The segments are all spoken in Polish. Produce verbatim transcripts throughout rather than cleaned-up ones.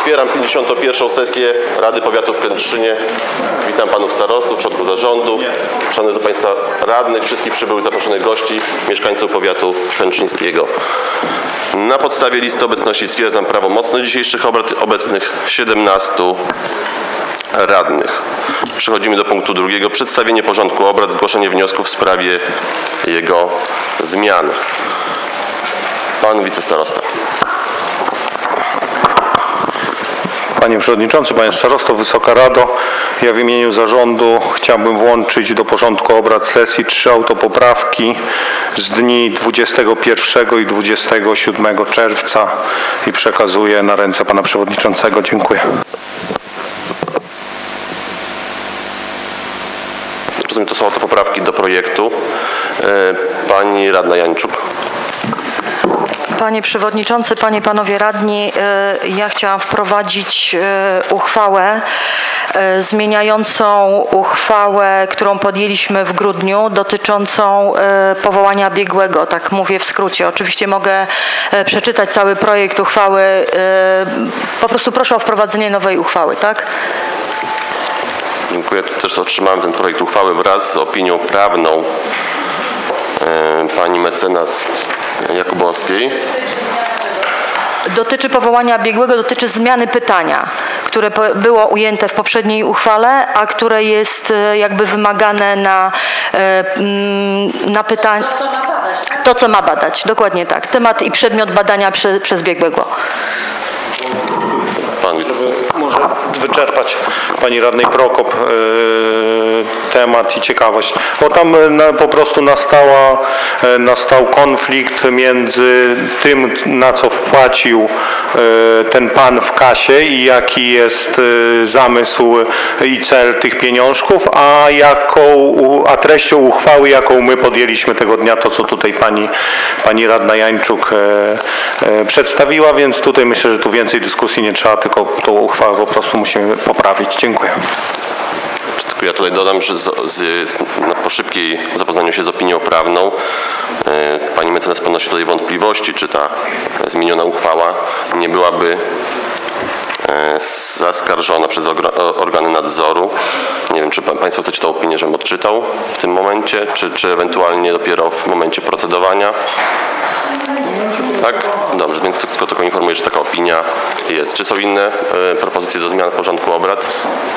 Otwieram pięćdziesiątą pierwszą sesję Rady Powiatu w Kętrzynie. Witam panów starostów, członków zarządu, szanownych państwa radnych, wszystkich przybyłych zaproszonych gości, mieszkańców powiatu kętrzyńskiego. Na podstawie listy obecności stwierdzam prawomocność dzisiejszych obrad, obecnych siedemnastu radnych. Przechodzimy do punktu drugiego. Przedstawienie porządku obrad, zgłoszenie wniosków w sprawie jego zmian. Pan wicestarosta. Panie Przewodniczący, Panie Starosto, Wysoka Rado, ja w imieniu zarządu chciałbym włączyć do porządku obrad sesji trzy autopoprawki z dni dwudziestego pierwszego i dwudziestego siódmego czerwca i przekazuję na ręce Pana Przewodniczącego. Dziękuję. Rozumiem, to są autopoprawki do projektu. Pani radna Jańczuk. Panie Przewodniczący, Panie i Panowie Radni, ja chciałam wprowadzić uchwałę zmieniającą uchwałę, którą podjęliśmy w grudniu, dotyczącą powołania biegłego. Tak mówię w skrócie. Oczywiście mogę przeczytać cały projekt uchwały. Po prostu proszę o wprowadzenie nowej uchwały, tak? Dziękuję. Też otrzymałem ten projekt uchwały wraz z opinią prawną pani mecenas Jakubowskiej. Dotyczy powołania biegłego, dotyczy zmiany pytania, które było ujęte w poprzedniej uchwale, a które jest jakby wymagane na, na pytanie. To, co ma badać. Tak? To, co ma badać, dokładnie tak. Temat i przedmiot badania prze, przez biegłego. Pan wicestarosta. Może wyczerpać Pani Radnej Prokop yy, temat i ciekawość, bo tam na, po prostu nastała, nastał konflikt między tym, na co wpłacił yy, ten pan w kasie i jaki jest yy, zamysł i cel tych pieniążków, a, jaką, a treścią uchwały, jaką my podjęliśmy tego dnia, to co tutaj Pani, pani Radna Jańczuk yy, yy, przedstawiła, więc tutaj myślę, że tu więcej dyskusji nie trzeba, tylko tą uchwałę po prostu musimy poprawić. Dziękuję. Tylko ja tutaj dodam, że z, z, na, po szybkiej zapoznaniu się z opinią prawną e, pani mecenas podnosi tutaj wątpliwości, czy ta zmieniona uchwała nie byłaby e, zaskarżona przez organy nadzoru. Nie wiem, czy pan, Państwo chcecie tę opinię, żebym odczytał w tym momencie, czy, czy ewentualnie dopiero w momencie procedowania. Tak? Dobrze, więc tylko, tylko informuję, że taka opinia jest. Czy są inne e, propozycje do zmian porządku obrad?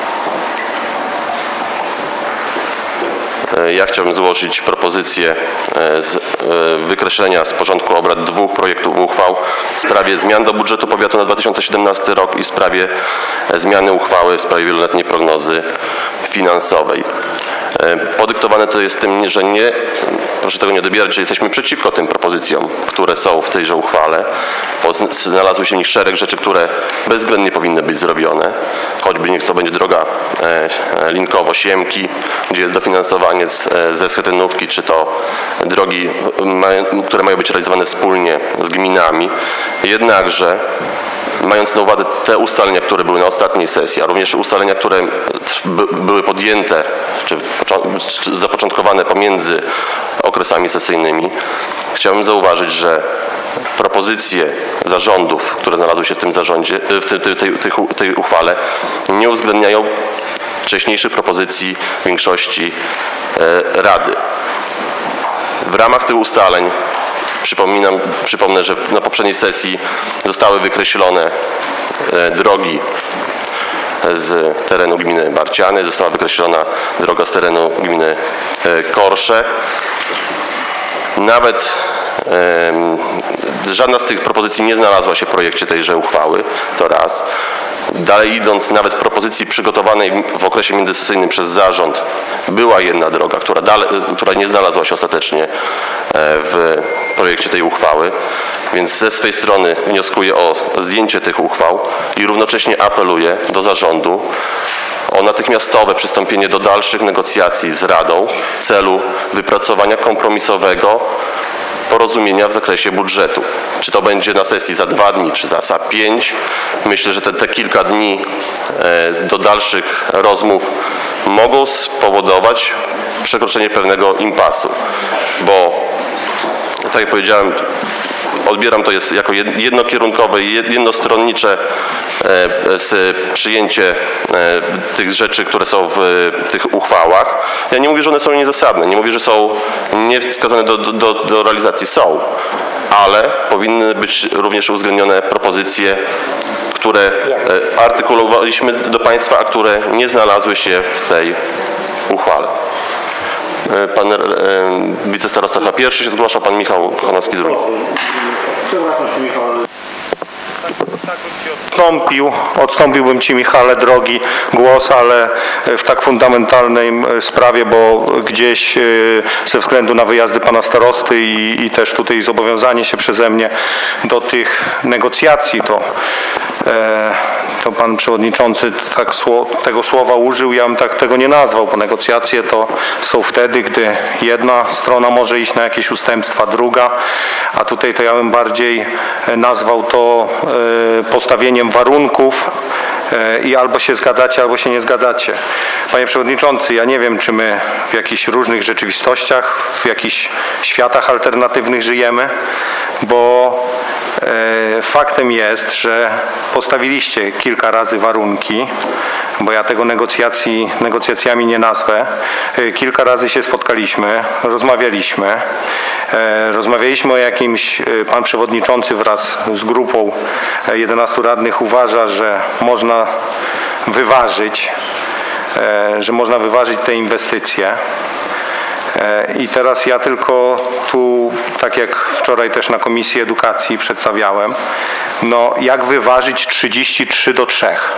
E, ja chciałbym złożyć propozycję e, z, e, wykreślenia z porządku obrad dwóch projektów uchwał w sprawie zmian do budżetu powiatu na dwa tysiące siedemnasty rok i w sprawie e, zmiany uchwały w sprawie wieloletniej prognozy finansowej. Podyktowane to jest tym, że nie, proszę tego nie odbierać, że jesteśmy przeciwko tym propozycjom, które są w tejże uchwale, bo znalazły się w nich szereg rzeczy, które bezwzględnie powinny być zrobione, choćby niech to będzie droga Linkowo-Siemki, gdzie jest dofinansowanie z, ze schetynówki, czy to drogi, które mają być realizowane wspólnie z gminami. Jednakże mając na uwadze te ustalenia, które były na ostatniej sesji, a również ustalenia, które były podjęte, czy zapoczątkowane pomiędzy okresami sesyjnymi, chciałbym zauważyć, że propozycje zarządów, które znalazły się w tym zarządzie, w tej, tej, tej, tej uchwale, nie uwzględniają wcześniejszych propozycji większości Rady. W ramach tych ustaleń Przypominam, przypomnę, że na poprzedniej sesji zostały wykreślone drogi z terenu gminy Barciany, została wykreślona droga z terenu gminy Korsze. Nawet e, żadna z tych propozycji nie znalazła się w projekcie tejże uchwały, to raz. Dalej idąc, nawet propozycji przygotowanej w okresie międzysesyjnym przez zarząd była jedna droga, która, dalej, która nie znalazła się ostatecznie w projekcie tej uchwały, więc ze swej strony wnioskuję o zdjęcie tych uchwał i równocześnie apeluję do zarządu o natychmiastowe przystąpienie do dalszych negocjacji z Radą w celu wypracowania kompromisowego porozumienia w zakresie budżetu. Czy to będzie na sesji za dwa dni, czy za, za pięć. Myślę, że te, te kilka dni e, do dalszych rozmów mogą spowodować przekroczenie pewnego impasu, bo tak jak powiedziałem, odbieram to jest jako jednokierunkowe i jednostronnicze z przyjęcie tych rzeczy, które są w tych uchwałach. Ja nie mówię, że one są niezasadne, nie mówię, że są niewskazane do, do, do realizacji. Są, ale powinny być również uwzględnione propozycje, które artykułowaliśmy do Państwa, a które nie znalazły się w tej uchwale. Pan e, wicestarosta chyba pierwszy się zgłaszał, pan Michał Kochanowski drugi. Odstąpił, odstąpiłbym Ci, Michale, drogi, głos, ale w tak fundamentalnej sprawie, bo gdzieś ze względu na wyjazdy pana starosty i, i też tutaj zobowiązanie się przeze mnie do tych negocjacji, to, e, to pan przewodniczący tak tego słowa użył, ja bym tak tego nie nazwał, bo negocjacje to są wtedy, gdy jedna strona może iść na jakieś ustępstwa, druga, a tutaj to ja bym bardziej nazwał to e, postawieniem warunków i albo się zgadzacie, albo się nie zgadzacie. Panie Przewodniczący, ja nie wiem, czy my w jakichś różnych rzeczywistościach, w jakichś światach alternatywnych żyjemy, bo e, faktem jest, że postawiliście kilka razy warunki, bo ja tego negocjacji, negocjacjami nie nazwę. E, kilka razy się spotkaliśmy, rozmawialiśmy. E, rozmawialiśmy o jakimś, e, pan Przewodniczący wraz z grupą jedenastu radnych uważa, że można wyważyć, e, że można wyważyć te inwestycje. I teraz ja tylko tu, tak jak wczoraj też na Komisji Edukacji przedstawiałem, no jak wyważyć trzydzieści trzy do trzech?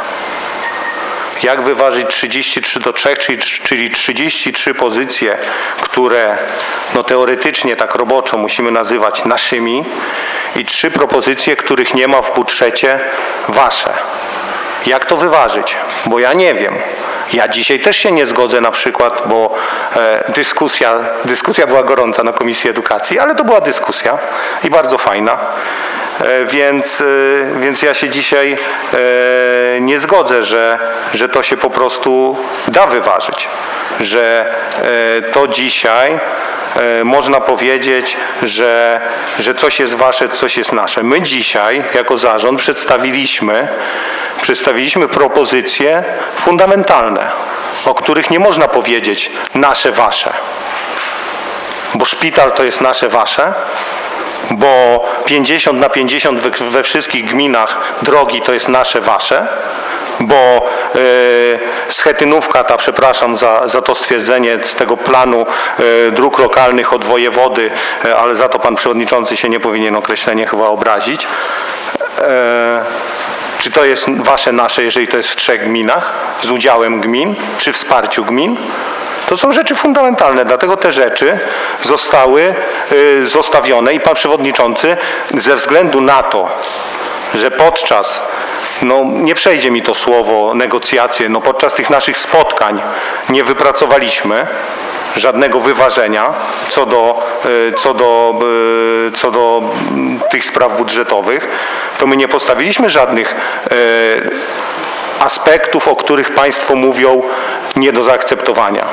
Jak wyważyć trzydzieści trzy do trzech, czyli, czyli trzydzieści trzy pozycje, które no teoretycznie tak roboczo musimy nazywać naszymi i trzy propozycje, których nie ma w budżecie wasze. Jak to wyważyć? Bo ja nie wiem. Ja dzisiaj też się nie zgodzę na przykład, bo e, dyskusja, dyskusja była gorąca na Komisji Edukacji, ale to była dyskusja i bardzo fajna, e, więc, e, więc ja się dzisiaj e, nie zgodzę, że, że to się po prostu da wyważyć, że e, to dzisiaj e, można powiedzieć, że, że coś jest wasze, coś jest nasze. My dzisiaj jako zarząd przedstawiliśmy Przedstawiliśmy propozycje fundamentalne, o których nie można powiedzieć nasze, wasze. Bo szpital to jest nasze, wasze, bo pięćdziesiąt na pięćdziesiąt we, we wszystkich gminach drogi to jest nasze, wasze, bo yy, Schetynówka, ta, przepraszam za, za to stwierdzenie z tego planu yy, dróg lokalnych od wojewody, yy, ale za to pan przewodniczący się nie powinien określenie chyba obrazić. Yy, Czy to jest wasze, nasze, jeżeli to jest w trzech gminach, z udziałem gmin, czy wsparciu gmin? To są rzeczy fundamentalne, dlatego te rzeczy zostały y, zostawione i pan przewodniczący ze względu na to, że podczas, no nie przejdzie mi to słowo negocjacje, no podczas tych naszych spotkań nie wypracowaliśmy żadnego wyważenia co do, co do, co do tych spraw budżetowych, to my nie postawiliśmy żadnych aspektów, o których państwo mówią, nie do zaakceptowania.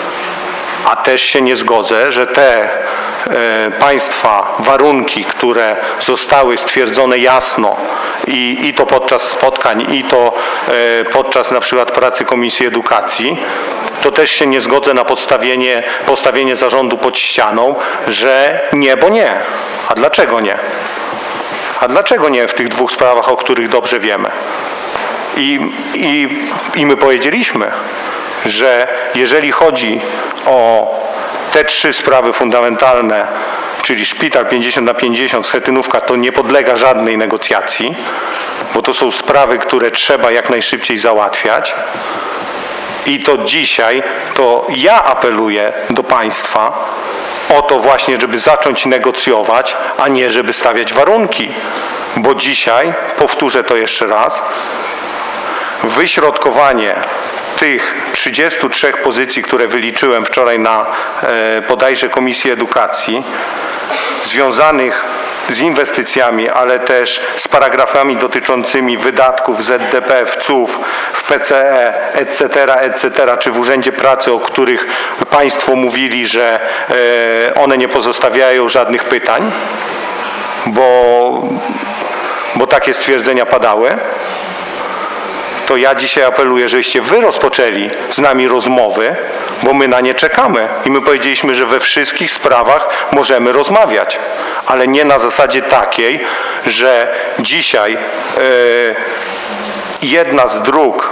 A też się nie zgodzę, że te państwa warunki, które zostały stwierdzone jasno i, i to podczas spotkań, i to podczas na przykład pracy Komisji Edukacji, to też się nie zgodzę na podstawienie, postawienie zarządu pod ścianą, że nie, bo nie. A dlaczego nie? A dlaczego nie w tych dwóch sprawach, o których dobrze wiemy? I, i, i my powiedzieliśmy, że jeżeli chodzi o te trzy sprawy fundamentalne, czyli szpital pięćdziesiąt na pięćdziesiąt, Schetynówka, to nie podlega żadnej negocjacji, bo to są sprawy, które trzeba jak najszybciej załatwiać. I to dzisiaj, to ja apeluję do państwa o to właśnie, żeby zacząć negocjować, a nie żeby stawiać warunki. Bo dzisiaj, powtórzę to jeszcze raz, wyśrodkowanie tych trzydziestu trzech pozycji, które wyliczyłem wczoraj na e, bodajże Komisji Edukacji, związanych z inwestycjami, ale też z paragrafami dotyczącymi wydatków Z D P, w C U W, w P C E, et cetera, et cetera, czy w Urzędzie Pracy, o których państwo mówili, że e, one nie pozostawiają żadnych pytań, bo, bo takie stwierdzenia padały, to ja dzisiaj apeluję, żebyście wy rozpoczęli z nami rozmowy, bo my na nie czekamy i my powiedzieliśmy, że we wszystkich sprawach możemy rozmawiać, ale nie na zasadzie takiej, że dzisiaj yy, jedna z dróg,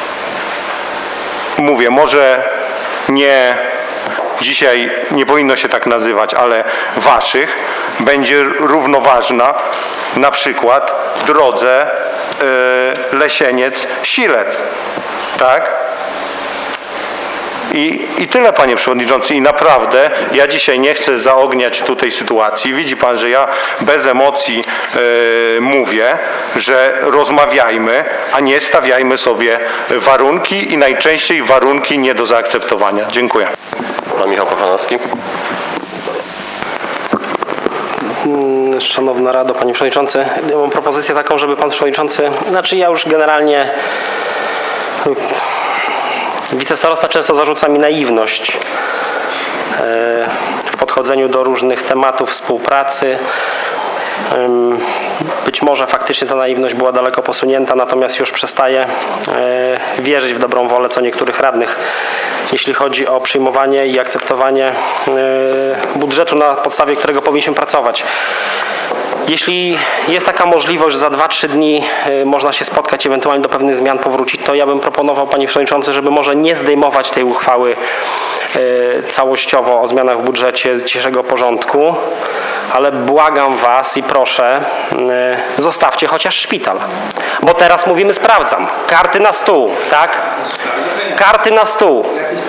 mówię, może nie, dzisiaj nie powinno się tak nazywać, ale waszych, będzie równoważna na przykład drodze yy, Lesieniec-Silec, tak? I, I tyle, panie przewodniczący. I naprawdę ja dzisiaj nie chcę zaogniać tutaj sytuacji. Widzi pan, że ja bez emocji yy, mówię, że rozmawiajmy, a nie stawiajmy sobie warunki i najczęściej warunki nie do zaakceptowania. Dziękuję. Pan Michał Kochanowski. Szanowna Rado, panie przewodniczący, ja mam propozycję taką, żeby pan przewodniczący, znaczy ja już generalnie wicestarosta często zarzuca mi naiwność w podchodzeniu do różnych tematów współpracy. Być może faktycznie ta naiwność była daleko posunięta, natomiast już przestaję wierzyć w dobrą wolę co niektórych radnych, jeśli chodzi o przyjmowanie i akceptowanie budżetu, na podstawie którego powinniśmy pracować. Jeśli jest taka możliwość, że za dwa trzy dni można się spotkać, ewentualnie do pewnych zmian powrócić, to ja bym proponował, panie przewodniczący, żeby może nie zdejmować tej uchwały całościowo o zmianach w budżecie z dzisiejszego porządku, ale błagam was i proszę, zostawcie chociaż szpital. Bo teraz mówimy, sprawdzam, karty na stół, tak? Karty na stół.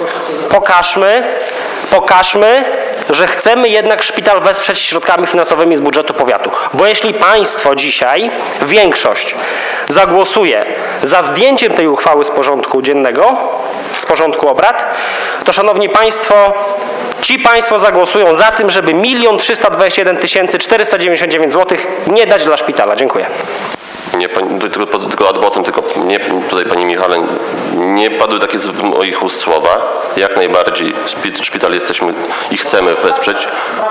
Pokażmy, pokażmy, że chcemy jednak szpital wesprzeć środkami finansowymi z budżetu powiatu. Bo jeśli państwo dzisiaj, większość, zagłosuje za zdjęciem tej uchwały z porządku dziennego, z porządku obrad, to szanowni państwo, ci państwo zagłosują za tym, żeby milion trzysta dwadzieścia jeden tysięcy czterysta dziewięćdziesiąt dziewięć złotych nie dać dla szpitala. Dziękuję. Nie, tylko, tylko adwocem, tylko nie, tutaj panie Michale, nie padły takie z moich ust słowa. Jak najbardziej szpital jesteśmy i chcemy wesprzeć.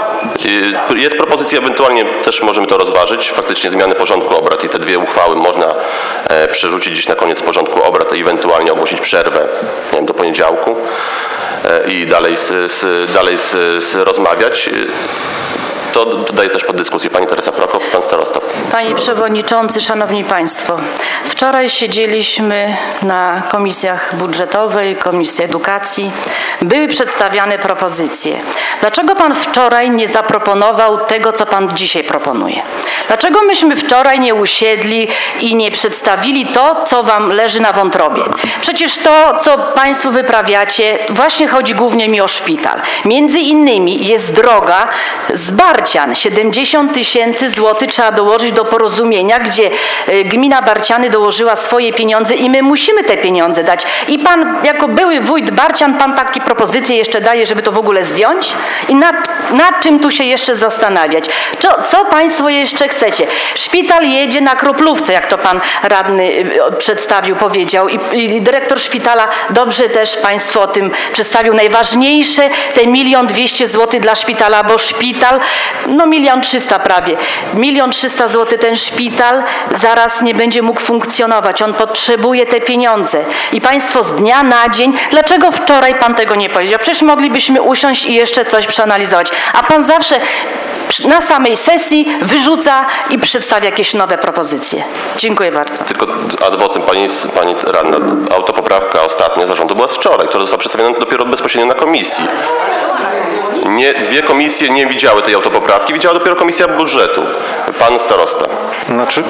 Jest propozycja, ewentualnie też możemy to rozważyć, faktycznie zmiany porządku obrad i te dwie uchwały można e, przerzucić gdzieś na koniec porządku obrad i ewentualnie ogłosić przerwę, nie wiem, do poniedziałku e, i dalej, z, z, dalej z, z rozmawiać. To daje też pod dyskusję pani Teresa Prokop, pan starosta. Panie Przewodniczący, Szanowni Państwo. Wczoraj siedzieliśmy na komisjach budżetowej, Komisji Edukacji. Były przedstawiane propozycje. Dlaczego Pan wczoraj nie zaproponował tego, co Pan dzisiaj proponuje? Dlaczego myśmy wczoraj nie usiedli i nie przedstawili to, co Wam leży na wątrobie? Przecież to, co Państwo wyprawiacie, właśnie chodzi głównie mi o szpital. Między innymi jest droga z Barcian. siedemdziesiąt tysięcy złotych trzeba dołożyć do porozumienia, gdzie gmina Barciany dołożyła swoje pieniądze i my musimy te pieniądze dać. I Pan, jako były wójt Barcian, Pan takie propozycje jeszcze daje, żeby to w ogóle zdjąć? I nad, nad czym tu się jeszcze zastanawiać? Co, co Państwo jeszcze chcecie? Szpital jedzie na kroplówce, jak to Pan radny przedstawił, powiedział. I, i dyrektor szpitala dobrze też Państwo o tym przedstawił. Najważniejsze te milion dwieście złotych dla szpitala, bo szpital no milion trzysta prawie. Milion trzysta złotych ten szpital zaraz nie będzie mógł funkcjonować. On potrzebuje te pieniądze. I Państwo z dnia na dzień, dlaczego wczoraj Pan tego nie powiedział? Przecież moglibyśmy usiąść i jeszcze coś przeanalizować. A Pan zawsze na samej sesji wyrzuca i przedstawia jakieś nowe propozycje. Dziękuję bardzo. Tylko adwocem pani, pani radna, autopoprawka ostatnia zarządu była z wczoraj, która została przedstawiona dopiero bezpośrednio na komisji. Nie, dwie komisje nie widziały tej autopoprawki, widziała dopiero komisja budżetu. Pan starosta. Znaczy,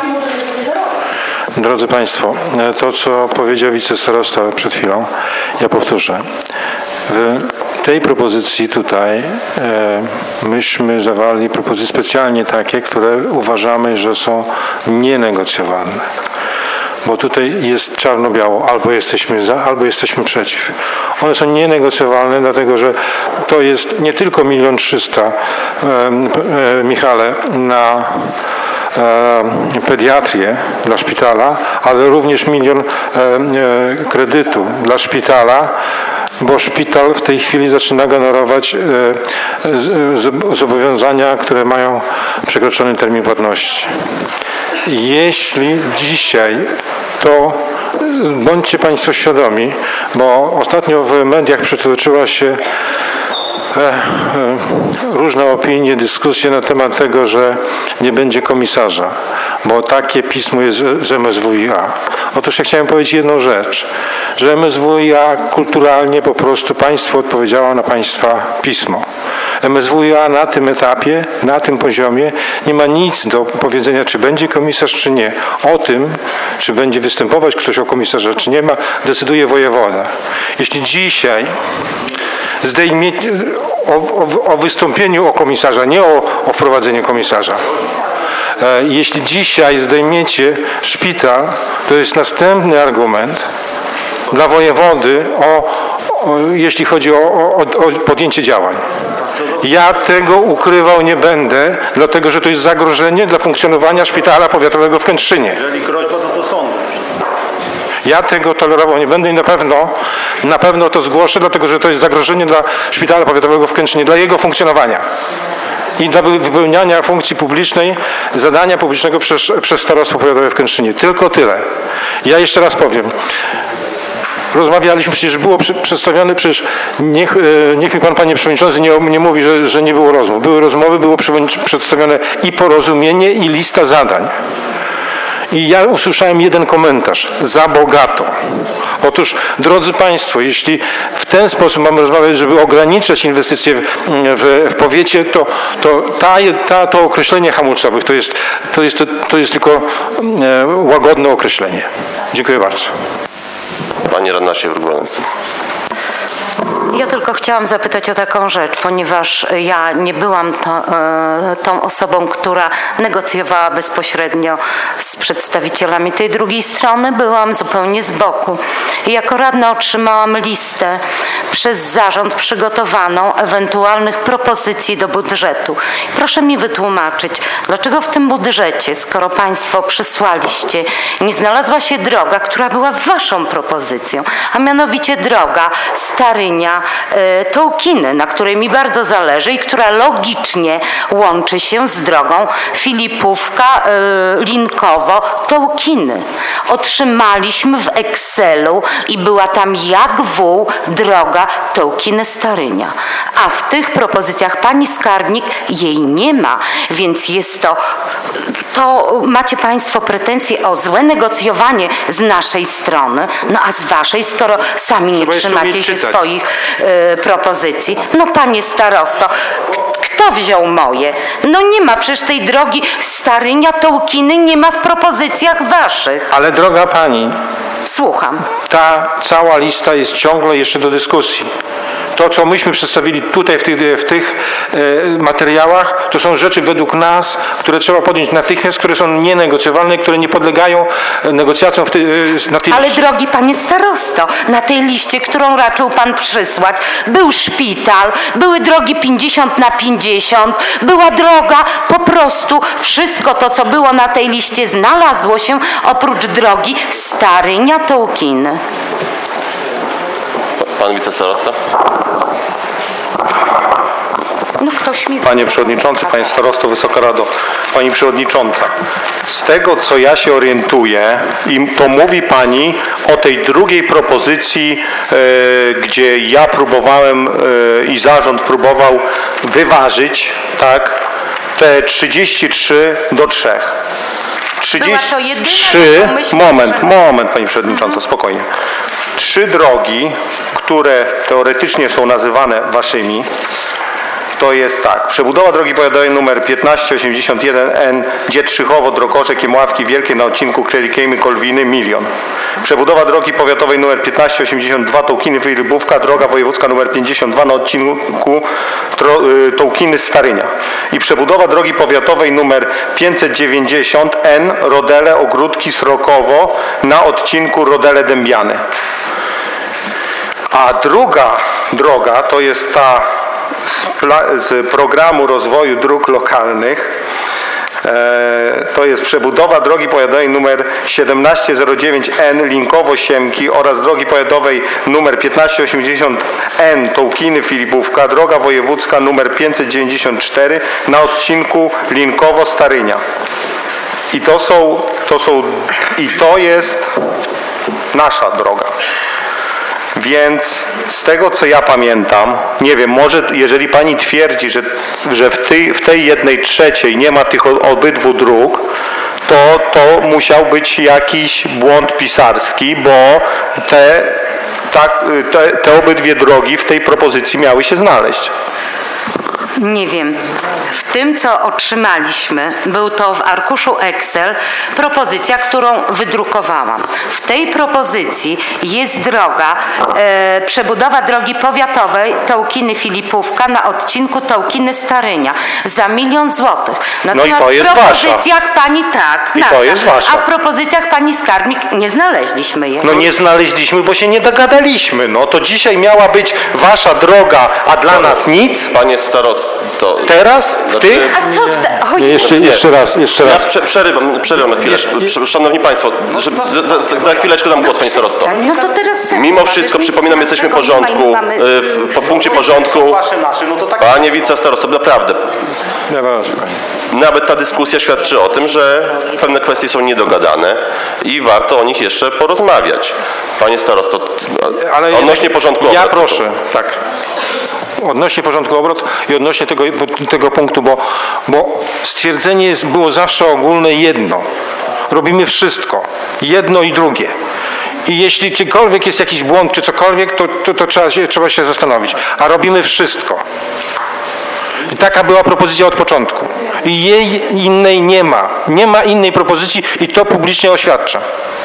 drodzy Państwo, to co powiedział wicestarosta przed chwilą, ja powtórzę. W tej propozycji tutaj e, myśmy zawarli propozycje specjalnie takie, które uważamy, że są nienegocjowalne. Bo tutaj jest czarno-biało, albo jesteśmy za, albo jesteśmy przeciw. One są nienegocjowalne, dlatego że to jest nie tylko milion trzysta, e, e, Michale, na e, pediatrię dla szpitala, ale również milion e, e, kredytu dla szpitala bo szpital w tej chwili zaczyna generować zobowiązania, które mają przekroczony termin płatności. Jeśli dzisiaj to, bądźcie Państwo świadomi, bo ostatnio w mediach przetoczyła się różne opinie, dyskusje na temat tego, że nie będzie komisarza, bo takie pismo jest z M S W i A. Otóż ja chciałem powiedzieć jedną rzecz, że M S W i A kulturalnie po prostu państwo odpowiedziało na państwa pismo. M S W i A na tym etapie, na tym poziomie nie ma nic do powiedzenia, czy będzie komisarz, czy nie. O tym, czy będzie występować ktoś o komisarza, czy nie ma, decyduje wojewoda. Jeśli dzisiaj zdejmie o, o, o wystąpieniu o komisarza, nie o, o wprowadzeniu komisarza. Jeśli dzisiaj zdejmiecie szpital, to jest następny argument dla wojewody, o, o, jeśli chodzi o, o, o podjęcie działań. Ja tego ukrywał nie będę, dlatego że to jest zagrożenie dla funkcjonowania szpitala powiatowego w Kętrzynie. Jeżeli groźba, to do sądu. Ja tego tolerował nie będę i na pewno, na pewno to zgłoszę, dlatego że to jest zagrożenie dla szpitala powiatowego w Kętrzynie, dla jego funkcjonowania i dla wypełniania funkcji publicznej, zadania publicznego przez, przez starostwo powiatowe w Kętrzynie. Tylko tyle. Ja jeszcze raz powiem. Rozmawialiśmy, przecież było przy, przedstawione, przecież niech, niech mi pan, panie przewodniczący, nie, nie mówi, że, że nie było rozmów. Były rozmowy, było przedstawione i porozumienie, i lista zadań. I ja usłyszałem jeden komentarz. Za bogato. Otóż, drodzy Państwo, jeśli w ten sposób mamy rozmawiać, żeby ograniczać inwestycje w, w, w powiecie, to, to ta, ta, to określenie hamulcowych to jest, to jest, to, to jest tylko e, łagodne określenie. Dziękuję bardzo. Pani radna Siewieruk-Walensy. Ja tylko chciałam zapytać o taką rzecz, ponieważ ja nie byłam to, e, tą osobą, która negocjowała bezpośrednio z przedstawicielami tej drugiej strony. Byłam zupełnie z boku. I jako radna otrzymałam listę przez zarząd przygotowaną ewentualnych propozycji do budżetu. Proszę mi wytłumaczyć, dlaczego w tym budżecie, skoro Państwo przysłaliście, nie znalazła się droga, która była waszą propozycją, a mianowicie droga Starynia, Tołkiny, na której mi bardzo zależy i która logicznie łączy się z drogą Filipówka, Linkowo, Tołkiny. Otrzymaliśmy w Excelu i była tam jak wół droga Tołkiny Starynia. A w tych propozycjach pani skarbnik jej nie ma, więc jest to, to macie Państwo pretensje o złe negocjowanie z naszej strony, no a z waszej, skoro sami nie trzymacie się swoich y, propozycji. No panie starosto, kto wziął moje? No nie ma przecież tej drogi Starynia, Tołkiny, nie ma w propozycjach waszych. Ale droga pani, słucham. Ta cała lista jest ciągle jeszcze do dyskusji. To, co myśmy przedstawili tutaj w tych, w tych e, materiałach, to są rzeczy według nas, które trzeba podjąć natychmiast, które są nienegocjowalne, które nie podlegają negocjacjom w ty, na tej Ale liście. drogi panie starosto, na tej liście, którą raczył pan przysłać, był szpital, były drogi pięćdziesiąt na pięćdziesiąt, była droga, po prostu wszystko to, co było na tej liście, znalazło się oprócz drogi Starynia, Tołkiny. Pan wicestarosta? No ktoś mi... Panie Przewodniczący, Panie Starosto, Wysoka Rado, Pani Przewodnicząca, z tego co ja się orientuję, i to mówi Pani o tej drugiej propozycji, e, gdzie ja próbowałem e, i zarząd próbował wyważyć, tak, te trzydzieści trzy do trzech. trzydzieści trzy, moment, moment Pani Przewodnicząca, spokojnie. Trzy drogi, które teoretycznie są nazywane waszymi, to jest tak. Przebudowa drogi powiatowej numer piętnaście osiemdziesiąt jeden N Dzietrzychowo, Drokorzek i Mławki Wielkie na odcinku Kielikejmy Kolwiny milion. Przebudowa drogi powiatowej numer piętnaście osiemdziesiąt dwa Tołkiny Filipówka, droga wojewódzka numer pięćdziesiąt dwa na odcinku Tołkiny Starynia. I przebudowa drogi powiatowej numer pięćset dziewięćdziesiąt N Rodele Ogródki Srokowo na odcinku Rodele Dębiany. A druga droga to jest ta z programu rozwoju dróg lokalnych To jest przebudowa drogi powiatowej numer siedemnaście zero dziewięć N Linkowo-Siemki oraz drogi powiatowej numer piętnaście osiemdziesiąt N Tołkiny-Filipówka, droga wojewódzka numer pięćset dziewięćdziesiąt cztery na odcinku Linkowo-Starynia. I to są, to są, i to jest nasza droga. Więc z tego, co ja pamiętam, nie wiem, może jeżeli pani twierdzi, że, że w, tej, w tej jednej trzeciej nie ma tych obydwu dróg, to to musiał być jakiś błąd pisarski, bo te, tak, te, te obydwie drogi w tej propozycji miały się znaleźć. Nie wiem. W tym, co otrzymaliśmy, był to w arkuszu Excel propozycja, którą wydrukowałam. W tej propozycji jest droga, e, przebudowa drogi powiatowej Tołkiny-Filipówka na odcinku Tołkiny-Starynia za milion złotych. Natomiast no i to jest w propozycjach wasza. pani tak, I nasza, to jest wasza. a w propozycjach pani skarbnik nie znaleźliśmy jej. No nie znaleźliśmy, bo się nie dogadaliśmy. No to dzisiaj miała być wasza droga, a dla nas nic. Panie starosto. Teraz? W Znaczy, tych? A co w te... Oj, Nie, jeszcze, jeszcze raz, jeszcze Ja raz. prze, przerywam, przerywam na chwileczkę. Szanowni Państwo, że, za, za, za chwileczkę dam głos Pani starosto. no to teraz... Mimo wszystko, przypominam, jesteśmy w porządku, Mamy- w- po punkcie porządku. Wasze, nasze, no to tak. Panie wicestarosto, naprawdę, Nie, proszę pani. nawet ta dyskusja świadczy o tym, że pewne kwestie są niedogadane i warto o nich jeszcze porozmawiać. Panie starosto, Ale odnośnie porządku Ja obrad. proszę, tak. Odnośnie porządku obrad i odnośnie tego, tego punktu, bo, bo stwierdzenie jest, było zawsze ogólne jedno. Robimy wszystko. Jedno i drugie. I jeśli czykolwiek jest jakiś błąd, czy cokolwiek, to, to, to trzeba, się, trzeba się zastanowić. A robimy wszystko. I taka była propozycja od początku. I jej innej nie ma. Nie ma innej propozycji i to publicznie oświadcza.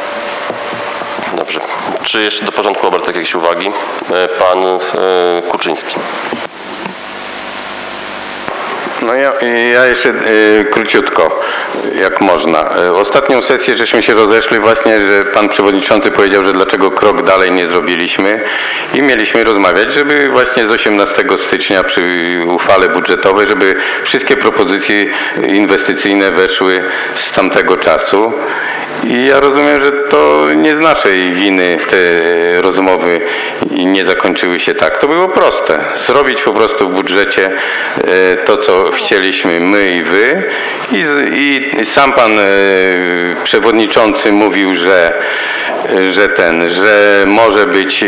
Dobrze. Czy jeszcze do porządku obrad jakieś uwagi? Pan e, Kuczyński. No ja, ja jeszcze y, króciutko, jak można. Y, Ostatnią sesję żeśmy się rozeszli właśnie, że pan przewodniczący powiedział, że dlaczego krok dalej nie zrobiliśmy i mieliśmy rozmawiać, żeby właśnie z osiemnastego stycznia przy uchwale budżetowej, żeby wszystkie propozycje inwestycyjne weszły z tamtego czasu. I ja rozumiem, że to nie z naszej winy te rozmowy nie zakończyły się tak. To było proste. Zrobić po prostu w budżecie to, co chcieliśmy my i wy. I, i sam pan przewodniczący mówił, że, że ten, że może być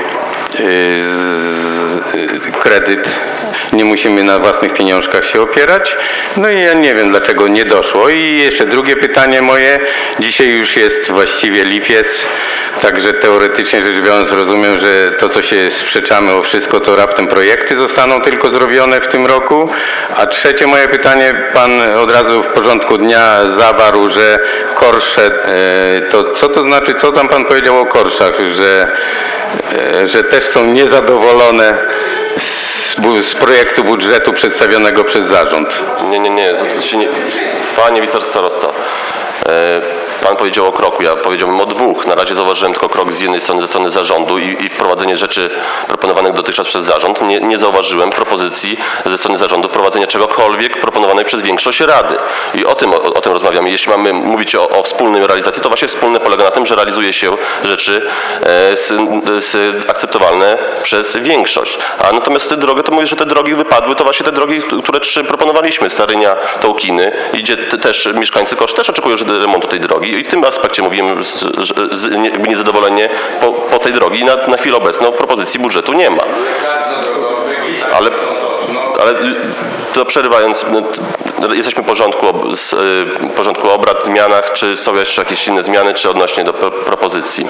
kredyt. Nie musimy na własnych pieniążkach się opierać. No i ja nie wiem, dlaczego nie doszło. I jeszcze drugie pytanie moje. Dzisiaj już jest właściwie lipiec, także teoretycznie rzecz biorąc rozumiem, że to, co się sprzeczamy o wszystko, to raptem projekty zostaną tylko zrobione w tym roku. A trzecie moje pytanie, pan od razu w porządku dnia zawarł, że korsze, to co to znaczy, co tam pan powiedział o korszach, że, że też są niezadowolone z, z projektu budżetu przedstawionego przez zarząd. Nie, nie, nie. to się nie... Panie wicestarosto, e, pan powiedział o kroku, ja powiedziałbym o dwóch. Na razie zauważyłem tylko krok z jednej strony, ze strony zarządu i, i wprowadzenie rzeczy proponowanych dotychczas przez zarząd. Nie, nie zauważyłem propozycji ze strony zarządu wprowadzenia czegokolwiek proponowanej przez większość Rady. I o tym, o, o tym rozmawiamy. Jeśli mamy mówić o, o wspólnej realizacji, to właśnie wspólne polega na tym, że realizuje się rzeczy e, s, s, akceptowalne przez większość. A natomiast te drogi, to mówię, że te drogi wypadły, to właśnie te drogi, które trzy proponowaliśmy. Starynia, Tołkiny, gdzie te, też mieszkańcy Korsz też oczekują że remontu tej drogi. I w tym aspekcie mówiłem, że z, nie, niezadowolenie po, po tej drogi na, na chwilę obecną propozycji budżetu nie ma. Ale, ale to przerywając, jesteśmy w porządku, z, porządku obrad, zmianach, czy są jeszcze jakieś inne zmiany, czy odnośnie do pro, propozycji?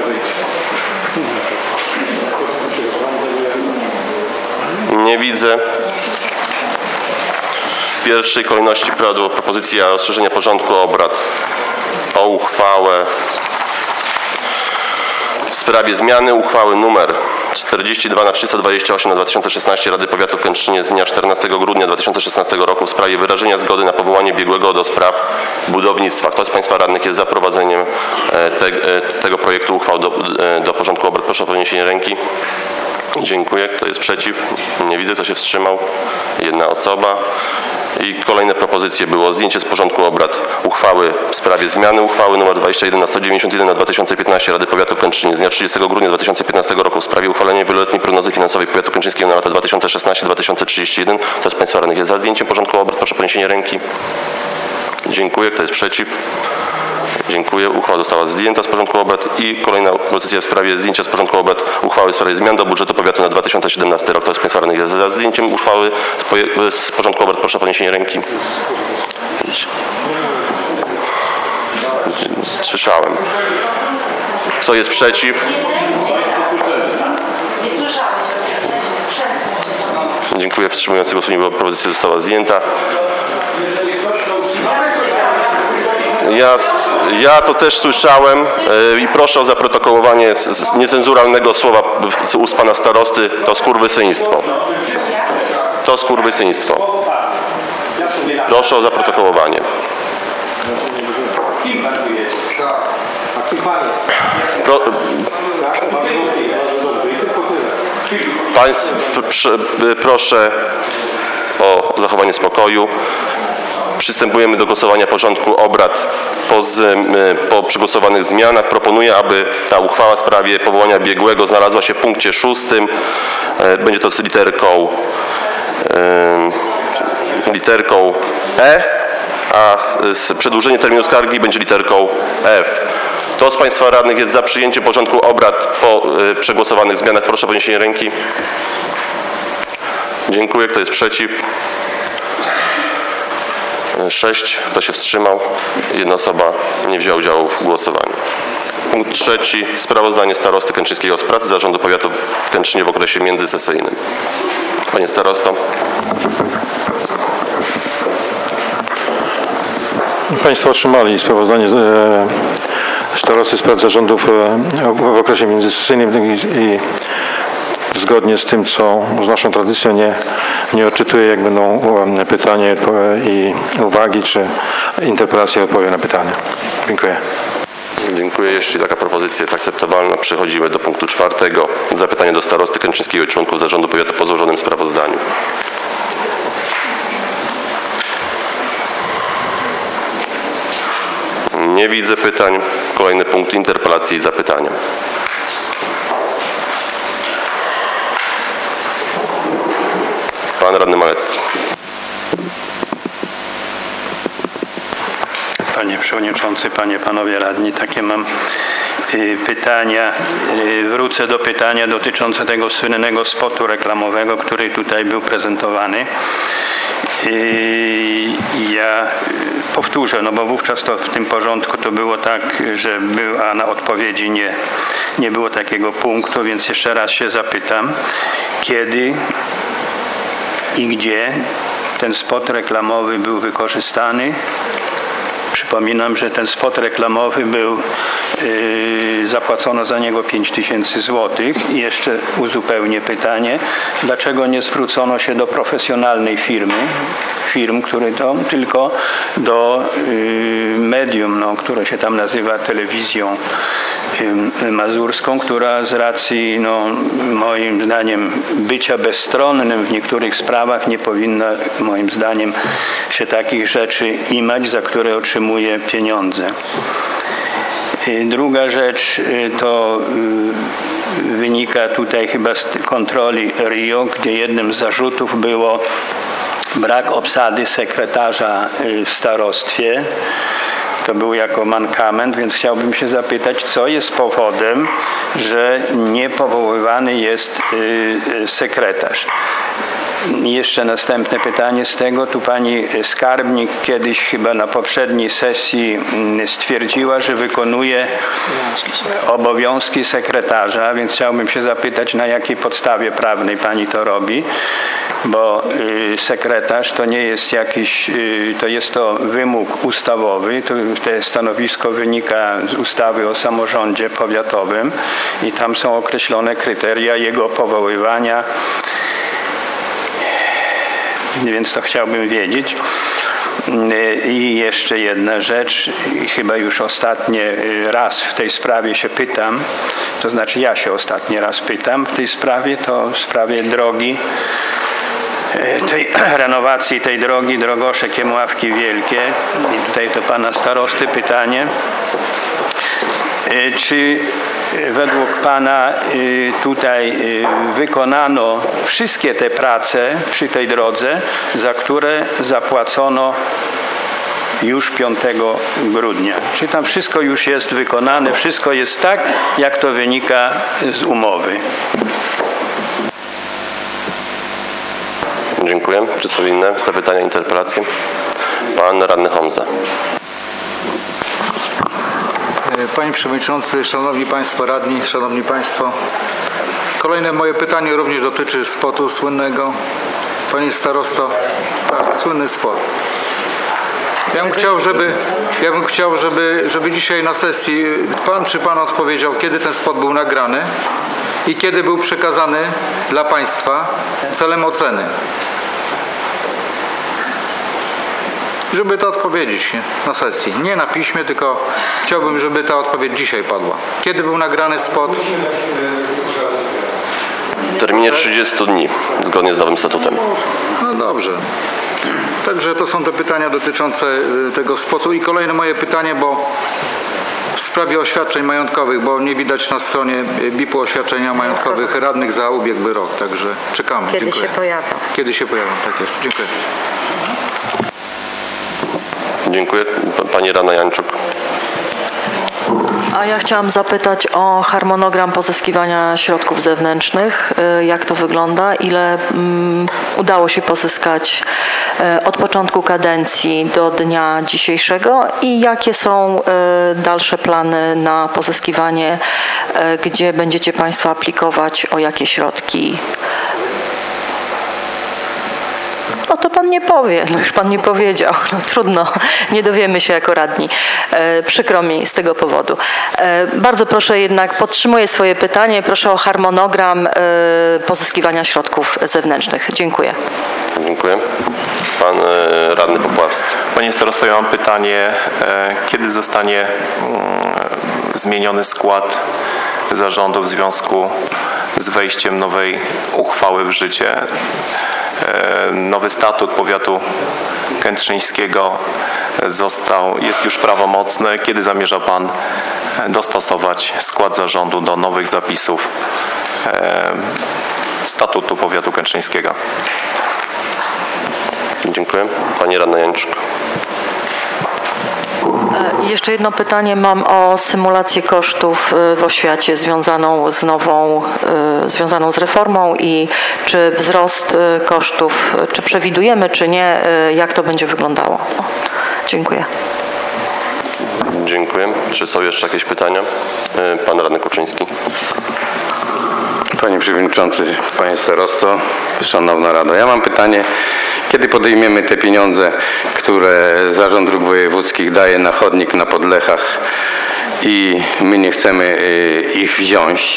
Nie widzę. W pierwszej kolejności padła propozycja rozszerzenia porządku obrad o uchwałę w sprawie zmiany uchwały numer czterdzieści dwa na trzysta dwadzieścia osiem na dwa tysiące szesnaście Rady Powiatu w Kętrzynie z dnia czternastego grudnia dwa tysiące szesnastego roku w sprawie wyrażenia zgody na powołanie biegłego do spraw budownictwa. Kto z Państwa radnych jest za prowadzeniem te, tego projektu uchwał do, do porządku obrad? Proszę o podniesienie ręki. Dziękuję. Kto jest przeciw? Nie widzę. Kto się wstrzymał? Jedna osoba. I kolejne propozycje było zdjęcie z porządku obrad uchwały w sprawie zmiany uchwały nr dwadzieścia jeden na sto dziewięćdziesiąt jeden na dwa tysiące piętnaście Rady Powiatu w Kętrzynie z dnia trzydziestego grudnia dwa tysiące piętnastego roku w sprawie uchwalenia wieloletniej prognozy finansowej Powiatu Kętrzyńskiego na lata dwa tysiące szesnasty do dwa tysiące trzydziestego pierwszego. Kto z Państwa radnych jest za zdjęciem porządku obrad? Proszę o podniesienie ręki. Dziękuję. Kto jest przeciw? Dziękuję. Uchwała została zdjęta z porządku obrad. I kolejna propozycja w sprawie zdjęcia z porządku obrad uchwały w sprawie zmian do budżetu powiatu na dwa tysiące siedemnasty rok. Kto z Państwa radnych jest za zdjęciem uchwały z porządku obrad? Proszę o podniesienie ręki. Słyszałem. Kto jest przeciw? Dziękuję. Wstrzymujący głos nie było. Propozycja została zdjęta. Ja, ja to też słyszałem i proszę o zaprotokołowanie niecenzuralnego słowa z ust pana starosty. To skurwysyństwo. To skurwysyństwo. Proszę o zaprotokołowanie. Pro, państw, proszę o zachowanie spokoju. Przystępujemy do głosowania porządku obrad po, z, po przegłosowanych zmianach. Proponuję, aby ta uchwała w sprawie powołania biegłego znalazła się w punkcie szóstym. Będzie to z literką, literką E, a z przedłużenie terminu skargi będzie literką F. Kto z Państwa radnych jest za przyjęciem porządku obrad po przegłosowanych zmianach? Proszę o podniesienie ręki. Dziękuję. Kto jest przeciw? Sześć. Kto się wstrzymał? Jedna osoba nie wzięła udziału w głosowaniu. Punkt trzeci. Sprawozdanie starosty kętrzyńskiego z pracy Zarządu Powiatu w Kętrzynie w okresie międzysesyjnym. Panie starosto. Państwo otrzymali sprawozdanie starosty z prac zarządów w okresie międzysesyjnym i zgodnie z tym, co z naszą tradycją, nie, nie odczytuję, jak będą pytania i uwagi, czy interpelacje, odpowiem na pytania. Dziękuję. Dziękuję. Jeśli taka propozycja jest akceptowalna, przechodzimy do punktu czwartego. Zapytanie do starosty kętrzyńskiego i członków zarządu powiatu po złożonym sprawozdaniu. Nie widzę pytań. Kolejny punkt: interpelacje i zapytania. Pan radny Malecki. Panie Przewodniczący, Panie, Panowie Radni, takie mam y, pytania. Y, wrócę do pytania dotyczące tego słynnego spotu reklamowego, który tutaj był prezentowany. Y, ja powtórzę, no bo wówczas to w tym porządku to było tak, że był, a na odpowiedzi nie, nie było takiego punktu, więc jeszcze raz się zapytam, kiedy i gdzie ten spot reklamowy był wykorzystany. Przypominam, że ten spot reklamowy był, yy, zapłacono za niego pięć tysięcy złotych. I jeszcze uzupełnię pytanie, dlaczego nie zwrócono się do profesjonalnej firmy, firm, które to, tylko do yy, medium, no, które się tam nazywa telewizją yy, mazurską, która z racji, no, moim zdaniem, bycia bezstronnym w niektórych sprawach nie powinna, moim zdaniem, się takich rzeczy imać, za które otrzymuje pieniądze. Druga rzecz to wynika tutaj chyba z kontroli R I O, gdzie jednym z zarzutów było brak obsady sekretarza w starostwie. To był jako mankament, więc chciałbym się zapytać, co jest powodem, że nie powoływany jest sekretarz. I jeszcze następne pytanie z tego. Tu pani skarbnik kiedyś chyba na poprzedniej sesji stwierdziła, że wykonuje obowiązki sekretarza, więc chciałbym się zapytać, na jakiej podstawie prawnej pani to robi, bo sekretarz to nie jest jakiś, to jest to wymóg ustawowy, to te stanowisko wynika z ustawy o samorządzie powiatowym i tam są określone kryteria jego powoływania. Więc to chciałbym wiedzieć. I jeszcze jedna rzecz, chyba już ostatnie raz w tej sprawie się pytam, to znaczy ja się ostatni raz pytam w tej sprawie, to w sprawie drogi tej renowacji tej drogi Drogoszek-Jemławki Wielkie. I tutaj do pana starosty pytanie. Czy według pana tutaj wykonano wszystkie te prace przy tej drodze, za które zapłacono już piątego grudnia? Czy tam wszystko już jest wykonane, wszystko jest tak, jak to wynika z umowy? Dziękuję. Czy są inne zapytania, interpelacje? Pan radny Homza. Panie Przewodniczący, Szanowni Państwo Radni, Szanowni Państwo. Kolejne moje pytanie również dotyczy spotu słynnego. Panie Starosto, tak, słynny spot. Ja bym chciał, żeby, ja bym chciał, żeby, żeby dzisiaj na sesji Pan czy Pan odpowiedział, kiedy ten spot był nagrany i kiedy był przekazany dla Państwa celem oceny. Żeby to odpowiedzieć na sesji. Nie na piśmie, tylko chciałbym, żeby ta odpowiedź dzisiaj padła. Kiedy był nagrany spot? W terminie trzydziestu dni, zgodnie z nowym statutem. No dobrze. Także to są te pytania dotyczące tego spotu. I kolejne moje pytanie, bo w sprawie oświadczeń majątkowych, bo nie widać na stronie B I P-u oświadczenia majątkowych radnych za ubiegły rok. Także czekamy. Kiedy Dziękuję. się pojawią. Kiedy się pojawią, tak jest. Dziękuję. Dziękuję. Pani radna Jańczuk. A ja chciałam zapytać o harmonogram pozyskiwania środków zewnętrznych. Jak to wygląda? Ile um, udało się pozyskać um, od początku kadencji do dnia dzisiejszego i jakie są um, dalsze plany na pozyskiwanie, um, gdzie będziecie Państwo aplikować, o jakie środki? No to Pan nie powie, no już Pan nie powiedział, no trudno, nie dowiemy się jako radni. E, przykro mi z tego powodu. E, bardzo proszę jednak, podtrzymuję swoje pytanie, proszę o harmonogram e, pozyskiwania środków zewnętrznych. Dziękuję. Dziękuję. Pan e, radny Popławski. Panie starosto, ja mam pytanie, e, kiedy zostanie mm, zmieniony skład zarządu w związku z wejściem nowej uchwały w życie? Nowy statut powiatu kętrzyńskiego został, jest już prawomocny. Kiedy zamierza Pan dostosować skład zarządu do nowych zapisów statutu powiatu kętrzyńskiego? Dziękuję. Pani radna Jańczuk. I jeszcze jedno pytanie mam o symulację kosztów w oświacie związaną z nową, związaną z reformą i czy wzrost kosztów, czy przewidujemy, czy nie, jak to będzie wyglądało? Dziękuję. Dziękuję. Czy są jeszcze jakieś pytania? Pan radny Kuczyński. Panie Przewodniczący, Panie Starosto, Szanowna Rado. Ja mam pytanie, kiedy podejmiemy te pieniądze, które Zarząd Dróg Wojewódzkich daje na chodnik na Podlechach i my nie chcemy ich wziąć,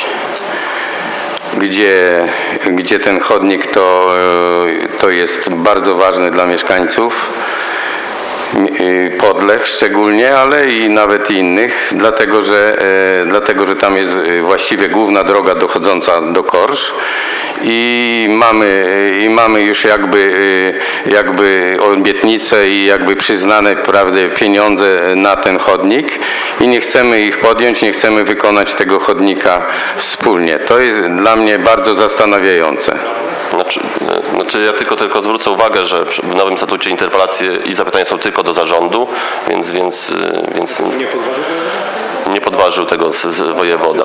gdzie, gdzie ten chodnik to, to jest bardzo ważny dla mieszkańców Podlech szczególnie, ale i nawet innych, dlatego że, e, dlatego, że tam jest właściwie główna droga dochodząca do Korsz i mamy, i mamy już jakby, jakby obietnice i jakby przyznane prawdę pieniądze na ten chodnik i nie chcemy ich podjąć, nie chcemy wykonać tego chodnika wspólnie. To jest dla mnie bardzo zastanawiające. Znaczy, znaczy ja tylko, tylko zwrócę uwagę, że w nowym statucie interpelacje i zapytania są tylko do zarządu, więc, więc, więc nie podważył tego z, z wojewoda.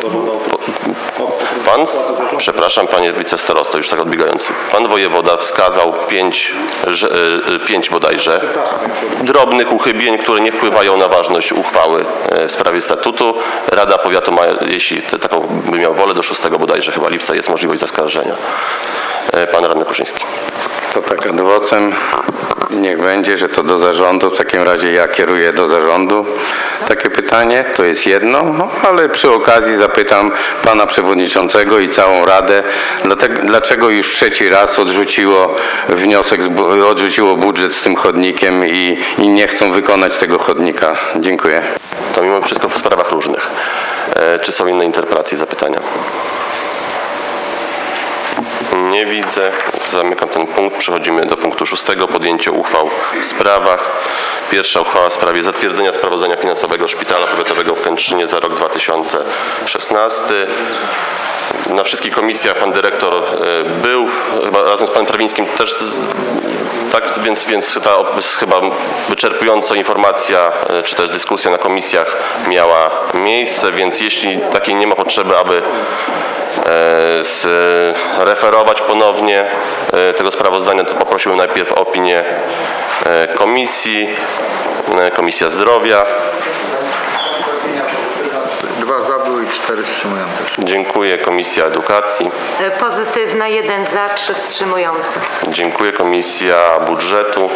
Pan, przepraszam panie wicestarosto, już tak odbiegając, pan wojewoda wskazał pięć, pięć bodajże drobnych uchybień, które nie wpływają na ważność uchwały w sprawie statutu. Rada Powiatu ma, jeśli taką by miał wolę, do szóstego bodajże chyba lipca jest możliwość zaskarżenia. Pan radny Kuszyński. To tak ad vocem, niech będzie, że to do zarządu, w takim razie ja kieruję do zarządu takie pytanie, to jest jedno, no, ale przy okazji zapytam pana przewodniczącego i całą radę, dlatego, dlaczego już trzeci raz odrzuciło wniosek, odrzuciło budżet z tym chodnikiem i, i nie chcą wykonać tego chodnika. Dziękuję. To mimo wszystko w sprawach różnych. E, czy są inne interpelacje, zapytania? Nie widzę. Zamykam ten punkt. Przechodzimy do punktu szóstego. Podjęcie uchwał w sprawach. Pierwsza uchwała w sprawie zatwierdzenia sprawozdania finansowego Szpitala Powiatowego w Kętrzynie za rok dwa tysiące szesnasty. Na wszystkich komisjach pan dyrektor był, chyba razem z panem Trawińskim też, tak, więc, więc ta chyba wyczerpująca informacja, czy też dyskusja na komisjach miała miejsce, więc jeśli takiej nie ma potrzeby, aby zreferować ponownie tego sprawozdania, to poprosiłbym najpierw o opinię komisji, Komisja Zdrowia. Dwa za były i cztery wstrzymujące się. Dziękuję. Komisja Edukacji. Pozytywna, jeden za, trzy wstrzymujące. Dziękuję. Komisja Budżetu.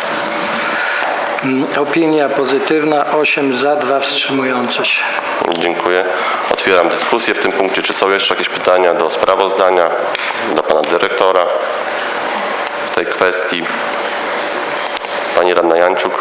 Opinia pozytywna, osiem za, dwa wstrzymujące się. Dziękuję. Otwieram dyskusję w tym punkcie. Czy są jeszcze jakieś pytania do sprawozdania, do pana dyrektora w tej kwestii? Pani radna Jańczuk.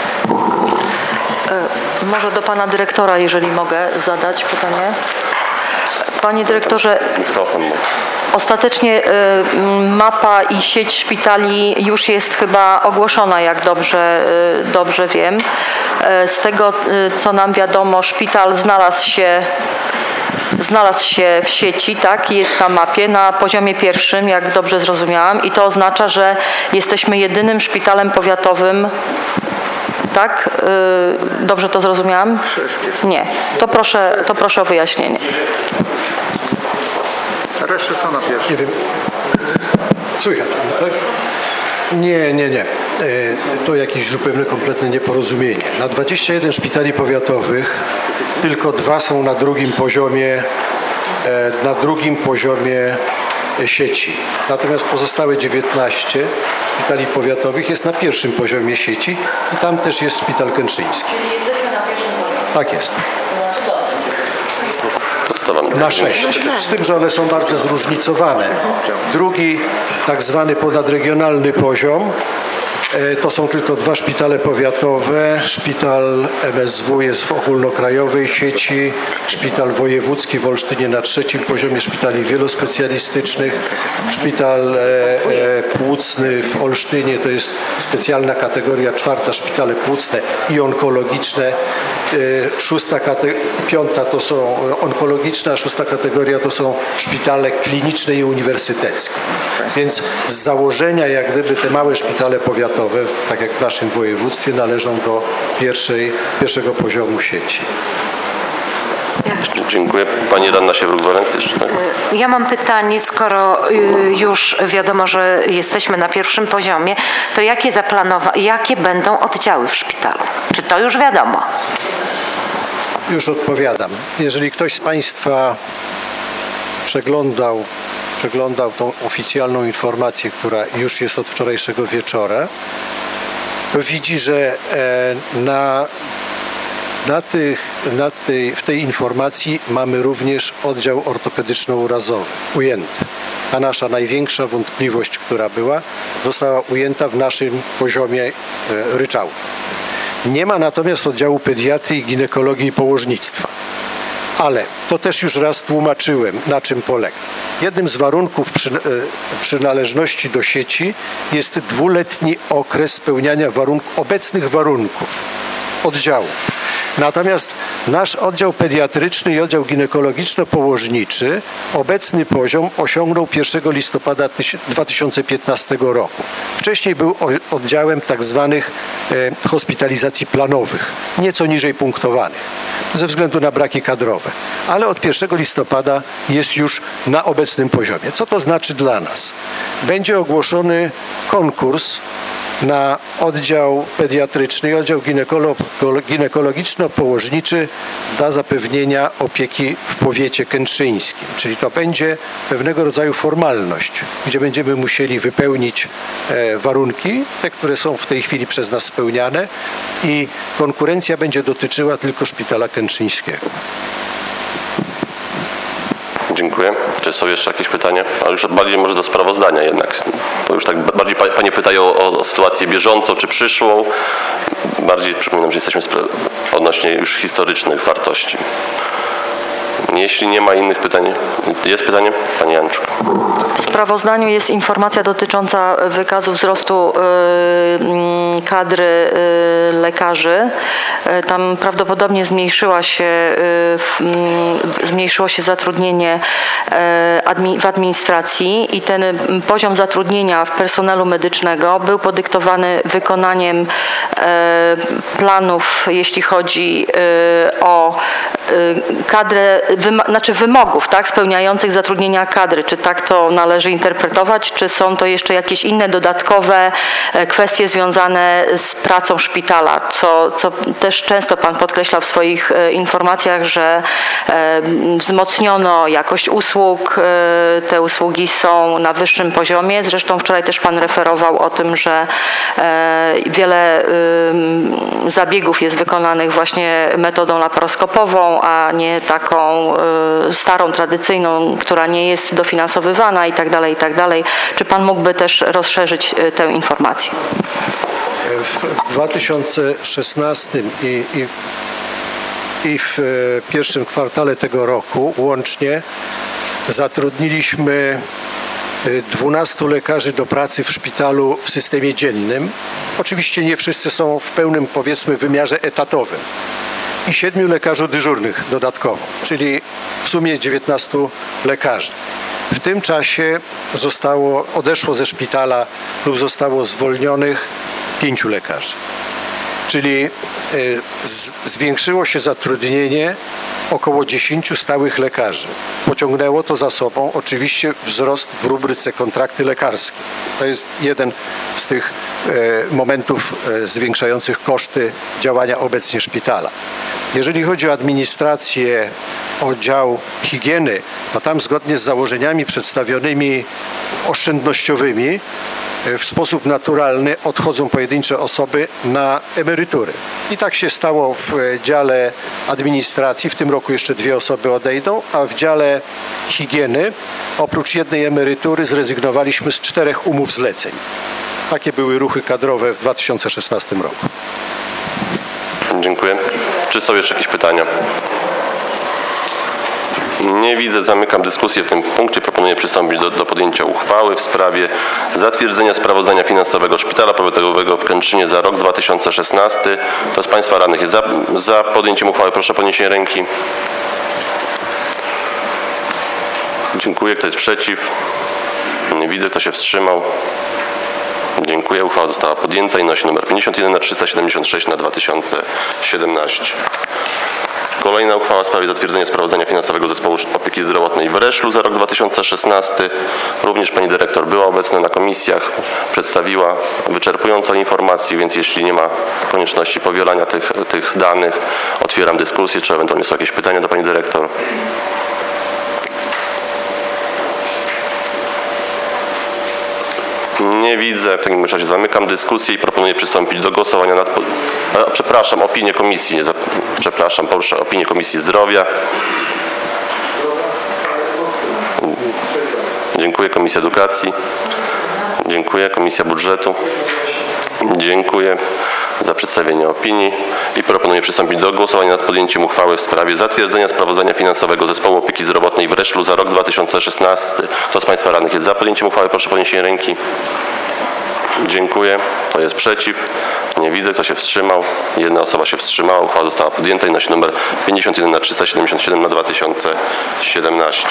Może do pana dyrektora, jeżeli mogę zadać pytanie. Panie dyrektorze, ostatecznie mapa i sieć szpitali już jest chyba ogłoszona, jak dobrze, dobrze wiem. Z tego, co nam wiadomo, szpital znalazł się znalazł się w sieci, tak, jest na mapie na poziomie pierwszym, jak dobrze zrozumiałam, i to oznacza, że jesteśmy jedynym szpitalem powiatowym. Tak? Yy, dobrze to zrozumiałam? Nie. To proszę, to proszę o wyjaśnienie. Reszty są na pierwszym. Nie wiem. Słychać, tak? Nie, nie, nie. To jakieś zupełnie kompletne nieporozumienie. Na dwadzieścia jeden szpitali powiatowych tylko dwa są na drugim poziomie, na drugim poziomie sieci. Natomiast pozostałe dziewiętnaście szpitali powiatowych jest na pierwszym poziomie sieci i tam też jest szpital kętrzyński. Czyli jesteśmy na pierwszym poziomie. Tak jest. Podstawa Na sześć. Z tym, że one są bardzo zróżnicowane. Drugi, tak zwany ponadregionalny poziom, to są tylko dwa szpitale powiatowe. Szpital M S W jest w ogólnokrajowej sieci. Szpital wojewódzki w Olsztynie na trzecim poziomie szpitali wielospecjalistycznych. Szpital e, e, płucny w Olsztynie to jest specjalna kategoria czwarta, szpitale płucne i onkologiczne. E, szósta, piąta to są onkologiczne, a szósta kategoria to są szpitale kliniczne i uniwersyteckie. Więc z założenia, jak gdyby te małe szpitale powiatowe, tak jak w naszym województwie, należą do pierwszej, pierwszego poziomu sieci. Dziękuję. Pani radna Siewruk-Walenc jeszcze. Tak? Ja mam pytanie, skoro już wiadomo, że jesteśmy na pierwszym poziomie, to jakie zaplanowa- jakie będą oddziały w szpitalu? Czy to już wiadomo? Już odpowiadam. Jeżeli ktoś z Państwa przeglądał przeglądał tą oficjalną informację, która już jest od wczorajszego wieczora, to widzi, że na, na tych, na tej, w tej informacji mamy również oddział ortopedyczno-urazowy ujęty. Ta nasza największa wątpliwość, która była, została ujęta w naszym poziomie ryczałtu. Nie ma natomiast oddziału pediatrii, ginekologii i położnictwa. Ale to też już raz tłumaczyłem, na czym polega. Jednym z warunków przy, przynależności do sieci jest dwuletni okres spełniania warunk, obecnych warunków oddziałów. Natomiast nasz oddział pediatryczny i oddział ginekologiczno-położniczy obecny poziom osiągnął pierwszego listopada dwa tysiące piętnastego roku. Wcześniej był oddziałem tak zwanych hospitalizacji planowych, nieco niżej punktowanych, ze względu na braki kadrowe. Ale od pierwszego listopada jest już na obecnym poziomie. Co to znaczy dla nas? Będzie ogłoszony konkurs na oddział pediatryczny i oddział ginekologiczno-położniczy dla zapewnienia opieki w powiecie kętrzyńskim. Czyli to będzie pewnego rodzaju formalność, gdzie będziemy musieli wypełnić warunki, te, które są w tej chwili przez nas spełniane, i konkurencja będzie dotyczyła tylko szpitala kętrzyńskiego. Dziękuję. Czy są jeszcze jakieś pytania? Ale już bardziej może do sprawozdania jednak. To już tak bardziej Panie pytają o, o sytuację bieżącą czy przyszłą. Bardziej przypominam, że jesteśmy odnośnie już historycznych wartości. Jeśli nie ma innych pytań, jest pytanie? Pani Janczuk. W sprawozdaniu jest informacja dotycząca wykazu wzrostu y, kadry y, lekarzy. Y, tam prawdopodobnie zmniejszyła się, y, zmniejszyło się zatrudnienie y, w administracji i ten poziom zatrudnienia w personelu medycznego był podyktowany wykonaniem y, planów, jeśli chodzi y, o y, kadrę, wyma, znaczy wymogów, tak, spełniających zatrudnienia kadry. Czy tak to należy interpretować, czy są to jeszcze jakieś inne dodatkowe kwestie związane z pracą szpitala, co, co też często Pan podkreślał w swoich informacjach, że wzmocniono jakość usług, te usługi są na wyższym poziomie. Zresztą wczoraj też Pan referował o tym, że wiele zabiegów jest wykonanych właśnie metodą laparoskopową, a nie taką starą, tradycyjną, która nie jest dofinansowywana i tak dalej, i tak dalej. Czy Pan mógłby też rozszerzyć tę informację? W dwa tysiące szesnastym i, i, i w pierwszym kwartale tego roku łącznie zatrudniliśmy dwunastu lekarzy do pracy w szpitalu w systemie dziennym. Oczywiście nie wszyscy są w pełnym, powiedzmy, wymiarze etatowym. I siedmiu lekarzy dyżurnych dodatkowo, czyli w sumie dziewiętnastu lekarzy. W tym czasie zostało, odeszło ze szpitala lub zostało zwolnionych pięciu lekarzy. Czyli z, zwiększyło się zatrudnienie około dziesięciu stałych lekarzy. Pociągnęło to za sobą oczywiście wzrost w rubryce kontrakty lekarskie. To jest jeden z tych e, momentów e, zwiększających koszty działania obecnie szpitala. Jeżeli chodzi o administrację, o dział higieny, to tam zgodnie z założeniami przedstawionymi oszczędnościowymi w sposób naturalny odchodzą pojedyncze osoby na emerytury. I tak się stało w dziale administracji. W tym roku jeszcze dwie osoby odejdą, a w dziale higieny oprócz jednej emerytury zrezygnowaliśmy z czterech umów zleceń. Takie były ruchy kadrowe w dwa tysiące szesnastym roku. Dziękuję. Czy są jeszcze jakieś pytania? Nie widzę, zamykam dyskusję w tym punkcie. Proponuję przystąpić do, do podjęcia uchwały w sprawie zatwierdzenia sprawozdania finansowego Szpitala Powiatowego w Kętrzynie za rok dwa tysiące szesnasty. Kto z Państwa radnych jest za, za podjęciem uchwały? Proszę o podniesienie ręki. Dziękuję. Kto jest przeciw? Nie widzę. Kto się wstrzymał? Dziękuję. Uchwała została podjęta i nosi numer pięćdziesiąt jeden na trzysta siedemdziesiąt sześć na dwa tysiące siedemnaście. Kolejna uchwała w sprawie zatwierdzenia sprawozdania finansowego Zespołu Opieki Zdrowotnej w Reszlu za rok dwa tysiące szesnasty. Również pani dyrektor była obecna na komisjach, przedstawiła wyczerpującą informację, więc jeśli nie ma konieczności powielania tych, tych danych, otwieram dyskusję. Czy ewentualnie są jakieś pytania do pani dyrektor? Nie widzę. W takim razie zamykam dyskusję i proponuję przystąpić do głosowania nad... A, przepraszam, opinię komisji. Przepraszam, proszę, opinię Komisji Zdrowia. Dziękuję. Komisja Edukacji. Dziękuję. Komisja Budżetu. Dziękuję za przedstawienie opinii i proponuję przystąpić do głosowania nad podjęciem uchwały w sprawie zatwierdzenia sprawozdania finansowego Zespołu Opieki Zdrowotnej w Reszlu za rok dwa tysiące szesnasty. Kto z Państwa radnych jest za podjęciem uchwały? Proszę o podniesienie ręki. Dziękuję. Kto jest przeciw? Nie widzę. Kto się wstrzymał? Jedna osoba się wstrzymała. Uchwała została podjęta i nosi numer pięćdziesiąt jeden na trzysta siedemdziesiąt siedem na dwa tysiące siedemnaście.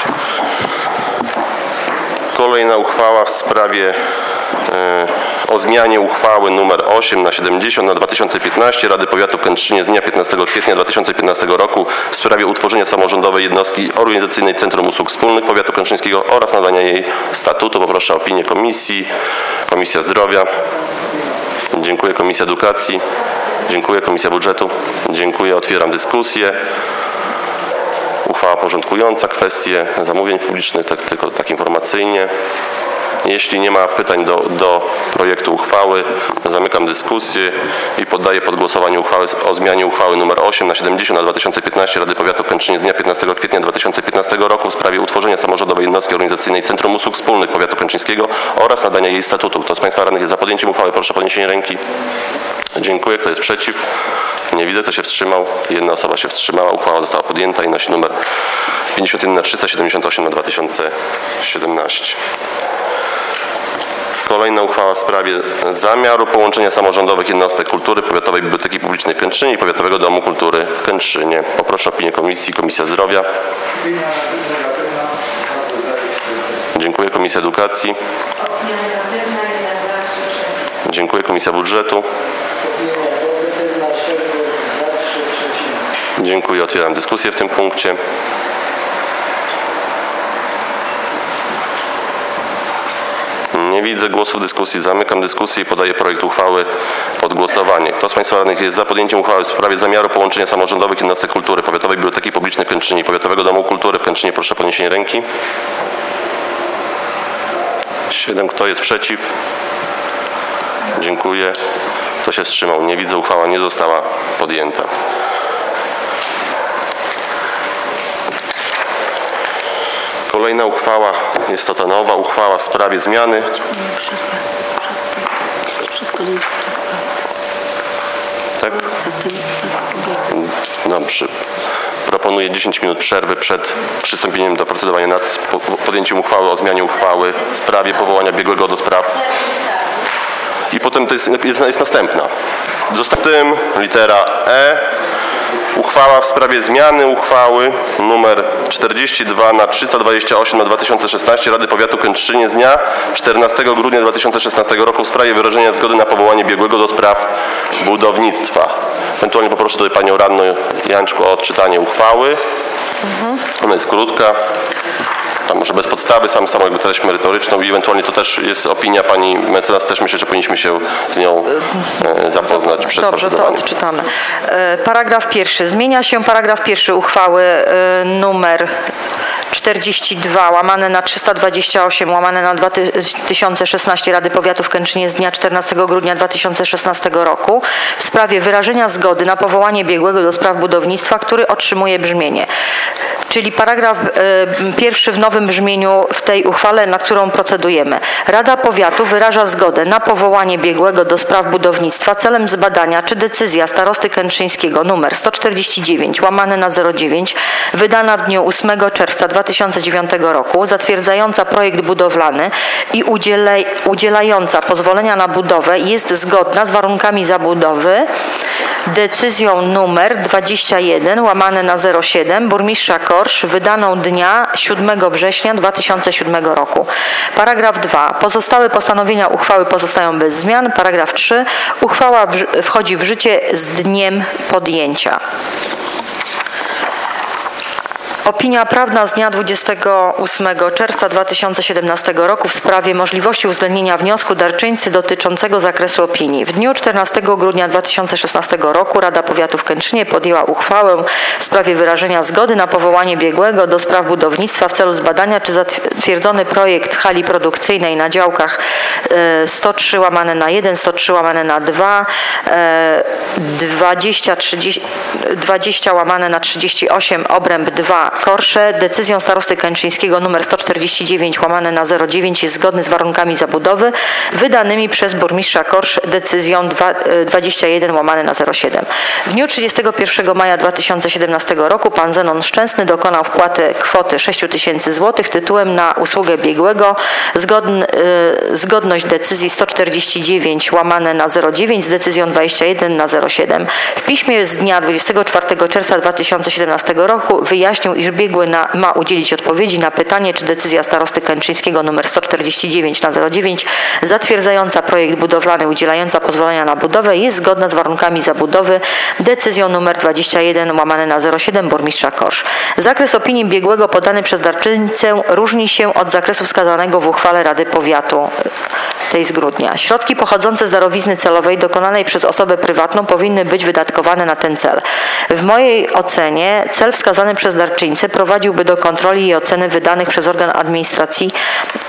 Kolejna uchwała w sprawie e, o zmianie uchwały nr osiem na siedemdziesiąt na dwa tysiące piętnaście Rady Powiatu w Kętrzynie z dnia piętnastego kwietnia dwa tysiące piętnastego roku w sprawie utworzenia samorządowej jednostki organizacyjnej Centrum Usług Wspólnych Powiatu Kętrzyńskiego oraz nadania jej statutu. Poproszę o opinię komisji. Komisja Zdrowia. Dziękuję. Komisja Edukacji. Dziękuję. Komisja Budżetu. Dziękuję. Otwieram dyskusję. Uchwała porządkująca kwestie zamówień publicznych, tak, tylko tak informacyjnie. Jeśli nie ma pytań do, do projektu uchwały, zamykam dyskusję i poddaję pod głosowanie uchwały o zmianie uchwały nr osiem na siedemdziesiąt na dwa tysiące piętnaście Rady Powiatu w Kętrzynie z dnia piętnastego kwietnia dwa tysiące piętnastego roku w sprawie utworzenia samorządowej jednostki jednostki organizacyjnej Centrum Usług Wspólnych Powiatu Kętrzyńskiego oraz nadania jej statutu. Kto z Państwa radnych jest za podjęciem uchwały, proszę o podniesienie ręki. Dziękuję. Kto jest przeciw? Nie widzę. Kto się wstrzymał? Jedna osoba się wstrzymała. Uchwała została podjęta i nosi numer pięćdziesiąt jeden na trzysta siedemdziesiąt osiem na dwa tysiące siedemnaście. Kolejna uchwała w sprawie zamiaru połączenia samorządowych jednostek kultury Powiatowej Biblioteki Publicznej w Kętrzynie i Powiatowego Domu Kultury w Kętrzynie. Poproszę o opinię komisji. Komisja Zdrowia. Dziękuję. Komisja Edukacji. Dziękuję. Komisja Budżetu. Dziękuję. Otwieram dyskusję w tym punkcie. Nie widzę głosów w dyskusji. Zamykam dyskusję i podaję projekt uchwały pod głosowanie. Kto z Państwa radnych jest za podjęciem uchwały w sprawie zamiaru połączenia samorządowych jednostek kultury Powiatowej Biblioteki Publicznej w Kętrzynie i Powiatowego Domu Kultury w Kętrzynie, proszę o podniesienie ręki. Siedem. Kto jest przeciw? Dziękuję. Kto się wstrzymał? Nie widzę. Uchwała nie została podjęta. Kolejna uchwała, jest to ta nowa uchwała w sprawie zmiany. Tak? Dobrze. Proponuję dziesięć minut przerwy przed przystąpieniem do procedowania nad podjęciem uchwały o zmianie uchwały w sprawie powołania biegłego do spraw. I potem to jest, jest, jest następna. Został tym litera E. Uchwała w sprawie zmiany uchwały nr czterdzieści dwa na trzysta dwadzieścia osiem na dwa tysiące szesnaście Rady Powiatu Kętrzynie z dnia czternastego grudnia dwa tysiące szesnastego roku w sprawie wyrażenia zgody na powołanie biegłego do spraw budownictwa. Ewentualnie poproszę tutaj Panią Radną Janczku o odczytanie uchwały. Mhm. Ona jest krótka. Tam może bez podstawy, sam samą jakby treść merytoryczną i ewentualnie to też jest opinia pani mecenas, też myślę, że powinniśmy się z nią e, zapoznać przed Dobrze, to odczytamy. E, paragraf pierwszy. Zmienia się paragraf pierwszy uchwały e, numer czterdzieści dwa łamane na trzysta dwadzieścia osiem łamane na dwa tysiące szesnaście Rady Powiatu w Kętrzynie z dnia czternastego grudnia dwa tysiące szesnastego roku w sprawie wyrażenia zgody na powołanie biegłego do spraw budownictwa, który otrzymuje brzmienie. Czyli paragraf y, pierwszy w nowym brzmieniu w tej uchwale, nad którą procedujemy. Rada Powiatu wyraża zgodę na powołanie biegłego do spraw budownictwa celem zbadania, czy decyzja starosty kętrzyńskiego numer sto czterdzieści dziewięć łamane na zero dziewięć wydana w dniu ósmego czerwca dwa tysiące dziewiątego roku zatwierdzająca projekt budowlany i udzielaj, udzielająca pozwolenia na budowę jest zgodna z warunkami zabudowy decyzją numer dwadzieścia jeden łamane na zero siedem burmistrza Korsz wydaną dnia siódmego września dwa tysiące siódmego roku. Paragraf dwa. Pozostałe postanowienia uchwały pozostają bez zmian. Paragraf trzy. Uchwała wchodzi w życie z dniem podjęcia. Opinia prawna z dnia dwudziestego ósmego czerwca dwa tysiące siedemnastego roku w sprawie możliwości uwzględnienia wniosku darczyńcy dotyczącego zakresu opinii. W dniu czternastego grudnia dwa tysiące szesnastego roku Rada Powiatu w Kętrzynie podjęła uchwałę w sprawie wyrażenia zgody na powołanie biegłego do spraw budownictwa w celu zbadania, czy zatwierdzony projekt hali produkcyjnej na działkach sto trzy łamane na jeden, sto trzy łamane na dwa, dwadzieścia, trzydzieści, dwadzieścia łamane na trzydzieści osiem obręb dwa Korsze decyzją starosty kętrzyńskiego nr sto czterdzieści dziewięć łamane na zero dziewięć jest zgodny z warunkami zabudowy wydanymi przez burmistrza Korsz decyzją dwadzieścia jeden łamane na zero siedem. W dniu trzydziestego pierwszego maja dwa tysiące siedemnastego roku pan Zenon Szczęsny dokonał wpłaty kwoty sześć tysięcy złotych tytułem na usługę biegłego. Zgodn, y, zgodność decyzji sto czterdzieści dziewięć łamane na zero dziewięć z decyzją dwadzieścia jeden na zero siedem. W piśmie z dnia dwudziestego czwartego czerwca dwa tysiące siedemnastego roku wyjaśnił, iż biegły na, ma udzielić odpowiedzi na pytanie, czy decyzja starosty kętrzyńskiego nr sto czterdzieści dziewięć na zero dziewięć zatwierdzająca projekt budowlany udzielająca pozwolenia na budowę jest zgodna z warunkami zabudowy decyzją nr dwadzieścia jeden łamane na zero siedem burmistrza Korsz. Zakres opinii biegłego podany przez darczyńcę różni się od zakresu wskazanego w uchwale Rady Powiatu tej z grudnia. Środki pochodzące z darowizny celowej dokonanej przez osobę prywatną powinny być wydatkowane na ten cel. W mojej ocenie cel wskazany przez darczyńcę prowadziłby do kontroli i oceny wydanych przez organ administracji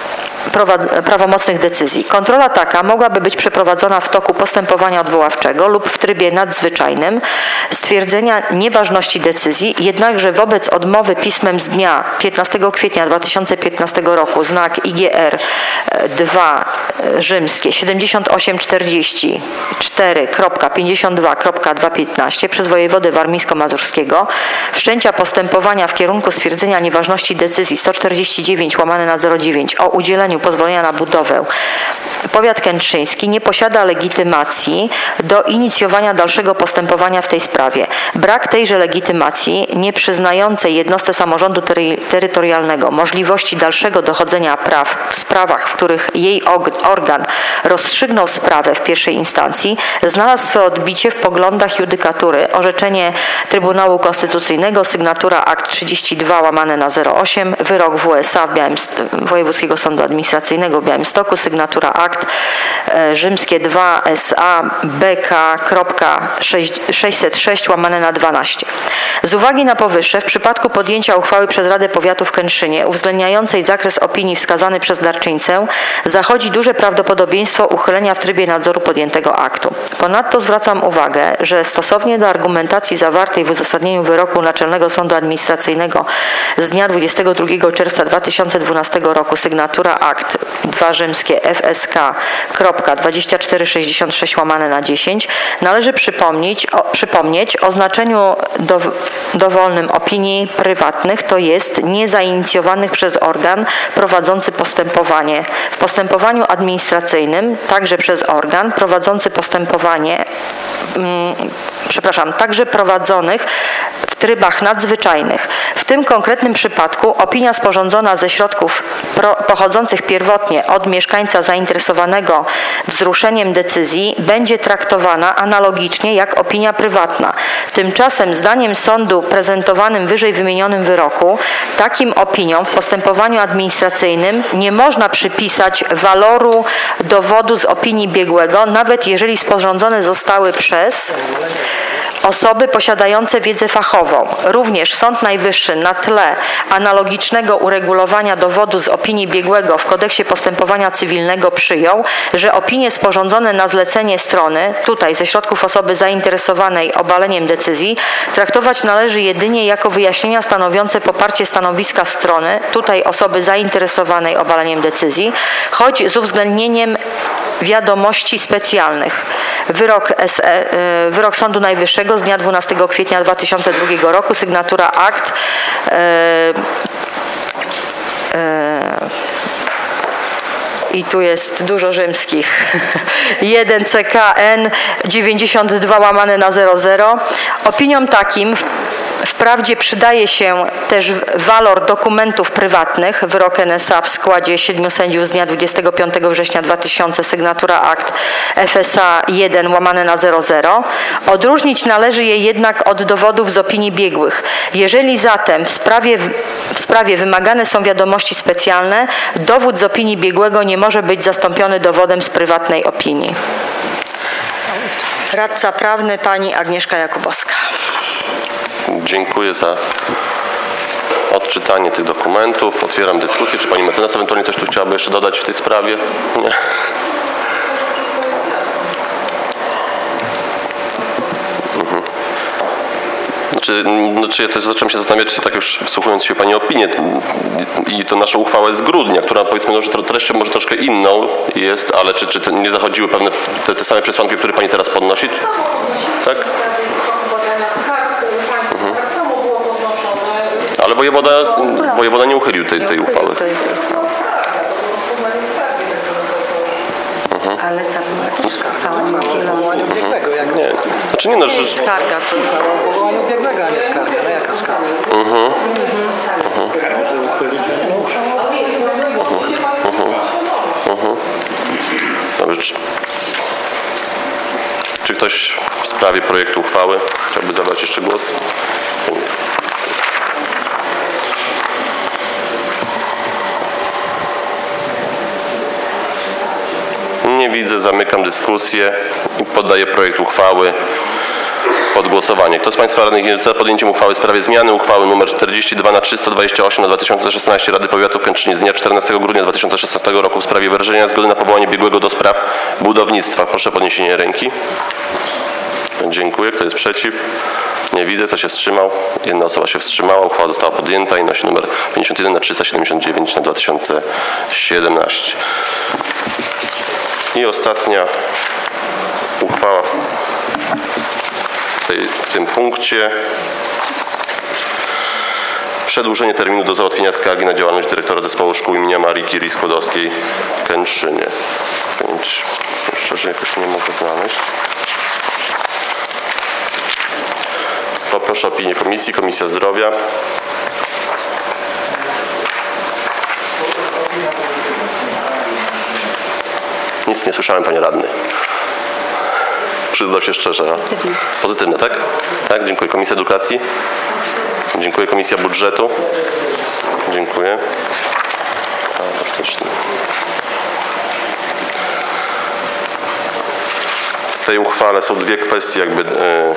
prawomocnych decyzji. Kontrola taka mogłaby być przeprowadzona w toku postępowania odwoławczego lub w trybie nadzwyczajnym stwierdzenia nieważności decyzji, jednakże wobec odmowy pismem z dnia piętnastego kwietnia dwa tysiące piętnastego roku znak I G R dwa rzymskie siedemdziesiąt osiem czterdzieści cztery pięćdziesiąt dwa dwieście piętnaście przez wojewodę warmińsko-mazurskiego wszczęcia postępowania w kierunku stwierdzenia nieważności decyzji sto czterdzieści dziewięć łamane na zero dziewięć o udzieleniu pozwolenia na budowę, powiat kętrzyński nie posiada legitymacji do inicjowania dalszego postępowania w tej sprawie. Brak tejże legitymacji, nie przyznającej jednostce samorządu tery- terytorialnego możliwości dalszego dochodzenia praw w sprawach, w których jej organ rozstrzygnął sprawę w pierwszej instancji, znalazł swe odbicie w poglądach judykatury. Orzeczenie Trybunału Konstytucyjnego, sygnatura akt trzydzieści dwa łamane na zero osiem, wyrok W S A w Białymst- Wojewódzkiego Sądu Administracyjnego w Białymstoku, sygnatura akt e, rzymskie dwa S A B K sześćset sześć łamane na dwanaście. Z uwagi na powyższe, w przypadku podjęcia uchwały przez Radę Powiatu w Kętrzynie uwzględniającej zakres opinii wskazany przez darczyńcę, zachodzi duże prawdopodobieństwo uchylenia w trybie nadzoru podjętego aktu. Ponadto zwracam uwagę, że stosownie do argumentacji zawartej w uzasadnieniu wyroku Naczelnego Sądu Administracyjnego z dnia dwudziestego drugiego czerwca dwa tysiące dwunastego roku, sygnatura akt dwa rzymskie F S K dwadzieścia cztery sześćdziesiąt sześć łamane na dziesięć, należy przypomnieć o, przypomnieć o znaczeniu do, dowolnym opinii prywatnych, to jest niezainicjowanych przez organ prowadzący postępowanie. W postępowaniu administracyjnym także przez organ prowadzący postępowanie, mm, przepraszam, także prowadzonych w trybach nadzwyczajnych. W tym konkretnym przypadku opinia sporządzona ze środków pro, pochodzących pierwotnie od mieszkańca zainteresowanego wzruszeniem decyzji będzie traktowana analogicznie jak opinia prywatna. Tymczasem zdaniem sądu prezentowanym wyżej wymienionym wyroku takim opiniom w postępowaniu administracyjnym nie można przypisać waloru dowodu z opinii biegłego, nawet jeżeli sporządzone zostały przez osoby posiadające wiedzę fachową. Również Sąd Najwyższy na tle analogicznego uregulowania dowodu z opinii biegłego w Kodeksie Postępowania Cywilnego przyjął, że opinie sporządzone na zlecenie strony, tutaj ze środków osoby zainteresowanej obaleniem decyzji, traktować należy jedynie jako wyjaśnienia stanowiące poparcie stanowiska strony, tutaj osoby zainteresowanej obaleniem decyzji, choć z uwzględnieniem wiadomości specjalnych. Wyrok, S E, wyrok Sądu Najwyższego z dnia dwunastego kwietnia dwa tysiące drugiego roku, sygnatura akt e, e, i tu jest dużo rzymskich. jeden C K N dziewięćdziesiąt dwa łamane na zero zero. Opiniom takim wprawdzie przydaje się też walor dokumentów prywatnych, wyrok N S A w składzie siedmiu sędziów z dnia dwudziestego piątego września dwa tysiące, sygnatura akt F S A jeden łamane na zero zero. Odróżnić należy je jednak od dowodów z opinii biegłych. Jeżeli zatem w sprawie, w sprawie wymagane są wiadomości specjalne, dowód z opinii biegłego nie może być zastąpiony dowodem z prywatnej opinii. Radca prawny pani Agnieszka Jakubowska. Dziękuję za odczytanie tych dokumentów. Otwieram dyskusję. Czy pani mecenas ewentualnie coś tu chciałaby jeszcze dodać w tej sprawie? Nie. Mhm. Znaczy, znaczy ja też zacząłem się zastanawiać, czy tak już wsłuchując się w pani opinię i to nasza uchwała z grudnia, która powiedzmy, no, że treścią może troszkę inną jest, ale czy, czy te, nie zachodziły pewne te, te same przesłanki, które pani teraz podnosi? Tak? Ale wojewoda, wojewoda nie uchylił tej, tej uchwały. Mhm. Ale ta uchwała nie uchylona. Mhm. Nie, znaczy nie no, że... Skarga. Powołaniu biegłego, a nie skarga. No jaka skarga? Mhm. Mhm. Mhm. Mhm. Dobrze. Czy, czy ktoś w sprawie projektu uchwały chciałby zabrać jeszcze głos? Nie widzę, zamykam dyskusję i poddaję projekt uchwały pod głosowanie. Kto z Państwa radnych jest za podjęciem uchwały w sprawie zmiany uchwały nr czterdzieści dwa na trzysta dwadzieścia osiem na dwa tysiące szesnaście Rady Powiatu w Kętrzynie z dnia czternastego grudnia dwa tysiące szesnastego roku w sprawie wyrażenia zgody na powołanie biegłego do spraw budownictwa? Proszę o podniesienie ręki. Dziękuję. Kto jest przeciw? Nie widzę. Kto się wstrzymał? Jedna osoba się wstrzymała. Uchwała została podjęta i nosi numer pięćdziesiąt jeden na trzysta siedemdziesiąt dziewięć na dwa tysiące siedemnaście. I ostatnia uchwała w, tej, w tym punkcie. Przedłużenie terminu do załatwienia skargi na działalność dyrektora Zespołu Szkół im. Marii Curie Skłodowskiej w Kętrzynie. Więc szczerze jakoś nie mogę znaleźć. Poproszę o opinię komisji. Komisja Zdrowia. Nic nie słyszałem, panie radny. Przyznam się szczerze. Pozytywne. Pozytywne, tak? Tak, dziękuję. Komisja Edukacji. Dziękuję. Komisja Budżetu. Dziękuję. A, sztuczny. W tej uchwale są dwie kwestie jakby e,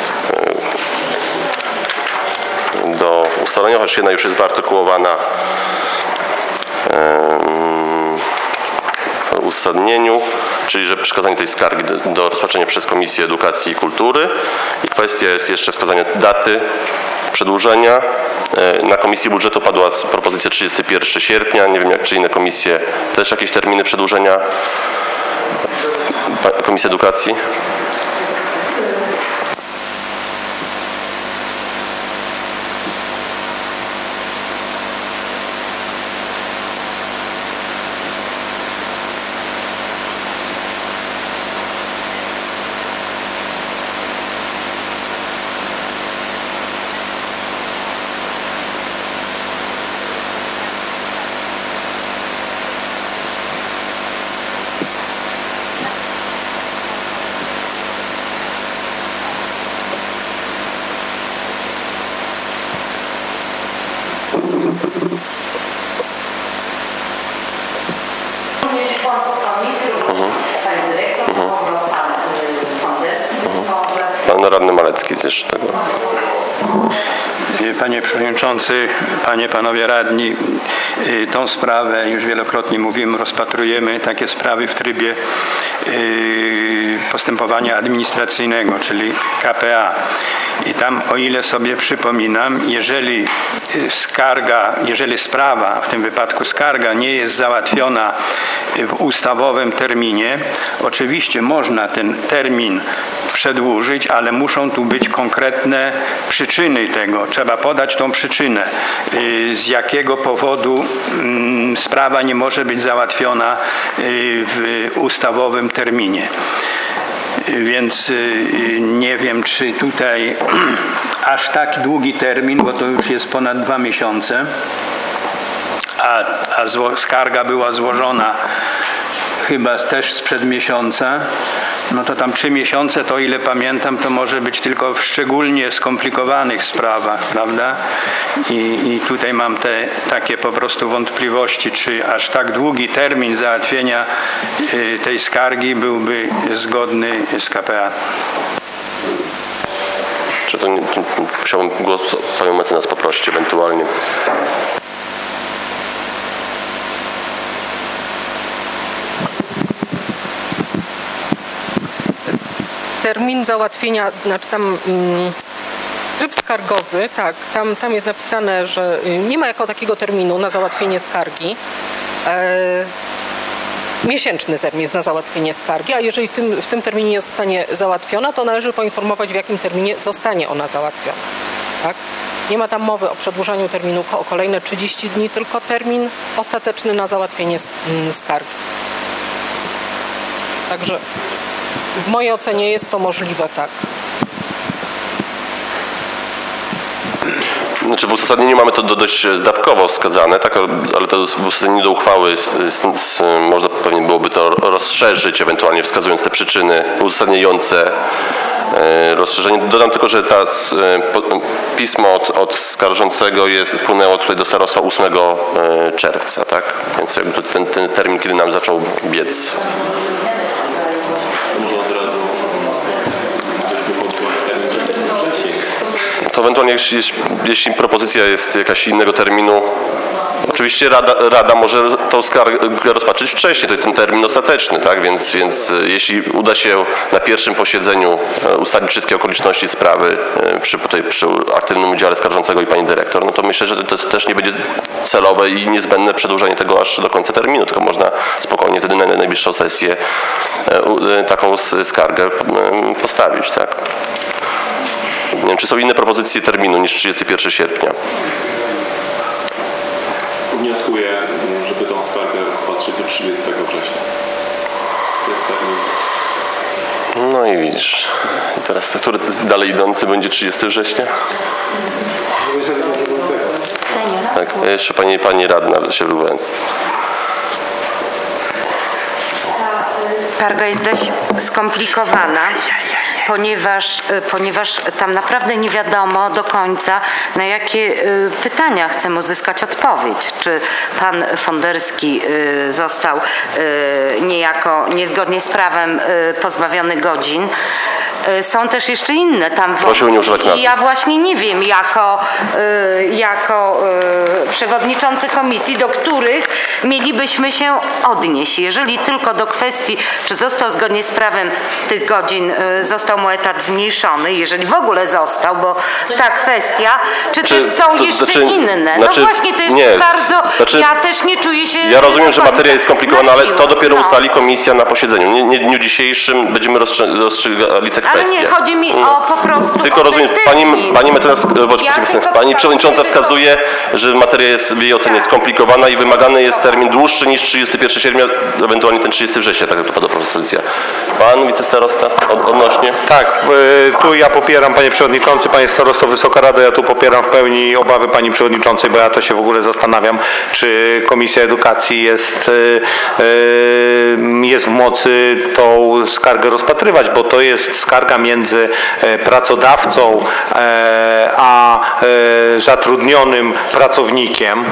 e, do ustalenia, chociaż jedna już jest wyartykułowana w uzasadnieniu, czyli że przekazanie tej skargi do, do rozpatrzenia przez Komisję Edukacji i Kultury. I kwestia jest jeszcze wskazanie daty przedłużenia. Na Komisji Budżetu padła propozycja trzydziestego pierwszego sierpnia. Nie wiem, jak czy inne komisje też jakieś terminy przedłużenia. Komisja Edukacji. Pan radny Malecki jeszcze tego. Panie Przewodniczący, Panie, Panowie Radni, tą sprawę już wielokrotnie mówiłem, rozpatrujemy takie sprawy w trybie postępowania administracyjnego, czyli K P A. I tam, o ile sobie przypominam, jeżeli skarga, jeżeli sprawa, w tym wypadku skarga nie jest załatwiona w ustawowym terminie, oczywiście można ten termin przedłużyć, ale muszą tu być konkretne przyczyny tego. Trzeba podać tą przyczynę, z jakiego powodu sprawa nie może być załatwiona w ustawowym terminie. Więc nie wiem, czy tutaj aż tak długi termin, bo to już jest ponad dwa miesiące, a, a zło, skarga była złożona chyba też sprzed miesiąca, no to tam trzy miesiące, to ile pamiętam, to może być tylko w szczególnie skomplikowanych sprawach, prawda? I, i tutaj mam te takie po prostu wątpliwości, czy aż tak długi termin załatwienia y, tej skargi byłby zgodny z K P A. Czy to nie, musiałbym głos panią mecenas poprosić ewentualnie. Termin załatwienia, znaczy tam mm, tryb skargowy, tak, tam, tam jest napisane, że nie ma jako takiego terminu na załatwienie skargi. E, miesięczny termin jest na załatwienie skargi, a jeżeli w tym, w tym terminie nie zostanie załatwiona, to należy poinformować, w jakim terminie zostanie ona załatwiona. Tak? Nie ma tam mowy o przedłużaniu terminu o kolejne trzydzieści dni, tylko termin ostateczny na załatwienie skargi. Także w mojej ocenie jest to możliwe, tak. Znaczy w uzasadnieniu mamy to dość zdawkowo wskazane, tak, ale to w uzasadnieniu do uchwały z, z, z, można pewnie byłoby to rozszerzyć, ewentualnie wskazując te przyczyny uzasadniające e, rozszerzenie. Dodam tylko, że ta z, po, pismo od, od skarżącego jest, wpłynęło tutaj do starostwa ósmego czerwca, tak, więc jakby ten, ten termin, kiedy nam zaczął biec. To ewentualnie jeśli, jeśli propozycja jest jakaś innego terminu, oczywiście Rada, Rada może tą skargę rozpatrzyć wcześniej, to jest ten termin ostateczny, tak? Więc, więc jeśli uda się na pierwszym posiedzeniu ustalić wszystkie okoliczności sprawy przy, tutaj, przy aktywnym udziale skarżącego i pani dyrektor, no to myślę, że to, to też nie będzie celowe i niezbędne przedłużenie tego aż do końca terminu, tylko można spokojnie wtedy na najbliższą sesję taką skargę postawić, tak? Nie wiem, czy są inne propozycje terminu niż trzydziestego pierwszego sierpnia? Wnioskuję, żeby tą skargę rozpatrzyć do trzydziestego września. To jest termin. No i widzisz. I teraz który dalej idący będzie trzydziestego września? Tak, jeszcze pani, pani radna się wywołując. Skarga jest dość skomplikowana, ponieważ, ponieważ tam naprawdę nie wiadomo do końca, na jakie pytania chcemy uzyskać odpowiedź. Czy pan Fonderski został niejako niezgodnie z prawem pozbawiony godzin. Są też jeszcze inne tam Proszę nie używać nazwisk. I ja właśnie nie wiem, jako, jako przewodniczący komisji, do których mielibyśmy się odnieść. Jeżeli tylko do kwestii, czy został zgodnie z prawem tych godzin, został mu etat zmniejszony, jeżeli w ogóle został, bo ta kwestia, czy, czy też są to, jeszcze znaczy, inne. Znaczy, no właśnie, to jest nie, bardzo, znaczy, ja też nie czuję się... Ja rozumiem, że materia jest skomplikowana, ale to dopiero no. ustali komisja na posiedzeniu. Nie, nie w dniu dzisiejszym będziemy rozstrzygali te kwestie. Ale nie, chodzi mi o po prostu Tylko o rozumiem, pani, pani mecenas, ja pani przewodnicząca wskazuje, że materia jest w jej ocenie skomplikowana i wymagany jest termin dłuższy niż trzydziestego pierwszego sierpnia, ewentualnie ten trzydziestego września, tak wypada propozycja. Pan wicestarosta od, odnośnie? Tak, tu ja popieram, panie przewodniczący, panie starosto, Wysoka Rado, ja tu popieram w pełni obawy pani przewodniczącej, bo ja to się w ogóle zastanawiam, czy Komisja Edukacji jest, jest w mocy tą skargę rozpatrywać, bo to jest skarga między pracodawcą a zatrudnionym pracownikiem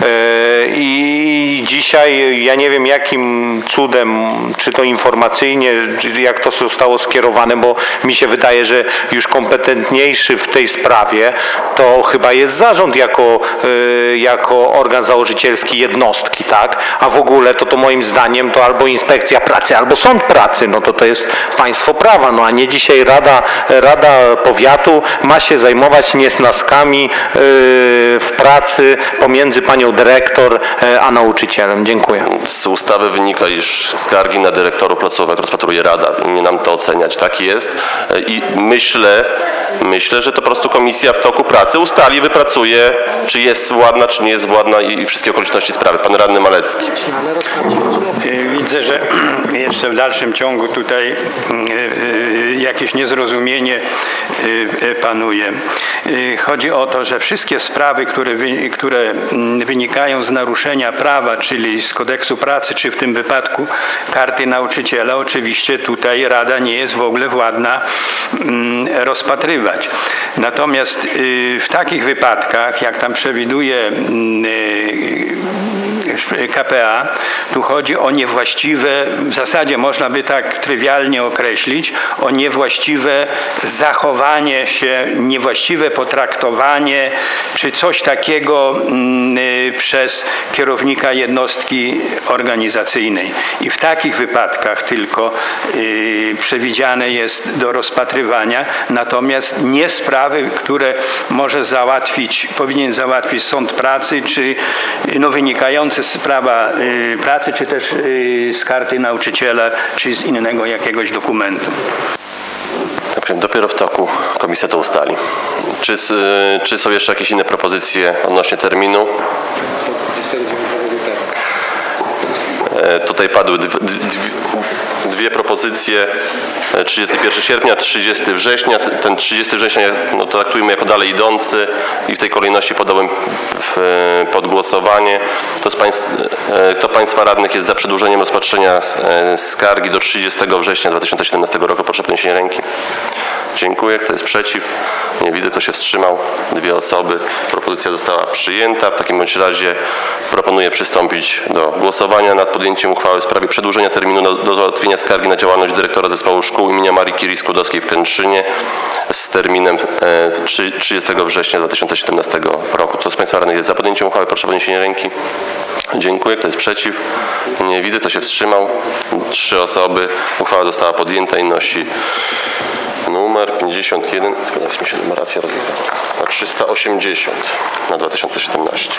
i dzisiaj ja nie wiem, jakim cudem, czy to informacyjnie, jak to zostało skierowane, bo mi się wydaje, że już kompetentniejszy w tej sprawie to chyba jest zarząd jako, jako organ założycielski jednostki, tak? A w ogóle to to moim zdaniem to albo Inspekcja Pracy, albo Sąd Pracy, no to to jest państwo prawa, no a nie dzisiaj Rada, Rada Powiatu ma się zajmować niesnaskami w pracy pomiędzy panią dyrektor a nauczycielem. Dziękuję. Z ustawy wynika, iż skargi na dyrektorów placówek rozpatruje Rada i nie nam to oceniać. Tak jest. I myślę, myślę, że to po prostu komisja w toku pracy ustali, wypracuje, czy jest władna, czy nie jest władna i wszystkie okoliczności sprawy. Pan radny Malecki. Widzę, że jeszcze w dalszym ciągu tutaj jakieś niezrozumienie panuje. Chodzi o to, że wszystkie sprawy, które, które wynikają z naruszenia prawa, czyli z kodeksu pracy, czy w tym wypadku karty nauczyciela, oczywiście tutaj Rada nie jest w ogóle władna rozpatrywać. Natomiast w takich wypadkach, jak tam przewiduje K P A, tu chodzi o niewłaściwe, w zasadzie można by tak trywialnie określić, o niewłaściwe zachowanie się, niewłaściwe potraktowanie, czy coś takiego przez kierownika jednostki organizacyjnej. I w takich wypadkach tylko przewidziane jest do rozpatrywania, natomiast nie sprawy, które może załatwić, powinien załatwić Sąd Pracy, czy no, wynikające z prawa pracy, czy też z karty nauczyciela, czy z innego jakiegoś dokumentu. Dopiero w toku komisja to ustali. Czy, czy są jeszcze jakieś inne propozycje odnośnie terminu? Tutaj padły dwie, dwie propozycje, trzydziestego pierwszego sierpnia, trzydziestego września. Ten trzydziestego września no, traktujemy jako dalej idący i w tej kolejności podałem w, pod głosowanie. Kto z państw, kto Państwa radnych jest za przedłużeniem rozpatrzenia skargi do trzydziestego września dwa tysiące siedemnastego roku? Proszę o podniesienie ręki. Dziękuję. Kto jest przeciw? Nie widzę. Kto się wstrzymał? Dwie osoby. Propozycja została przyjęta. W takim bądź razie proponuję przystąpić do głosowania nad podjęciem uchwały w sprawie przedłużenia terminu do, do załatwienia skargi na działalność dyrektora Zespołu Szkół imienia Marii Curie Skłodowskiej w Kętrzynie z terminem e, trzydziestego września dwa tysiące siedemnastego roku. Kto z Państwa radnych jest za podjęciem uchwały? Proszę o podniesienie ręki. Dziękuję. Kto jest przeciw? Nie widzę. Kto się wstrzymał? Trzy osoby. Uchwała została podjęta i nosi numer pięćdziesiąt jeden, teraz mi się numeracja rozjechała, na trzysta osiemdziesiąt na dwa tysiące siedemnaście.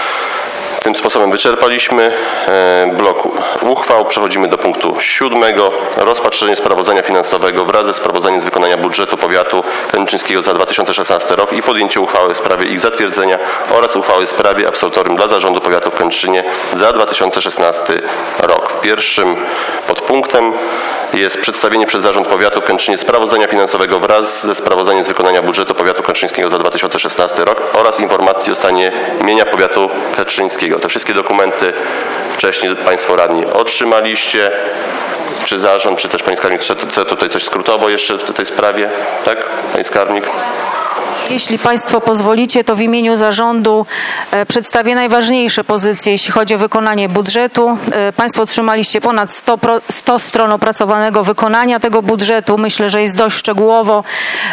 Tym sposobem wyczerpaliśmy blok uchwał. Przechodzimy do punktu siódmego. Rozpatrzenie sprawozdania finansowego wraz ze sprawozdaniem z wykonania budżetu powiatu kętrzyńskiego za dwa tysiące szesnasty rok i podjęcie uchwały w sprawie ich zatwierdzenia oraz uchwały w sprawie absolutorium dla Zarządu Powiatu w Kętrzynie za dwa tysiące szesnasty rok. Pierwszym podpunktem jest przedstawienie przez Zarząd Powiatu w Kętrzynie sprawozdania finansowego wraz ze sprawozdaniem z wykonania budżetu powiatu kętrzyńskiego za dwa tysiące szesnasty rok oraz informacji o stanie mienia powiatu kętrzyńskiego. Te wszystkie dokumenty wcześniej Państwo radni otrzymaliście. Czy zarząd, czy też Pani Skarbnik chce tutaj coś skrótowo jeszcze w tej sprawie? Tak? Pani Skarbnik? Jeśli Państwo pozwolicie, to w imieniu zarządu przedstawię najważniejsze pozycje, jeśli chodzi o wykonanie budżetu. Państwo otrzymaliście ponad sto, sto stron opracowanego wykonania tego budżetu. Myślę, że jest dość szczegółowo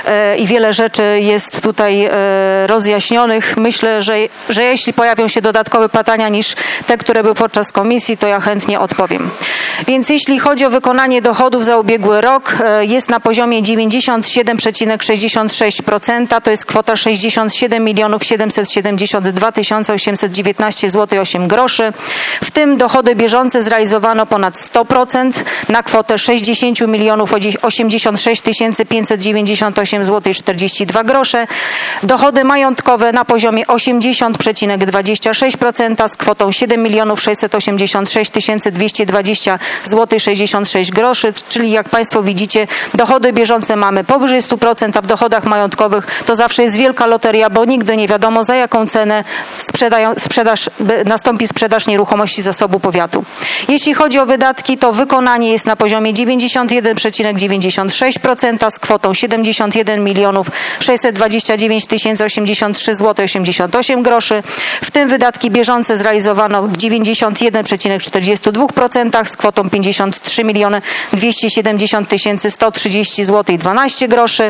i wiele rzeczy jest tutaj rozjaśnionych. Myślę, że, że jeśli pojawią się dodatkowe pytania niż te, które były podczas komisji, to ja chętnie odpowiem. Więc jeśli chodzi o wykonanie dochodów za ubiegły rok, jest na poziomie dziewięćdziesiąt siedem przecinek sześćdziesiąt sześć procent. To jest kwota sześćdziesiąt siedem milionów siedemset siedemdziesiąt dwa tysiące osiemset dziewiętnaście złotych osiem groszy. W tym dochody bieżące zrealizowano ponad sto procent na kwotę sześćdziesiąt milionów osiemdziesiąt sześć tysięcy pięćset dziewięćdziesiąt osiem złotych czterdzieści dwa grosze. Dochody majątkowe na poziomie osiemdziesiąt przecinek dwadzieścia sześć procent z kwotą siedem milionów sześćset osiemdziesiąt sześć tysięcy dwieście dwadzieścia złotych sześćdziesiąt sześć groszy, czyli jak Państwo widzicie, dochody bieżące mamy powyżej stu procent, a w dochodach majątkowych to zawsze jest wielka loteria, bo nigdy nie wiadomo, za jaką cenę sprzedają, sprzedaż, nastąpi sprzedaż nieruchomości zasobu powiatu. Jeśli chodzi o wydatki, to wykonanie jest na poziomie dziewięćdziesiąt jeden przecinek dziewięćdziesiąt sześć procent z kwotą siedemdziesiąt jeden milionów sześćset dwadzieścia dziewięć tysięcy osiemdziesiąt trzy złotych osiemdziesiąt osiem groszy. W tym wydatki bieżące zrealizowano w dziewięćdziesiąt jeden przecinek czterdzieści dwa procent z kwotą pięćdziesiąt trzy miliony dwieście siedemdziesiąt tysięcy sto trzydzieści złotych dwanaście groszy.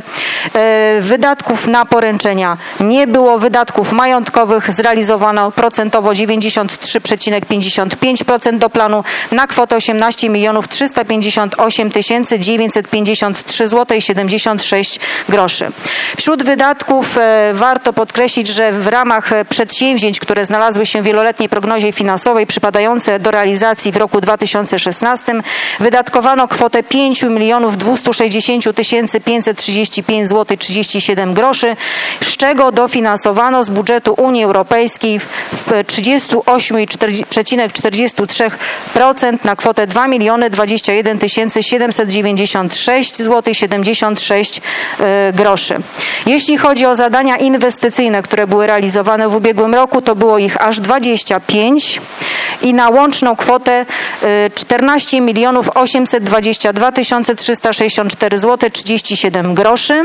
Wydatków na poręczenia nie było. Wydatków majątkowych zrealizowano procentowo dziewięćdziesiąt trzy przecinek pięćdziesiąt pięć procent do planu na kwotę osiemnaście milionów trzysta pięćdziesiąt osiem tysięcy dziewięćset pięćdziesiąt trzy złotych siedemdziesiąt sześć groszy. Wśród wydatków e, warto podkreślić, że w ramach przedsięwzięć, które znalazły się w wieloletniej prognozie finansowej przypadające do realizacji w roku dwa tysiące szesnastym wydatkowano kwotę pięć milionów dwieście sześćdziesiąt tysięcy pięćset trzydzieści pięć złotych trzydzieści siedem groszy, z czego dofinansowano z budżetu Unii Europejskiej w trzydzieści osiem przecinek czterdzieści trzy procent na kwotę dwa miliony dwadzieścia jeden tysięcy siedemset dziewięćdziesiąt sześć złotych siedemdziesiąt sześć groszy. Jeśli chodzi o zadania inwestycyjne, które były realizowane w ubiegłym roku, to było ich aż dwadzieścia pięć i na łączną kwotę czternaście milionów osiemset dwadzieścia dwa tysiące trzysta sześćdziesiąt cztery złotych trzydzieści siedem groszy.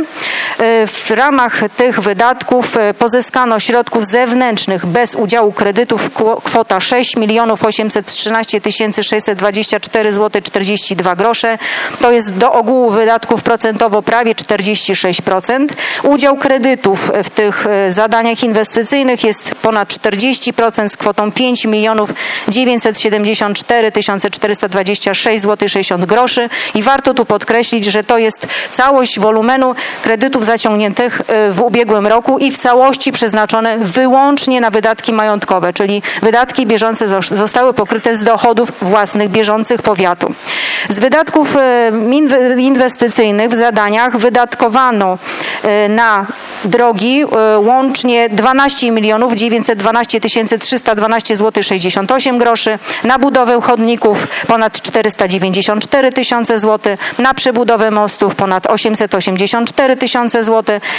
W ramach tych wydatków pozyskano środków zewnętrznych bez udziału kredytów kwota sześć milionów osiemset trzynaście tysięcy sześćset dwadzieścia cztery złotych czterdzieści dwa grosze. To jest do ogółu wydatków procentowo prawie czterdzieści sześć procent. Udział kredytów w tych zadaniach inwestycyjnych jest ponad czterdzieści procent z kwotą pięć milionów dziewięćset siedemdziesiąt cztery tysiące czterysta dwadzieścia sześć złotych sześćdziesiąt groszy i warto tu podkreślić, że to jest całość wolumenu kredytów zaciągniętych w ubiegłym roku i w całości przeznaczone wyłącznie na wydatki majątkowe, czyli wydatki bieżące zostały pokryte z dochodów własnych bieżących powiatu. Z wydatków inwestycyjnych w zadaniach wydatkowano na drogi łącznie dwanaście milionów dziewięćset dwanaście tysięcy trzysta dwanaście złotych sześćdziesiąt osiem groszy, na budowę chodników ponad czterysta dziewięćdziesiąt cztery tysiące złotych, na przebudowę mostów ponad osiemset osiemdziesiąt cztery tysiące złotych i na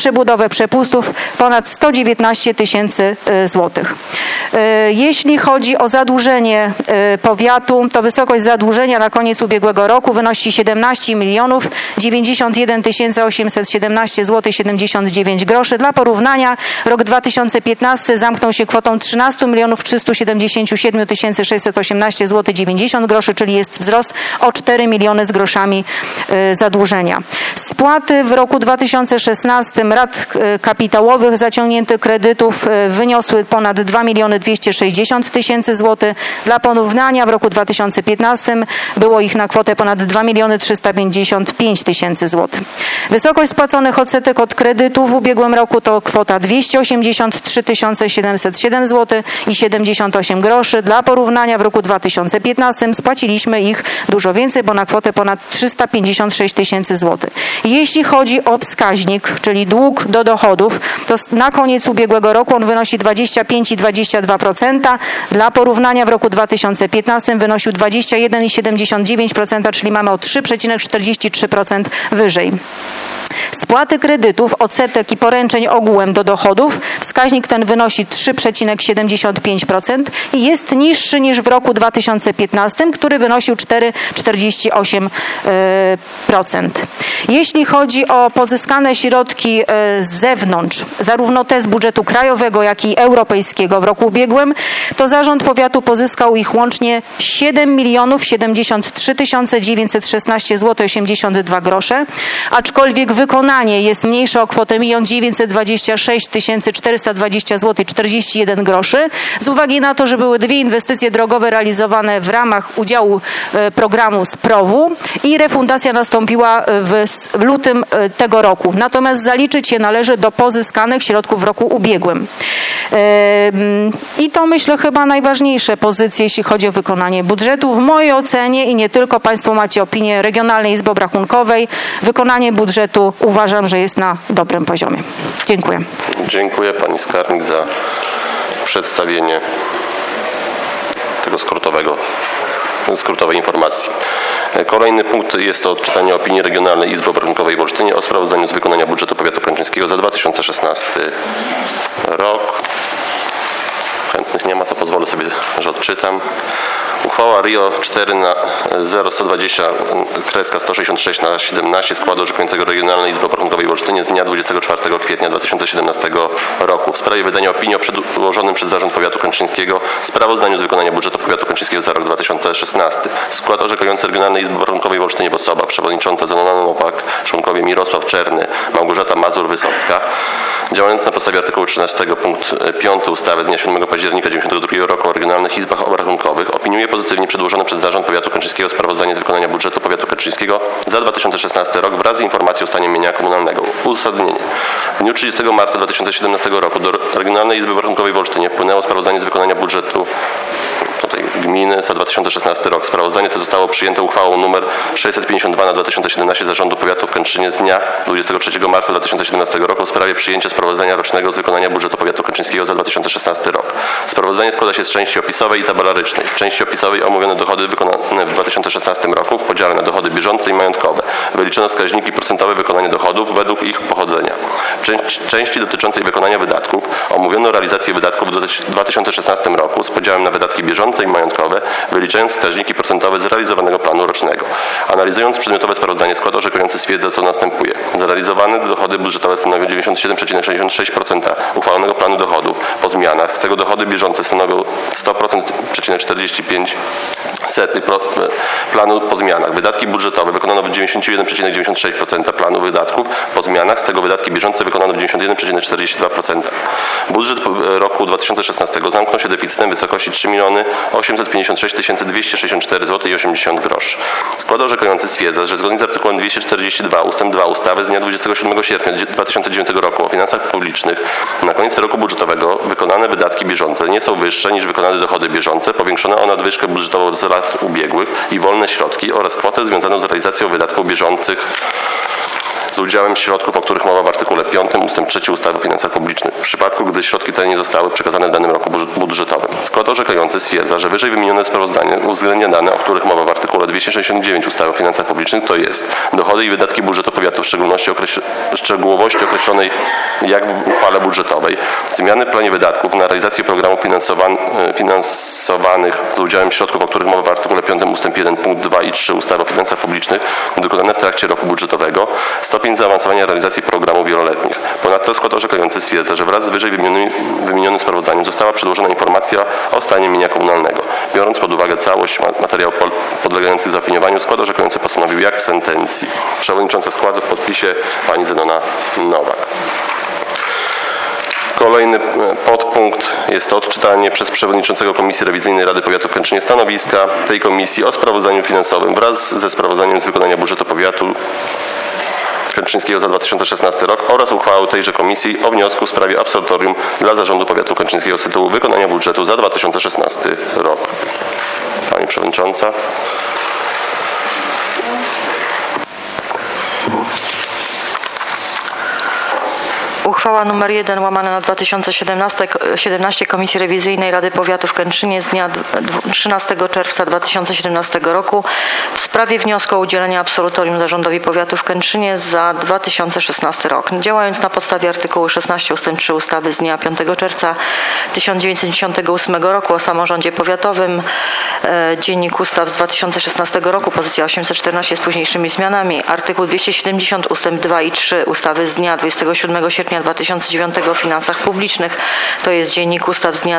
przebudowę przepustów ponad sto dziewiętnaście tysięcy złotych. Jeśli chodzi o zadłużenie powiatu, to wysokość zadłużenia na koniec ubiegłego roku wynosi siedemnaście milionów dziewięćdziesiąt jeden tysięcy osiemset siedemnaście złotych siedemdziesiąt dziewięć groszy. Dla porównania rok dwa tysiące piętnasty zamknął się kwotą trzynaście milionów trzysta siedemdziesiąt siedem tysięcy sześćset osiemnaście złotych dziewięćdziesiąt groszy, czyli jest wzrost o cztery miliony z groszami zadłużenia. Spłaty w roku dwa tysiące szesnastym rat kapitałowych zaciągniętych kredytów wyniosły ponad dwa miliony dwieście sześćdziesiąt tysięcy złotych. Dla porównania w roku dwa tysiące piętnastym było ich na kwotę ponad dwa miliony trzysta pięćdziesiąt pięć tysięcy złotych. Wysokość spłaconych odsetek od kredytów w ubiegłym roku to kwota dwieście osiemdziesiąt trzy tysiące siedemset siedem złotych i siedemdziesiąt osiem groszy. Dla porównania w roku dwa tysiące piętnastym spłaciliśmy ich dużo więcej, bo na kwotę ponad trzysta pięćdziesiąt sześć tysięcy złotych. Jeśli chodzi o wskaźnik, czyli dług do dochodów, to na koniec ubiegłego roku on wynosi dwadzieścia pięć przecinek dwadzieścia dwa procent. Dla porównania w roku dwa tysiące piętnastym wynosił dwadzieścia jeden przecinek siedemdziesiąt dziewięć procent, czyli mamy o trzy przecinek czterdzieści trzy procent wyżej. Spłaty kredytów, odsetek i poręczeń ogółem do dochodów. Wskaźnik ten wynosi trzy przecinek siedemdziesiąt pięć procent i jest niższy niż w roku dwa tysiące piętnastym, który wynosił cztery przecinek czterdzieści osiem procent. Jeśli chodzi o pozyskane środki z zewnątrz, zarówno te z budżetu krajowego, jak i europejskiego w roku ubiegłym, to Zarząd Powiatu pozyskał ich łącznie siedem milionów siedemdziesiąt trzy tysiące dziewięćset szesnaście złotych osiemdziesiąt dwa grosze, aczkolwiek wykonanie jest mniejsze o kwotę milion dziewięćset dwadzieścia sześć tysięcy czterysta dwadzieścia złotych czterdzieści jeden groszy z uwagi na to, że były dwie inwestycje drogowe realizowane w ramach udziału programu z P R O W-u i refundacja nastąpiła w, w lutym tego roku. Natomiast zaliczyć się należy do pozyskanych środków w roku ubiegłym. I to myślę chyba najważniejsze pozycje, jeśli chodzi o wykonanie budżetu. W mojej ocenie i nie tylko, Państwo macie opinię Regionalnej Izby Obrachunkowej, wykonanie budżetu uważam, że jest na dobrym poziomie. Dziękuję. Dziękuję Pani Skarbnik za przedstawienie tego skrótowego, skrótowej informacji. Kolejny punkt jest to odczytanie opinii Regionalnej Izby Obrachunkowej w Olsztynie o sprawozdaniu z wykonania budżetu powiatu kętrzyńskiego za dwa tysiące szesnasty rok. Chętnych nie ma, to pozwolę sobie, że odczytam. Uchwała R I O cztery na zero sto dwadzieścia kreska sto sześćdziesiąt sześć na siedemnaście składu orzekującego Regionalnej Izby Obrachunkowej w Olsztynie z dnia dwudziestego czwartego kwietnia dwa tysiące siedemnastego roku w sprawie wydania opinii o przedłożonym przez Zarząd Powiatu Kętrzyńskiego sprawozdaniu z wykonania budżetu powiatu kętrzyńskiego za rok dwa tysiące szesnasty. Skład orzekający Regionalnej Izby Obrachunkowej w Olsztynie Osoba, przewodnicząca Zenona Nowak, członkowie Mirosław Czerny, Małgorzata Mazur-Wysocka. Działając na podstawie artykułu trzynastego punkt piąty ustawy z dnia siódmego października dziewięćdziesiątego drugiego roku o regionalnych izbach obrachunkowych opiniuje pozytywnie przedłożone przez Zarząd Powiatu Kętrzyńskiego sprawozdanie z wykonania budżetu powiatu kętrzyńskiego za dwa tysiące szesnasty rok wraz z informacją o stanie mienia komunalnego. Uzasadnienie. W dniu trzydziestego marca dwa tysiące siedemnastego roku do Regionalnej Izby Obrachunkowej w Olsztynie wpłynęło sprawozdanie z wykonania budżetu tutaj gminy za dwa tysiące szesnasty rok. Sprawozdanie to zostało przyjęte uchwałą nr sześćset pięćdziesiąt dwa na dwa tysiące siedemnaście Zarządu Powiatu w Kętrzynie z dnia dwudziestego trzeciego marca dwa tysiące siedemnastego roku w sprawie przyjęcia sprawozdania rocznego z wykonania budżetu powiatu kętrzyńskiego za dwa tysiące szesnasty rok. Sprawozdanie składa się z części opisowej i tabelarycznej. W części opisowej omówione dochody wykonane w dwa tysiące szesnastym roku w podziale na dochody bieżące i majątkowe. Wyliczono wskaźniki procentowe wykonania dochodów według ich pochodzenia. W części dotyczącej wykonania wydatków omówiono realizację wydatków w dwa tysiące szesnastym roku z podziałem na wydatki bieżące i majątkowe, wyliczając wskaźniki procentowe z realizowanego planu rocznego. Analizując przedmiotowe sprawozdanie, skład orzekujący stwierdza, co następuje. Zrealizowane dochody budżetowe stanowią dziewięćdziesiąt siedem przecinek sześćdziesiąt sześć procent uchwalonego planu dochodów po zmianach. Z tego dochody bieżące stanowią sto przecinek czterdzieści pięć procent planu po zmianach. Wydatki budżetowe wykonano w dziewięćdziesiąt jeden przecinek dziewięćdziesiąt sześć procent planu wydatków po zmianach. Z tego wydatki bieżące wykonano w dziewięćdziesiąt jeden przecinek czterdzieści dwa procent. Budżet roku dwa tysiące szesnastego zamknął się deficytem w wysokości trzy miliony osiemset pięćdziesiąt sześć tysięcy dwieście sześćdziesiąt cztery złotych i osiemdziesiąt groszy. Skład orzekujący stwierdza, że zgodnie z artykułem dwieście czterdzieści dwa ustęp dwa ustawy z dnia dwudziestego siódmego sierpnia dwa tysiące dziewiątego roku o finansach publicznych na koniec roku budżetowego wykonane wydatki bieżące nie są wyższe niż wykonane dochody bieżące, powiększono o nadwyżkę budżetową z lat ubiegłych i wolne środki oraz kwotę związaną z realizacją wydatków bieżących z udziałem środków, o których mowa w artykule piątym ustęp trzeci ustawy o finansach publicznych, w przypadku gdy środki te nie zostały przekazane w danym roku budżetowym. Skład orzekający stwierdza, że wyżej wymienione sprawozdanie uwzględnia dane, o których mowa w artykule dwieście sześćdziesiąt dziewięć ustawy o finansach publicznych, to jest dochody i wydatki budżetu powiatu w szczególności określ- szczegółowości określonej jak w uchwale budżetowej, zmiany w planie wydatków na realizację programów finansowan- finansowanych z udziałem środków, o których mowa w artykule piątym ustęp jeden punkt dwa i trzy ustawy o finansach publicznych dokonane w trakcie roku budżetowego, stopień zaawansowania realizacji programów wieloletnich. Ponadto skład orzekający stwierdza, że wraz z wyżej wymienionym, wymienionym sprawozdaniem została przedłożona informacja o stanie mienia komunalnego. Biorąc pod uwagę całość materiałów podlegających zaopiniowaniu, skład orzekający postanowił jak w sentencji. Przewodnicząca składu w podpisie pani Zenona Nowak. Kolejny podpunkt jest to odczytanie przez przewodniczącego Komisji Rewizyjnej Rady Powiatu w Kętrzynie stanowiska tej komisji o sprawozdaniu finansowym wraz ze sprawozdaniem z wykonania budżetu powiatu kętrzyńskiego za dwa tysiące szesnasty rok oraz uchwały tejże komisji o wniosku w sprawie absolutorium dla Zarządu Powiatu Kętrzyńskiego z tytułu wykonania budżetu za dwa tysiące szesnasty rok. Pani Przewodnicząca. Uchwała nr jeden łamane na dwa tysiące siedemnaście Komisji Rewizyjnej Rady Powiatu w Kętrzynie z dnia trzynastego czerwca dwa tysiące siedemnastego roku w sprawie wniosku o udzielenie absolutorium Zarządowi Powiatu w Kętrzynie za dwa tysiące szesnasty rok. Działając na podstawie artykułu szesnaście ustęp trzy ustawy z dnia piątego czerwca tysiąc dziewięćset dziewięćdziesiątego ósmego roku o samorządzie powiatowym, e, Dziennik Ustaw z dwa tysiące szesnastego roku, pozycja osiemset czternaście z późniejszymi zmianami, artykuł dwieście siedemdziesiąt ustęp dwa i trzy ustawy z dnia dwudziestego siódmego sierpnia dwa tysiące dziewiątego o finansach publicznych, to jest Dziennik Ustaw z dnia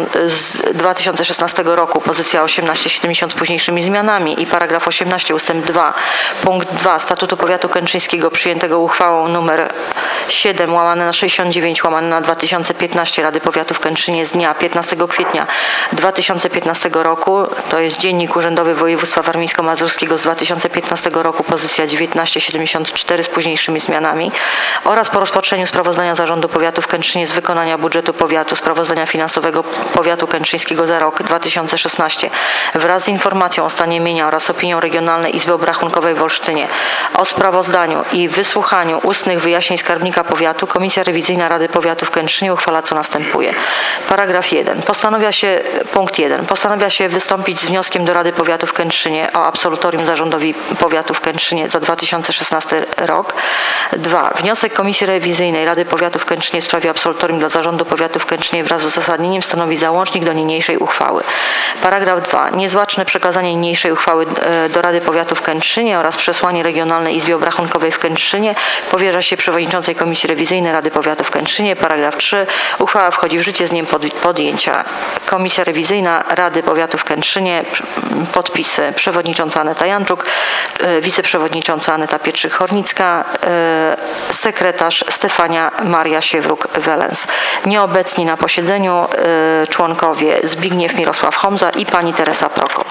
dwa tysiące szesnastego roku, pozycja osiemnaście siedemdziesiąt z późniejszymi zmianami i paragraf osiemnaście ustęp dwa punkt dwa Statutu Powiatu Kętrzyńskiego przyjętego uchwałą nr siedem łamane na sześćdziesiąt dziewięć łamane na dwa tysiące piętnaście Rady Powiatu w Kętrzynie z dnia piętnastego kwietnia dwa tysiące piętnastego roku, to jest Dziennik Urzędowy Województwa Warmińsko-Mazurskiego z dwa tysiące piętnastego roku, pozycja dziewiętnaście siedemdziesiąt cztery z późniejszymi zmianami oraz po rozpatrzeniu sprawozdania Zarządu Powiatu w Kętrzynie z wykonania budżetu powiatu, sprawozdania finansowego Powiatu Kętrzyńskiego za rok dwa tysiące szesnasty wraz z informacją o stanie mienia oraz opinią Regionalnej Izby Obrachunkowej w Olsztynie o sprawozdaniu i wysłuchaniu ustnych wyjaśnień skarbnika powiatu, Komisja Rewizyjna Rady Powiatu w Kętrzynie uchwala co następuje. Paragraf jeden. Postanawia się, punkt jeden. Postanawia się wystąpić z wnioskiem do Rady Powiatu w Kętrzynie o absolutorium Zarządowi Powiatu w Kętrzynie za dwa tysiące szesnasty rok. dwa. Wniosek Komisji Rewizyjnej Rady Powiatu w Kętrzynie w sprawie absolutorium dla Zarządu Powiatu w Kętrzynie wraz z uzasadnieniem stanowi załącznik do niniejszej uchwały. Paragraf dwa. Niezwłoczne przekazanie niniejszej uchwały do Rady Powiatu w Kętrzynie oraz przesłanie Regionalnej Izbie Obrachunkowej w Kętrzynie powierza się przewodniczącej Komisji Rewizyjnej Rady Powiatu w Kętrzynie. Paragraf trzy. Uchwała wchodzi w życie z dniem podjęcia. Komisja Rewizyjna Rady Powiatu w Kętrzynie. Podpisy przewodnicząca Aneta Janczuk, wiceprzewodnicząca Aneta Pietrzyk-Hornicka, sekretarz Stefania Maria Siewruk-Welens. Nieobecni na posiedzeniu członkowie Zbigniew Mirosław Homza i pani Teresa Prokop.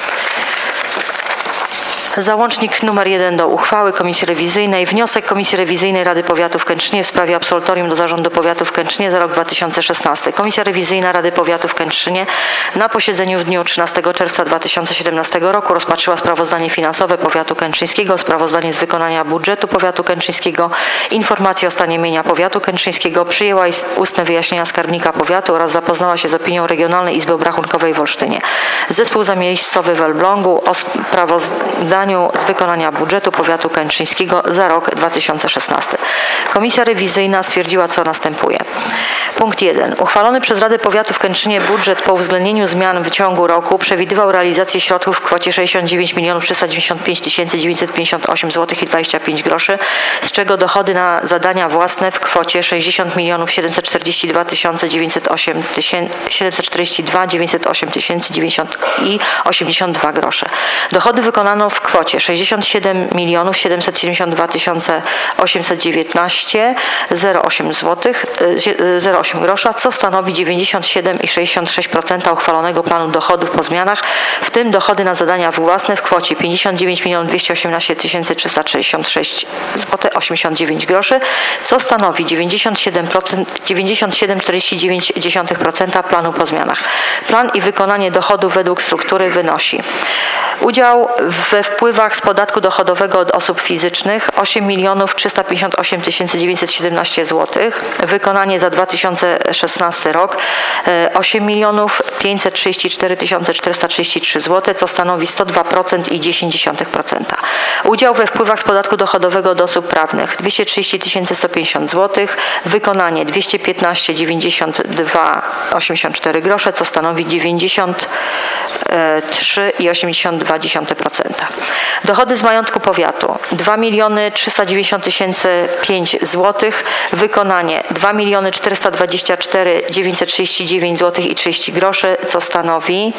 Załącznik numer jeden do uchwały Komisji Rewizyjnej. Wniosek Komisji Rewizyjnej Rady Powiatu w Kętrzynie w sprawie absolutorium do Zarządu Powiatu w Kętrzynie za rok dwa tysiące szesnasty. Komisja Rewizyjna Rady Powiatu w Kętrzynie na posiedzeniu w dniu trzynastego czerwca dwa tysiące siedemnastego roku rozpatrzyła sprawozdanie finansowe Powiatu Kętrzyńskiego, sprawozdanie z wykonania budżetu Powiatu Kętrzyńskiego, informację o stanie mienia Powiatu Kętrzyńskiego, przyjęła ustne wyjaśnienia skarbnika powiatu oraz zapoznała się z opinią Regionalnej Izby Obrachunkowej w Olsztynie. Zespół zamiejscowy w Elblągu o sprawozdaniu z wykonania budżetu Powiatu Kętrzyńskiego za rok dwa tysiące szesnasty. Komisja Rewizyjna stwierdziła, co następuje. Punkt jeden. Uchwalony przez Radę Powiatu w Kętrzynie budżet po uwzględnieniu zmian w ciągu roku przewidywał realizację środków w kwocie sześćdziesiąt dziewięć milionów trzysta dziewięćdziesiąt pięć tysięcy dziewięćset pięćdziesiąt osiem złotych i dwadzieścia pięć groszy, z czego dochody na zadania własne w kwocie sześćdziesiąt milionów siedemset czterdzieści dwa tysiące dziewięćset czterdzieści dwa tysięcy dziewięćdziesiąt i osiemdziesiąt dwa grosze. Dochody wykonano w kwocie sześćdziesiąt siedem milionów siedemset siedemdziesiąt dwa tysiące osiemset dziewiętnaście zero osiem złotych, zero osiem grosza, co stanowi dziewięćdziesiąt siedem przecinek sześćdziesiąt sześć procent uchwalonego planu dochodów po zmianach, w tym dochody na zadania własne w kwocie pięćdziesiąt dziewięć milionów dwieście osiemnaście tysięcy trzysta sześćdziesiąt sześć złotych osiemdziesiąt dziewięć groszy, co stanowi dziewięćdziesiąt siedem procent, dziewięćdziesiąt siedem przecinek czterdzieści dziewięć procent planu po zmianach. Plan i wykonanie dochodów według struktury wynosi Udział we wpływach z podatku dochodowego od osób fizycznych osiem milionów trzysta pięćdziesiąt osiem tysięcy dziewięćset siedemnaście złotych. Wykonanie za dwa tysiące szesnasty rok osiem milionów pięćset trzydzieści cztery tysiące czterysta trzydzieści trzy złote, co stanowi sto dwa procent i dziesięć procent. Udział we wpływach z podatku dochodowego od osób prawnych dwieście trzydzieści tysięcy sto pięćdziesiąt złotych. Wykonanie dwieście piętnaście tysięcy dziewięćdziesiąt dwa osiemdziesiąt cztery grosze, co stanowi dziewięćdziesiąt trzy i osiemdziesiąt dwa procent. Dochody z majątku powiatu dwa miliony trzysta dziewięćdziesiąt tysięcy pięć złotych. Wykonanie dwa miliony czterysta dwadzieścia cztery tysiące dziewięćset trzydzieści dziewięć złotych i trzydzieści groszy, co stanowi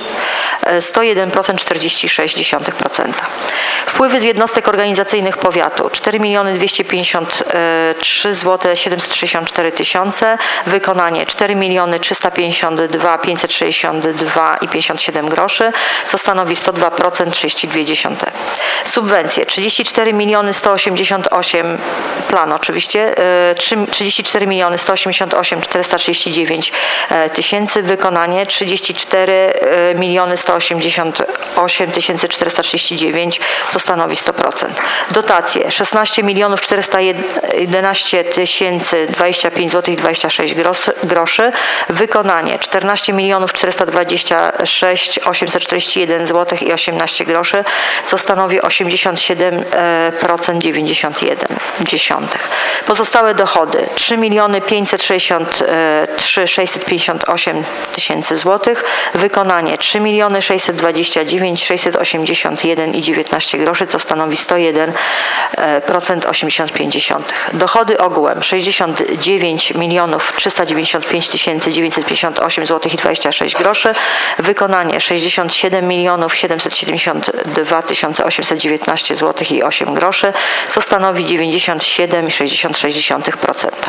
sto jeden procent czterdzieści sześć procent. Wpływy z jednostek organizacyjnych powiatu cztery miliony dwieście pięćdziesiąt trzy złote siedemset sześćdziesiąt cztery tysiące. Wykonanie cztery miliony trzysta pięćdziesiąt dwa tysiące pięćset sześćdziesiąt dwa i pięćdziesiąt siedem groszy, co stanowi sto dwa procent trzydzieści dwie dziesiąte. Subwencje trzydzieści cztery miliony sto osiemdziesiąt osiem, plan oczywiście, trzydzieści cztery miliony sto osiemdziesiąt osiem czterysta trzydzieści dziewięć tysięcy. Wykonanie trzydzieści cztery miliony sto osiemdziesiąt osiem tysięcy czterysta trzydzieści dziewięć, co stanowi sto procent. Dotacje szesnaście milionów czterysta jedenaście tysięcy dwadzieścia pięć złotych i dwadzieścia sześć groszy. Wykonanie czternaście milionów czterysta dwadzieścia sześć tysięcy osiemset czterdzieści jeden złotych i osiemnaście groszy, co stanowi osiemdziesiąt siedem procent dziewięćdziesiąt jeden dziesiątych. Pozostałe dochody trzy miliony pięćset sześćdziesiąt trzy tysiące sześćset pięćdziesiąt osiem tysięcy złotych. Wykonanie trzy miliony sześćset dwadzieścia dziewięć tysięcy sześćset osiemdziesiąt jeden i dziewiętnaście groszy, co stanowi sto jeden procent osiemdziesiąt pięć dziesiątych. Dochody ogółem sześćdziesiąt dziewięć milionów trzysta dziewięćdziesiąt pięć tysięcy dziewięćset pięćdziesiąt osiem złotych i dwadzieścia sześć groszy. Wykonanie sześćdziesiąt siedem milionów siedemset siedemdziesiąt dwa tysiące osiemset dziewiętnaście złotych i osiem groszy, co stanowi dziewięćdziesiąt siedem i sześćdziesiąt sześć procent.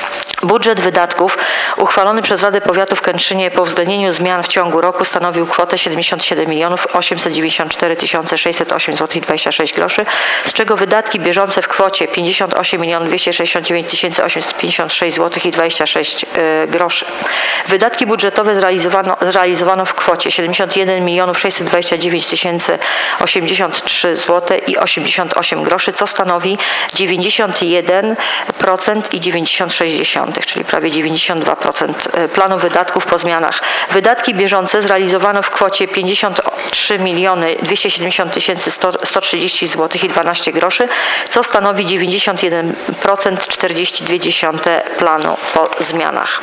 Budżet wydatków uchwalony przez Radę Powiatu w Kętrzynie po uwzględnieniu zmian w ciągu roku stanowił kwotę siedemdziesiąt siedem milionów osiemset dziewięćdziesiąt cztery tysiące sześćset osiem złotych i dwadzieścia sześć groszy, z czego wydatki bieżące w kwocie pięćdziesiąt osiem milionów dwieście sześćdziesiąt dziewięć tysięcy osiemset pięćdziesiąt sześć złotych i dwadzieścia sześć groszy. Wydatki budżetowe zrealizowano, zrealizowano w kwocie siedemdziesiąt jeden milionów sześćset dwadzieścia dziewięć tysięcy osiemdziesiąt trzy złote i osiemdziesiąt osiem groszy, co stanowi dziewięćdziesiąt jeden procent i dziewięćdziesiąt sześć dziesiątych, czyli prawie dziewięćdziesiąt dwa procent planu wydatków po zmianach. Wydatki bieżące zrealizowano w kwocie pięćdziesiąt trzy miliony dwieście siedemdziesiąt tysięcy sto trzydzieści złotych i dwanaście groszy, co stanowi dziewięćdziesiąt jeden procent czterdzieści dwie dziesiąte planu po zmianach.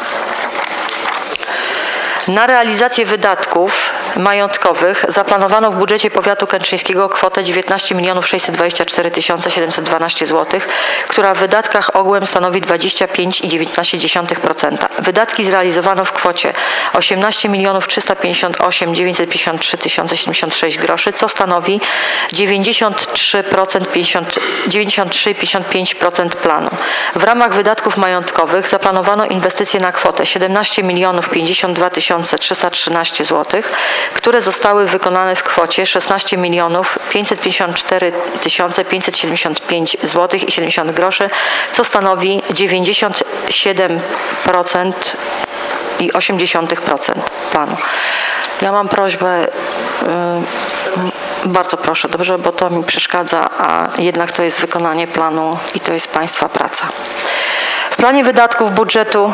Na realizację wydatków majątkowych zaplanowano w budżecie powiatu kętrzyńskiego kwotę dziewiętnaście milionów sześćset dwadzieścia cztery tysiące siedemset dwanaście złotych, która w wydatkach ogółem stanowi dwadzieścia pięć i dziewiętnaście dziesiątych procent. Wydatki zrealizowano w kwocie osiemnaście milionów trzysta pięćdziesiąt osiem tysięcy dziewięćset pięćdziesiąt trzy tysiące siedemdziesiąt sześć groszy, co stanowi dziewięćdziesiąt trzy procent dziewięćdziesiąt trzy i pięćdziesiąt pięć procent planu. W ramach wydatków majątkowych zaplanowano inwestycje na kwotę siedemnaście milionów pięćdziesiąt dwa tysiące trzysta trzynaście złotych, które zostały wykonane w kwocie szesnaście milionów pięćset pięćdziesiąt cztery tysiące pięćset siedemdziesiąt pięć złotych i siedemdziesiąt groszy, co stanowi dziewięćdziesiąt siedem procent i osiemdziesiąt procent planu. Ja mam prośbę, yy, bardzo proszę, dobrze, bo to mi przeszkadza, a jednak to jest wykonanie planu i to jest Państwa praca. W planie wydatków budżetu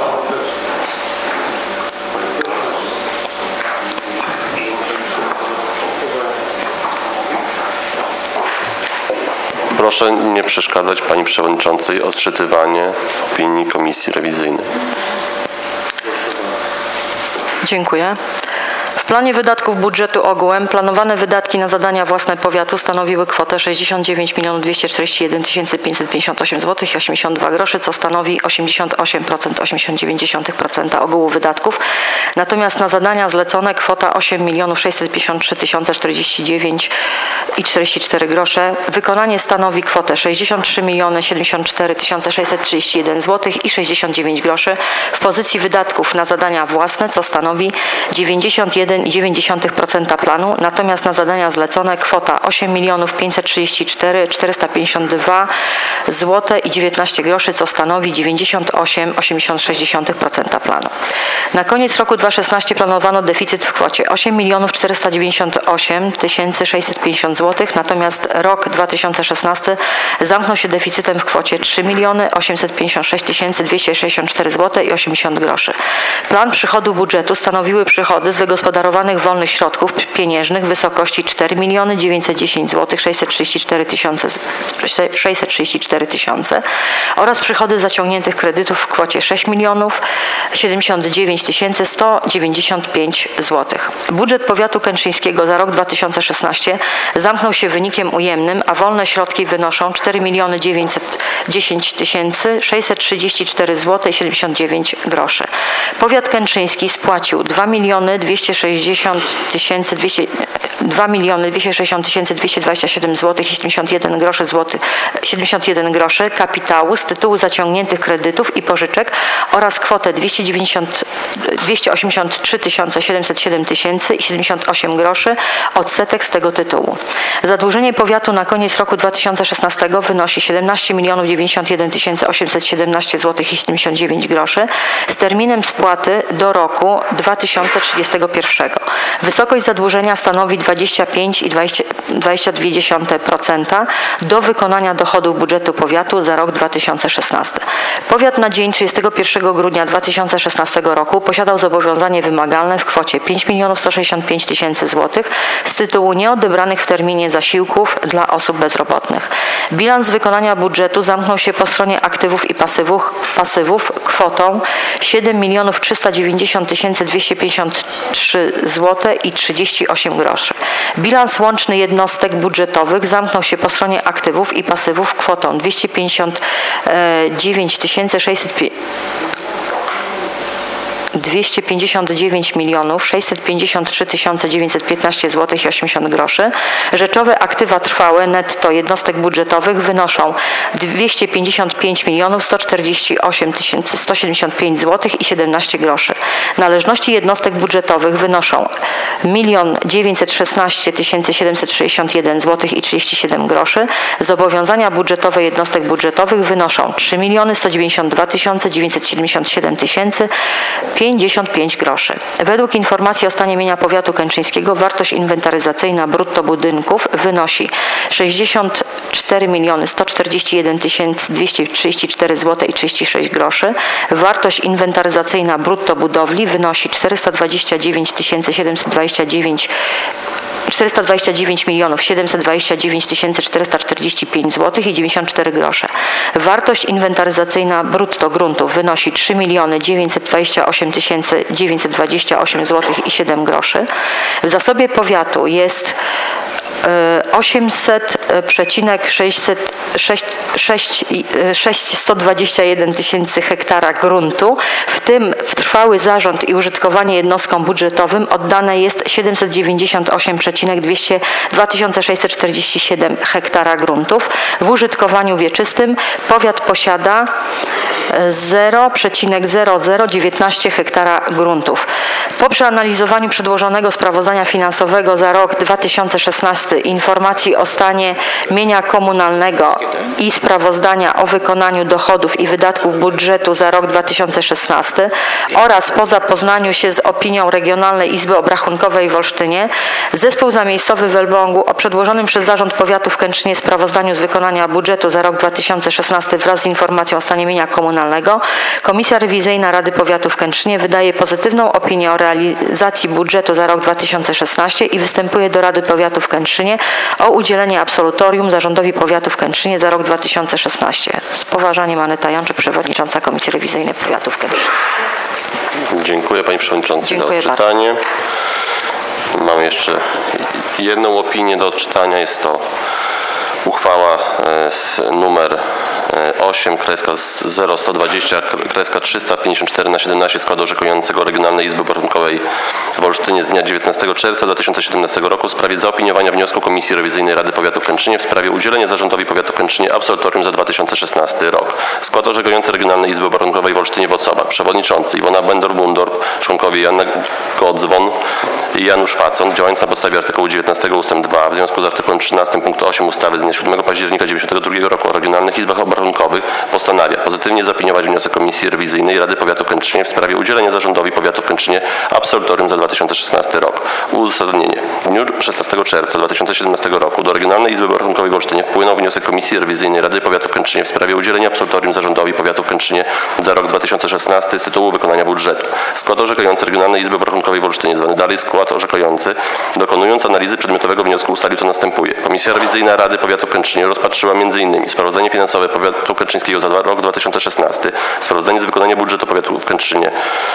Proszę nie przeszkadzać Pani Przewodniczącej odczytywanie opinii Komisji Rewizyjnej. Dziękuję. W planie wydatków budżetu ogółem planowane wydatki na zadania własne powiatu stanowiły kwotę sześćdziesiąt dziewięć milionów dwieście czterdzieści jeden tysięcy pięćset pięćdziesiąt osiem złotych i osiemdziesiąt dwa groszy, co stanowi osiemdziesiąt osiem procent osiemdziesiąt dziewięć procent ogółu wydatków. Natomiast na zadania zlecone kwota osiem milionów sześćset pięćdziesiąt trzy tysiące czterdzieści dziewięć i czterdzieści cztery grosze. Wykonanie stanowi kwotę sześćdziesiąt trzy miliony siedemdziesiąt cztery tysiące sześćset trzydzieści jeden złotych i sześćdziesiąt dziewięć groszy w pozycji wydatków na zadania własne, co stanowi dziewięćdziesiąt jeden jeden i dziewięć dziesiątych procent planu, natomiast na zadania zlecone kwota osiem milionów pięćset trzydzieści cztery tysiące czterysta pięćdziesiąt dwa złotych i dziewiętnaście groszy, co stanowi dziewięćdziesiąt osiem przecinek osiemdziesiąt sześć procent planu. Na koniec roku dwa tysiące szesnastego planowano deficyt w kwocie osiem milionów czterysta dziewięćdziesiąt osiem tysięcy sześćset pięćdziesiąt złotych, natomiast rok dwa tysiące szesnasty zamknął się deficytem w kwocie trzy miliony osiemset pięćdziesiąt sześć tysięcy dwieście sześćdziesiąt cztery złote i osiemdziesiąt groszy. Plan przychodu budżetu stanowiły przychody z wygospodarowanych wolnych środków pieniężnych w wysokości cztery miliony dziewięćset dziesięć złotych sześćset trzydzieści cztery tysiące sześćset trzydzieści cztery tysiące oraz przychody zaciągniętych kredytów w kwocie sześć milionów siedemdziesiąt dziewięć tysięcy sto dziewięćdziesiąt pięć złotych. Budżet powiatu kętrzyńskiego za rok dwa tysiące szesnasty zamknął się wynikiem ujemnym, a wolne środki wynoszą cztery miliony dziewięćset dziesięć tysięcy sześćset trzydzieści cztery złote i siedemdziesiąt dziewięć groszy. Powiat kętrzyński spłacił dwa miliony dwieście sześćdziesiąt tysięcy dwieście dwa miliony dwieście sześćdziesiąt tysięcy dwieście dwadzieścia siedem złotych i siedemdziesiąt jeden groszy złoty, siedemdziesiąt jeden groszy kapitału z tytułu zaciągniętych kredytów i pożyczek oraz kwotę dwieście dziewięćdziesiąt, dwieście osiemdziesiąt trzy tysiące siedemset siedem tysięcy i siedemdziesiąt osiem groszy odsetek z tego tytułu. Zadłużenie powiatu na koniec roku dwa tysiące szesnastego wynosi siedemnaście milionów dziewięćdziesiąt jeden tysięcy osiemset siedemnaście złotych i siedemdziesiąt dziewięć groszy z terminem spłaty do roku dwa tysiące trzydziestego pierwszego. Wysokość zadłużenia stanowi dwadzieścia pięć i dwadzieścia dwa procent do wykonania dochodów budżetu powiatu za rok dwa tysiące szesnasty. Powiat na dzień trzydziestego pierwszego grudnia dwa tysiące szesnastego roku posiadał zobowiązanie wymagalne w kwocie pięć milionów sto sześćdziesiąt pięć tysięcy złotych z tytułu nieodebranych w terminie zasiłków dla osób bezrobotnych. Bilans wykonania budżetu zamknął się po stronie aktywów i pasywów, pasywów kwotą siedem milionów trzysta dziewięćdziesiąt tysięcy dwieście pięćdziesiąt trzy złote i trzydzieści osiem groszy. Bilans łączny jednostek budżetowych zamknął się po stronie aktywów i pasywów kwotą dwieście pięćdziesiąt dziewięć tysięcy sześćset dwieście pięćdziesiąt dziewięć milionów sześćset pięćdziesiąt trzy tysiące dziewięćset piętnaście złotych i osiemdziesiąt groszy. Rzeczowe aktywa trwałe netto jednostek budżetowych wynoszą dwieście pięćdziesiąt pięć milionów sto czterdzieści osiem tysięcy sto siedemdziesiąt pięć złotych i siedemnaście groszy. Należności jednostek budżetowych wynoszą milion dziewięćset szesnaście tysięcy siedemset sześćdziesiąt jeden złotych i trzydzieści siedem groszy. Zobowiązania budżetowe jednostek budżetowych wynoszą trzy miliony sto dziewięćdziesiąt dwa tysiące dziewięćset siedemdziesiąt siedem tysięcy pięćdziesiąt pięć groszy. Według informacji o stanie mienia powiatu kętrzyńskiego wartość inwentaryzacyjna brutto budynków wynosi sześćdziesiąt cztery miliony sto czterdzieści jeden tysięcy dwieście trzydzieści cztery złote i trzydzieści sześć groszy. Wartość inwentaryzacyjna brutto budowli wynosi czterysta dwadzieścia dziewięć tysięcy siedemset dwadzieścia dziewięć czterysta dwadzieścia dziewięć milionów siedemset dwadzieścia dziewięć tysięcy czterysta czterdzieści pięć złotych i dziewięćdziesiąt cztery grosze. Wartość inwentaryzacyjna brutto gruntów wynosi trzy miliony dziewięćset dwadzieścia osiem tysięcy dziewięćset dwadzieścia osiem złotych i siedem groszy. W zasobie powiatu jest osiemset przecinek sześćset dwadzieścia jeden tysięcy hektara gruntu, w tym w trwały zarząd i użytkowanie jednostkom budżetowym oddane jest siedemset dziewięćdziesiąt osiem przecinek dwa tysiące sześćset czterdzieści siedem hektara gruntów. W użytkowaniu wieczystym powiat posiada zero przecinek zero zero dziewiętnaście hektara gruntów. Po przeanalizowaniu przedłożonego sprawozdania finansowego za rok dwa tysiące szesnasty, informacji o stanie mienia komunalnego i sprawozdania o wykonaniu dochodów i wydatków budżetu za rok dwa tysiące szesnasty oraz po zapoznaniu się z opinią Regionalnej Izby Obrachunkowej w Olsztynie, zespół zamiejscowy w Elblągu o przedłożonym przez Zarząd Powiatu w Kętrzynie sprawozdaniu z wykonania budżetu za rok dwa tysiące szesnasty wraz z informacją o stanie mienia komunalnego, Komisja Rewizyjna Rady Powiatu w Kętrzynie wydaje pozytywną opinię o realizacji budżetu za rok dwa tysiące szesnasty i występuje do Rady Powiatu w Kętrzynie o udzielenie absolutorium Zarządowi Powiatu w Kętrzynie za rok dwa tysiące szesnasty. Z poważaniem Aneta Janczy, Przewodnicząca Komisji Rewizyjnej Powiatu w Kętrzynie. Dziękuję Pani Przewodniczący Dziękuję za bardzo. odczytanie. Mam jeszcze jedną opinię do odczytania. Jest to uchwała z numer osiem zero sto dwadzieścia trzysta pięćdziesiąt cztery na siedemnaście składu orzekającego Regionalnej Izby Obrachunkowej w Olsztynie z dnia dziewiętnastego czerwca dwa tysiące siedemnastego roku w sprawie zaopiniowania wniosku Komisji Rewizyjnej Rady Powiatu w Kętrzynie w sprawie udzielenia Zarządowi Powiatu w Kętrzynie absolutorium za dwa tysiące szesnasty rok. Skład orzekający Regionalnej Izby Obrachunkowej w Olsztynie w osobach: przewodniczący Iwona Bender-Bundorf, członkowie Joanna Godzwon, i Janusz Facon, działając na podstawie artykułu dziewiętnastego ust. dwa w związku z artykułem trzynastym punkt osiem ustawy z dnia siódmego października dziewięćdziesiątego drugiego roku o regionalnych izbach obrachunkowych postanawia pozytywnie zaopiniować wniosek Komisji Rewizyjnej Rady Powiatu w Kętrzynie w sprawie udzielenia zarządowi powiatu w Kętrzynie absolutorium za dwa tysiące szesnasty rok. Uzasadnienie. W dniu szesnastego czerwca dwa tysiące siedemnastego roku do Regionalnej Izby Obrachunkowej w Olsztynie wpłynął wniosek Komisji Rewizyjnej Rady Powiatu w Kętrzynie w sprawie udzielenia absolutorium zarządowi powiatu w Kętrzynie za rok dwa tysiące szesnasty z tytułu wykonania budżetu. Skład orzekający Regionalnej Izby Obrachunkowej w Olsztynie, zwany dalej skład orzekający, dokonując analizy przedmiotowego wniosku ustalił, co następuje. Komisja Rewizyjna Rady Powiatu w Kętrzynie rozpatrzyła m.in. sprawozdanie finansowe powiatu kętrzyńskiego za rok dwa tysiące szesnasty, sprawozdanie z wykonania budżetu powiatu w Kętrzynie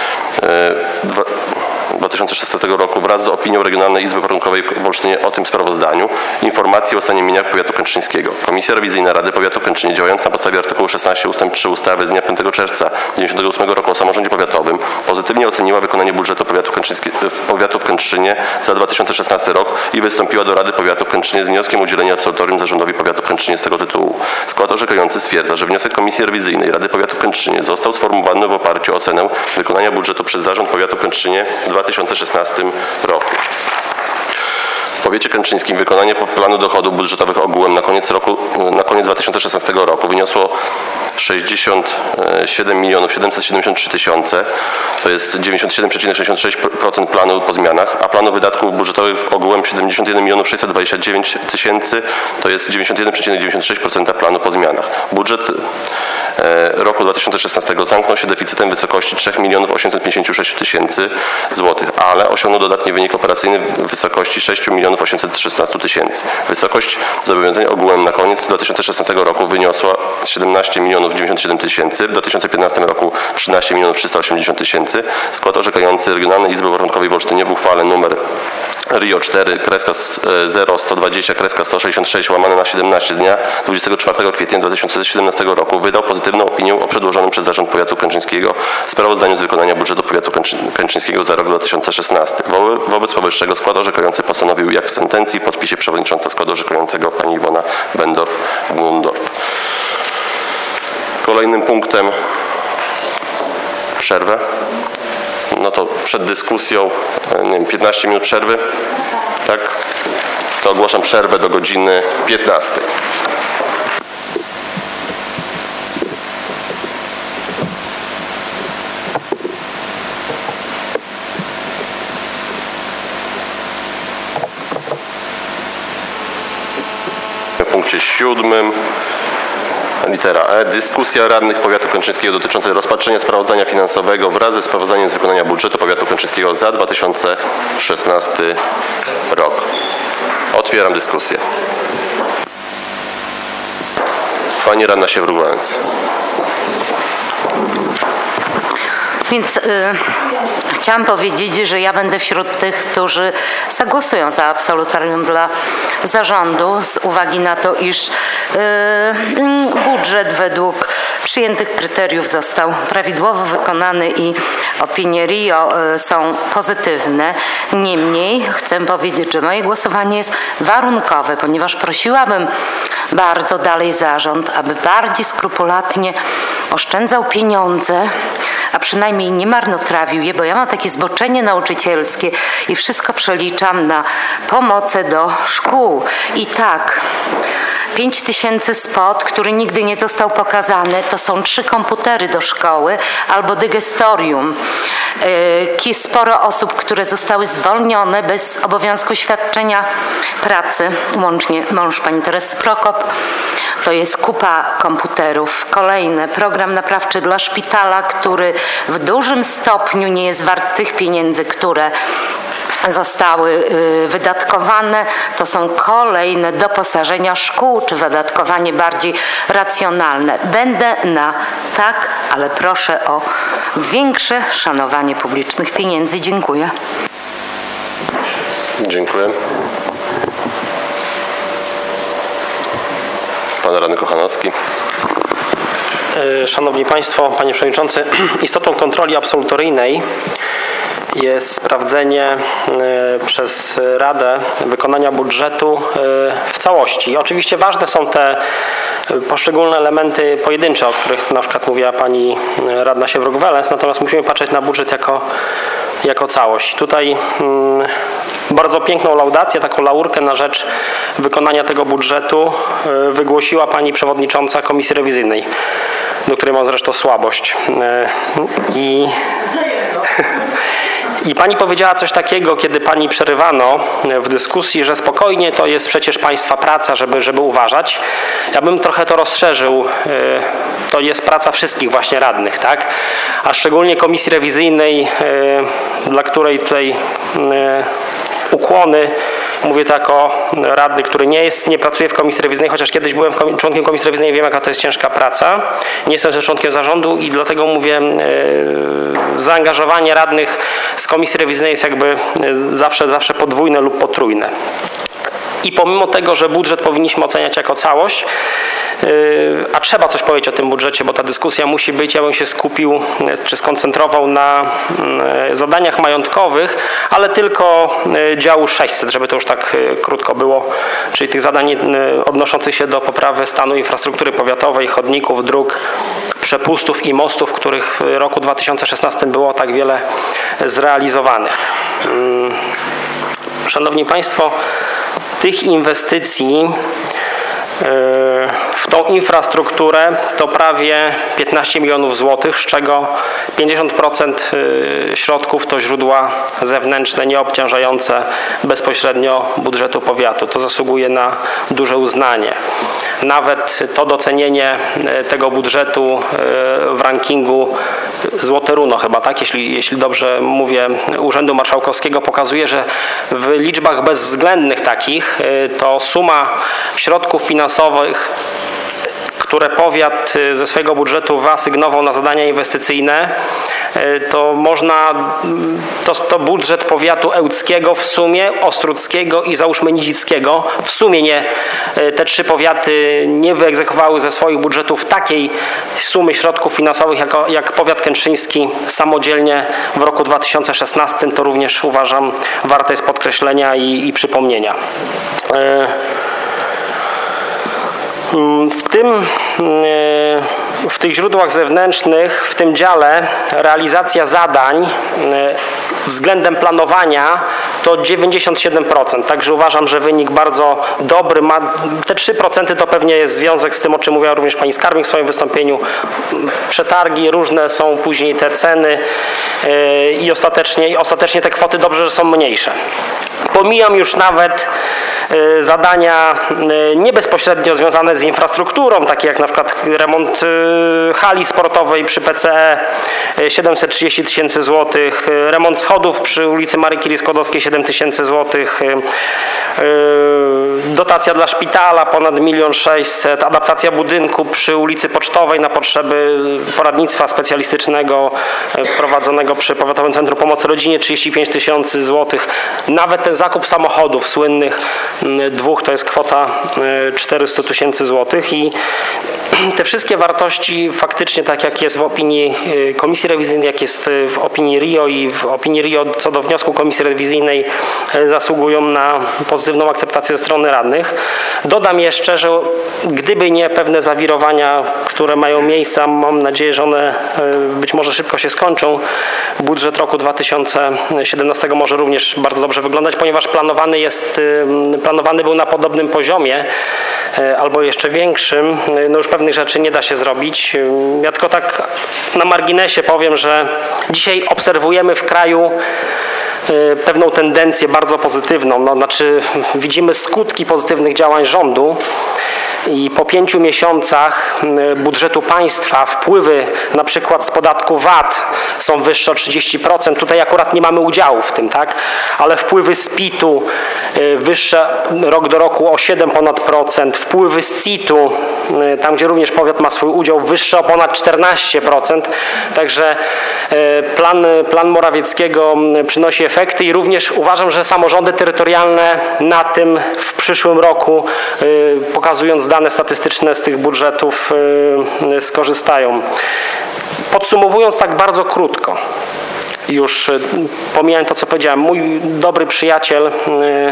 dwa tysiące szesnastego roku wraz z opinią Regionalnej Izby Obrachunkowej w Olsztynie o tym sprawozdaniu, informacje o stanie mienia powiatu kętrzyńskiego. Komisja Rewizyjna Rady Powiatu w Kętrzynie, działając na podstawie artykułu szesnastego ust. trzy ustawy z dnia piątego czerwca tysiąc dziewięćset dziewięćdziesiątego ósmego roku o samorządzie powiatowym, pozytywnie oceniła wykonanie budżetu powiatu, powiatu w Kętrzynie za dwa tysiące szesnasty rok i wystąpiła do Rady Powiatu w Kętrzynie z wnioskiem o udzielenia absolutorium zarządowi powiatu w Kętrzynie z tego tytułu. Skład orzekający stwierdza, że wniosek Komisji Rewizyjnej Rady Powiatu w Kętrzynie został sformułowany w oparciu o ocenę wykonania budżetu przez Zarząd Powiatu w Kętrzynie w dwa tysiące szesnastym roku. W powiecie kętrzyńskim wykonanie planu dochodów budżetowych ogółem na koniec roku, na koniec dwa tysiące szesnastego roku wyniosło sześćdziesiąt siedem milionów siedemset siedemdziesiąt trzy tysiące, to jest dziewięćdziesiąt siedem przecinek sześćdziesiąt sześć procent planu po zmianach, a planu wydatków budżetowych ogółem siedemdziesiąt jeden milionów sześćset dwadzieścia dziewięć tysięcy, to jest dziewięćdziesiąt jeden przecinek dziewięćdziesiąt sześć procent planu po zmianach. Budżet roku dwa tysiące szesnastego zamknął się deficytem w wysokości trzy miliony osiemset pięćdziesiąt sześć tysięcy złotych, ale osiągnął dodatni wynik operacyjny w wysokości sześć milionów osiemset trzynaście tysięcy. Wysokość zobowiązań ogółem na koniec dwa tysiące szesnastego roku wyniosła siedemnaście milionów dziewięćdziesiąt siedem tysięcy, w dwa tysiące piętnastym roku trzynaście milionów trzysta osiemdziesiąt tysięcy. Skład orzekający Regionalnej Izby Obrachunkowej w Olsztynie w uchwale numer R I O cztery zero sto dwadzieścia sto sześćdziesiąt sześć łamane na siedemnaście z dnia dwudziestego czwartego kwietnia dwa tysiące siedemnastego roku wydał pozytywną opinię o przedłożonym przez Zarząd Powiatu Kętrzyńskiego sprawozdaniu z wykonania budżetu Powiatu Kętrzyńskiego za rok dwa tysiące szesnasty. Wo wobec powyższego skład orzekający postanowił, jak w sentencji, podpisie przewodnicząca składu orzekającego pani Iwona Bendorf-Gundorf. Kolejnym punktem przerwę. No to przed dyskusją, nie wiem, piętnaście minut przerwy, tak? To ogłaszam przerwę do godziny piętnastej. W punkcie siódmym litera E. Dyskusja radnych powiatu kętrzyńskiego dotycząca rozpatrzenia sprawozdania finansowego wraz ze sprawozdaniem z wykonania budżetu powiatu kętrzyńskiego za dwa tysiące szesnasty rok. Otwieram dyskusję. Pani radna Siewruk-Wałęs. Więc y, chciałam powiedzieć, że ja będę wśród tych, którzy zagłosują za absolutorium dla zarządu z uwagi na to, iż y, budżet według przyjętych kryteriów został prawidłowo wykonany i opinie R I O y, są pozytywne. Niemniej chcę powiedzieć, że moje głosowanie jest warunkowe, ponieważ prosiłabym bardzo dalej zarząd, aby bardziej skrupulatnie oszczędzał pieniądze, a przynajmniej nie marnotrawił je, bo ja mam takie zboczenie nauczycielskie i wszystko przeliczam na pomoce do szkół. I tak, pięć tysięcy spot, który nigdy nie został pokazany, to są trzy komputery do szkoły albo dygestorium. Yy, sporo osób, które zostały zwolnione bez obowiązku świadczenia pracy, łącznie mąż pani Teresy Prokop. To jest kupa komputerów. Kolejne, program naprawczy dla szpitala, który w dużym stopniu nie jest wart tych pieniędzy, które zostały wydatkowane. To są kolejne doposażenia szkół, czy wydatkowanie bardziej racjonalne. Będę na tak, ale proszę o większe szanowanie publicznych pieniędzy. Dziękuję. Dziękuję. Pan radny Kochanowski. Szanowni Państwo, Panie Przewodniczący, istotą kontroli absolutoryjnej jest sprawdzenie przez Radę wykonania budżetu w całości. Oczywiście ważne są te poszczególne elementy pojedyncze, o których na przykład mówiła Pani radna Siewruk-Wałęs, natomiast musimy patrzeć na budżet jako jako całość. Tutaj mm, bardzo piękną laudację, taką laurkę na rzecz wykonania tego budżetu y, wygłosiła pani przewodnicząca Komisji Rewizyjnej, do której mam zresztą słabość. Y, I I pani powiedziała coś takiego, kiedy pani przerywano w dyskusji, że spokojnie, to jest przecież państwa praca, żeby, żeby uważać. Ja bym trochę to rozszerzył. To jest praca wszystkich właśnie radnych, tak? A szczególnie Komisji Rewizyjnej, dla której tutaj ukłony. Mówię to jako radny, który nie jest, nie pracuje w Komisji Rewizyjnej, chociaż kiedyś byłem komi- członkiem Komisji Rewizyjnej, wiem, jaka to jest ciężka praca. Nie jestem też członkiem zarządu i dlatego mówię, yy, zaangażowanie radnych z Komisji Rewizyjnej jest jakby zawsze, zawsze podwójne lub potrójne. I pomimo tego, że budżet powinniśmy oceniać jako całość, a trzeba coś powiedzieć o tym budżecie, bo ta dyskusja musi być, ja bym się skupił czy skoncentrował na zadaniach majątkowych, ale tylko działu sześćset, żeby to już tak krótko było, czyli tych zadań odnoszących się do poprawy stanu infrastruktury powiatowej, chodników, dróg, przepustów i mostów, których w roku dwa tysiące szesnastym było tak wiele zrealizowanych. Szanowni Państwo, tych inwestycji w tą infrastrukturę to prawie piętnaście milionów złotych, z czego pięćdziesiąt procent środków to źródła zewnętrzne, nieobciążające bezpośrednio budżetu powiatu. To zasługuje na duże uznanie. Nawet to docenienie tego budżetu w rankingu Złote Runo chyba, tak? Jeśli, jeśli dobrze mówię, Urzędu Marszałkowskiego pokazuje, że w liczbach bezwzględnych takich to suma środków finansowych, które powiat ze swojego budżetu wyasygnował na zadania inwestycyjne, to można, to, to budżet powiatu ełckiego w sumie, Ostródzkiego i załóżmy Nidzickiego, w sumie nie, te trzy powiaty nie wyegzekwowały ze swoich budżetów takiej sumy środków finansowych jak, jak powiat kętrzyński samodzielnie w roku dwa tysiące szesnastym. To również uważam warte jest podkreślenia i, i przypomnienia. W tym, w tych źródłach zewnętrznych, w tym dziale realizacja zadań względem planowania to dziewięćdziesiąt siedem procent. Także uważam, że wynik bardzo dobry. Ma, te trzy procent to pewnie jest związek z tym, o czym mówiła również pani skarbnik w swoim wystąpieniu. Przetargi, różne są później te ceny i ostatecznie, i ostatecznie te kwoty dobrze, że są mniejsze. Pomijam już nawet zadania nie bezpośrednio związane z infrastrukturą, takie jak na przykład remont hali sportowej przy P C E siedemset trzydzieści tysięcy złotych, remont schodów przy ulicy Marii Curie Skłodowskiej siedem tysięcy złotych, dotacja dla szpitala ponad milion sześćset, adaptacja budynku przy ulicy Pocztowej na potrzeby poradnictwa specjalistycznego prowadzonego przy Powiatowym Centrum Pomocy Rodzinie trzydzieści pięć tysięcy złotych. Nawet ten zakup samochodów słynnych dwóch to jest kwota czterysta tysięcy złotych i te wszystkie wartości faktycznie, tak jak jest w opinii Komisji Rewizyjnej, jak jest w opinii R I O i w opinii R I O co do wniosku Komisji Rewizyjnej, zasługują na pozytywną akceptację ze strony radnych. Dodam jeszcze, że gdyby nie pewne zawirowania, które mają miejsce, mam nadzieję, że one być może szybko się skończą, budżet roku dwa tysiące siedemnastego może również bardzo dobrze wyglądać, ponieważ planowany jest, planowany był na podobnym poziomie albo jeszcze większym. No już pewnych rzeczy nie da się zrobić. Ja tylko tak na marginesie powiem, że dzisiaj obserwujemy w kraju pewną tendencję bardzo pozytywną. No, znaczy widzimy skutki pozytywnych działań rządu i po pięciu miesiącach budżetu państwa wpływy na przykład z podatku V A T są wyższe o trzydzieści procent. Tutaj akurat nie mamy udziału w tym, tak? Ale wpływy z P I T-u wyższe rok do roku o siedem ponad procent. Wpływy z C I T-u, tam gdzie również powiat ma swój udział, wyższe o ponad czternaście procent. Także plan, plan Morawieckiego przynosi efekty i również uważam, że samorządy terytorialne na tym w przyszłym roku, pokazując dane statystyczne z tych budżetów, skorzystają. Podsumowując tak bardzo krótko, już pomijając to, co powiedziałem, mój dobry przyjaciel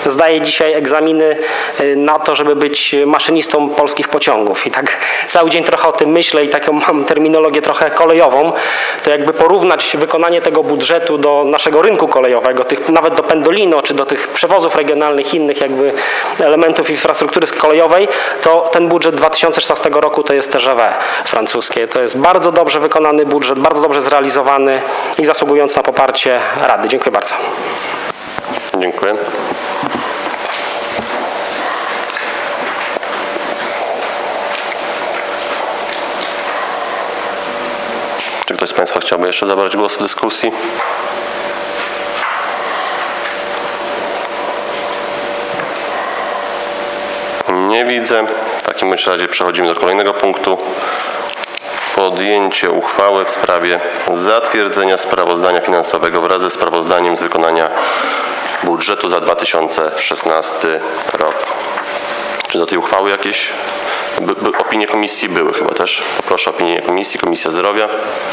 zdaje dzisiaj egzaminy na to, żeby być maszynistą polskich pociągów. I tak cały dzień trochę o tym myślę i taką mam terminologię trochę kolejową. To jakby porównać wykonanie tego budżetu do naszego rynku kolejowego, tych, nawet do Pendolino, czy do tych przewozów regionalnych, innych jakby elementów infrastruktury kolejowej, to ten budżet dwa tysiące szesnastego roku to jest T G V francuskie. To jest bardzo dobrze wykonany budżet, bardzo dobrze zrealizowany i zasługujący na poparcie Rady. Dziękuję bardzo. Dziękuję. Czy ktoś z Państwa chciałby jeszcze zabrać głos w dyskusji? Nie widzę. W takim bądź razie przechodzimy do kolejnego punktu. Podjęcie uchwały w sprawie zatwierdzenia sprawozdania finansowego wraz ze sprawozdaniem z wykonania budżetu za dwa tysiące szesnasty rok. Czy do tej uchwały jakieś by, by, opinie komisji były chyba też? Poproszę o opinię komisji. Komisja Zdrowia.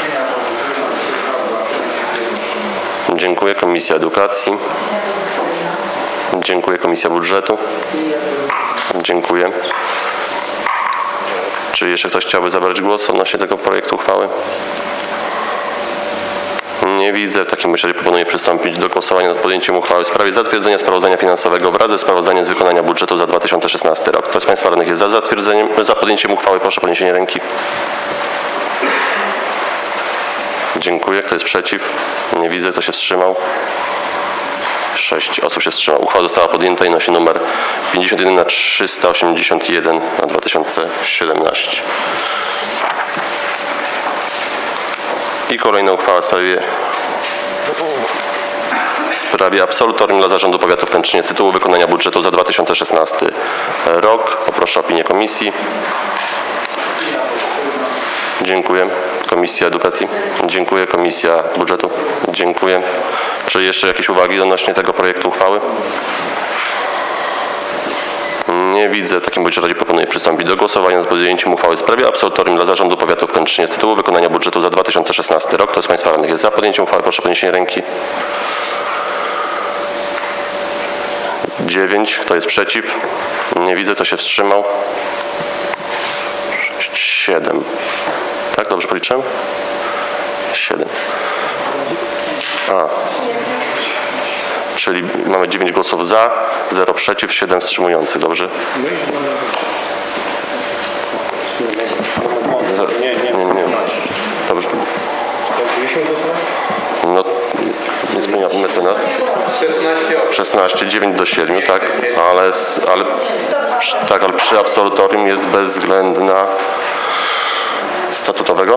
Dziękuję. Komisja Edukacji. Dziękuję. Komisja Budżetu. Dziękuję. Czy jeszcze ktoś chciałby zabrać głos odnośnie tego projektu uchwały? Nie widzę. W takim razie proponuję przystąpić do głosowania nad podjęciem uchwały w sprawie zatwierdzenia sprawozdania finansowego wraz ze sprawozdaniem z wykonania budżetu za dwa tysiące szesnasty rok. Kto z Państwa radnych jest za zatwierdzeniem, za podjęciem uchwały? Proszę o podniesienie ręki. Dziękuję. Kto jest przeciw? Nie widzę. Kto się wstrzymał? Sześć osób się wstrzymało. Uchwała została podjęta i nosi numer pięćdziesiąt jeden na trzysta osiemdziesiąt jeden na dwa tysiące siedemnaście. I kolejna uchwała w sprawie, w sprawie absolutorium dla Zarządu Powiatu w Kętrzynie z tytułu wykonania budżetu za dwa tysiące szesnasty rok. Poproszę o opinię komisji. Dziękuję. Komisja Edukacji. Dziękuję. Komisja Budżetu. Dziękuję. Czy jeszcze jakieś uwagi odnośnie tego projektu uchwały? Nie widzę. W takim bądź razie proponuję przystąpić do głosowania nad podjęciem uchwały w sprawie absolutorium dla Zarządu Powiatu w Kętrzynie z tytułu wykonania budżetu za dwa tysiące szesnasty rok. Kto z Państwa radnych jest za podjęciem uchwały? Proszę o podniesienie ręki. Dziewięć. Kto jest przeciw? Nie widzę. Kto się wstrzymał? Siedem. Tak? Dobrze policzyłem? Siedem. A. Czyli mamy dziewięć głosów za, zero przeciw, siedem wstrzymujących. Dobrze? Nie, nie, nie. Dobrze. No, nie spełnia mecenas. szesnaście, dziewięć do siedmiu, tak? Ale, ale, tak, ale przy absolutorium jest bezwzględna statutowego.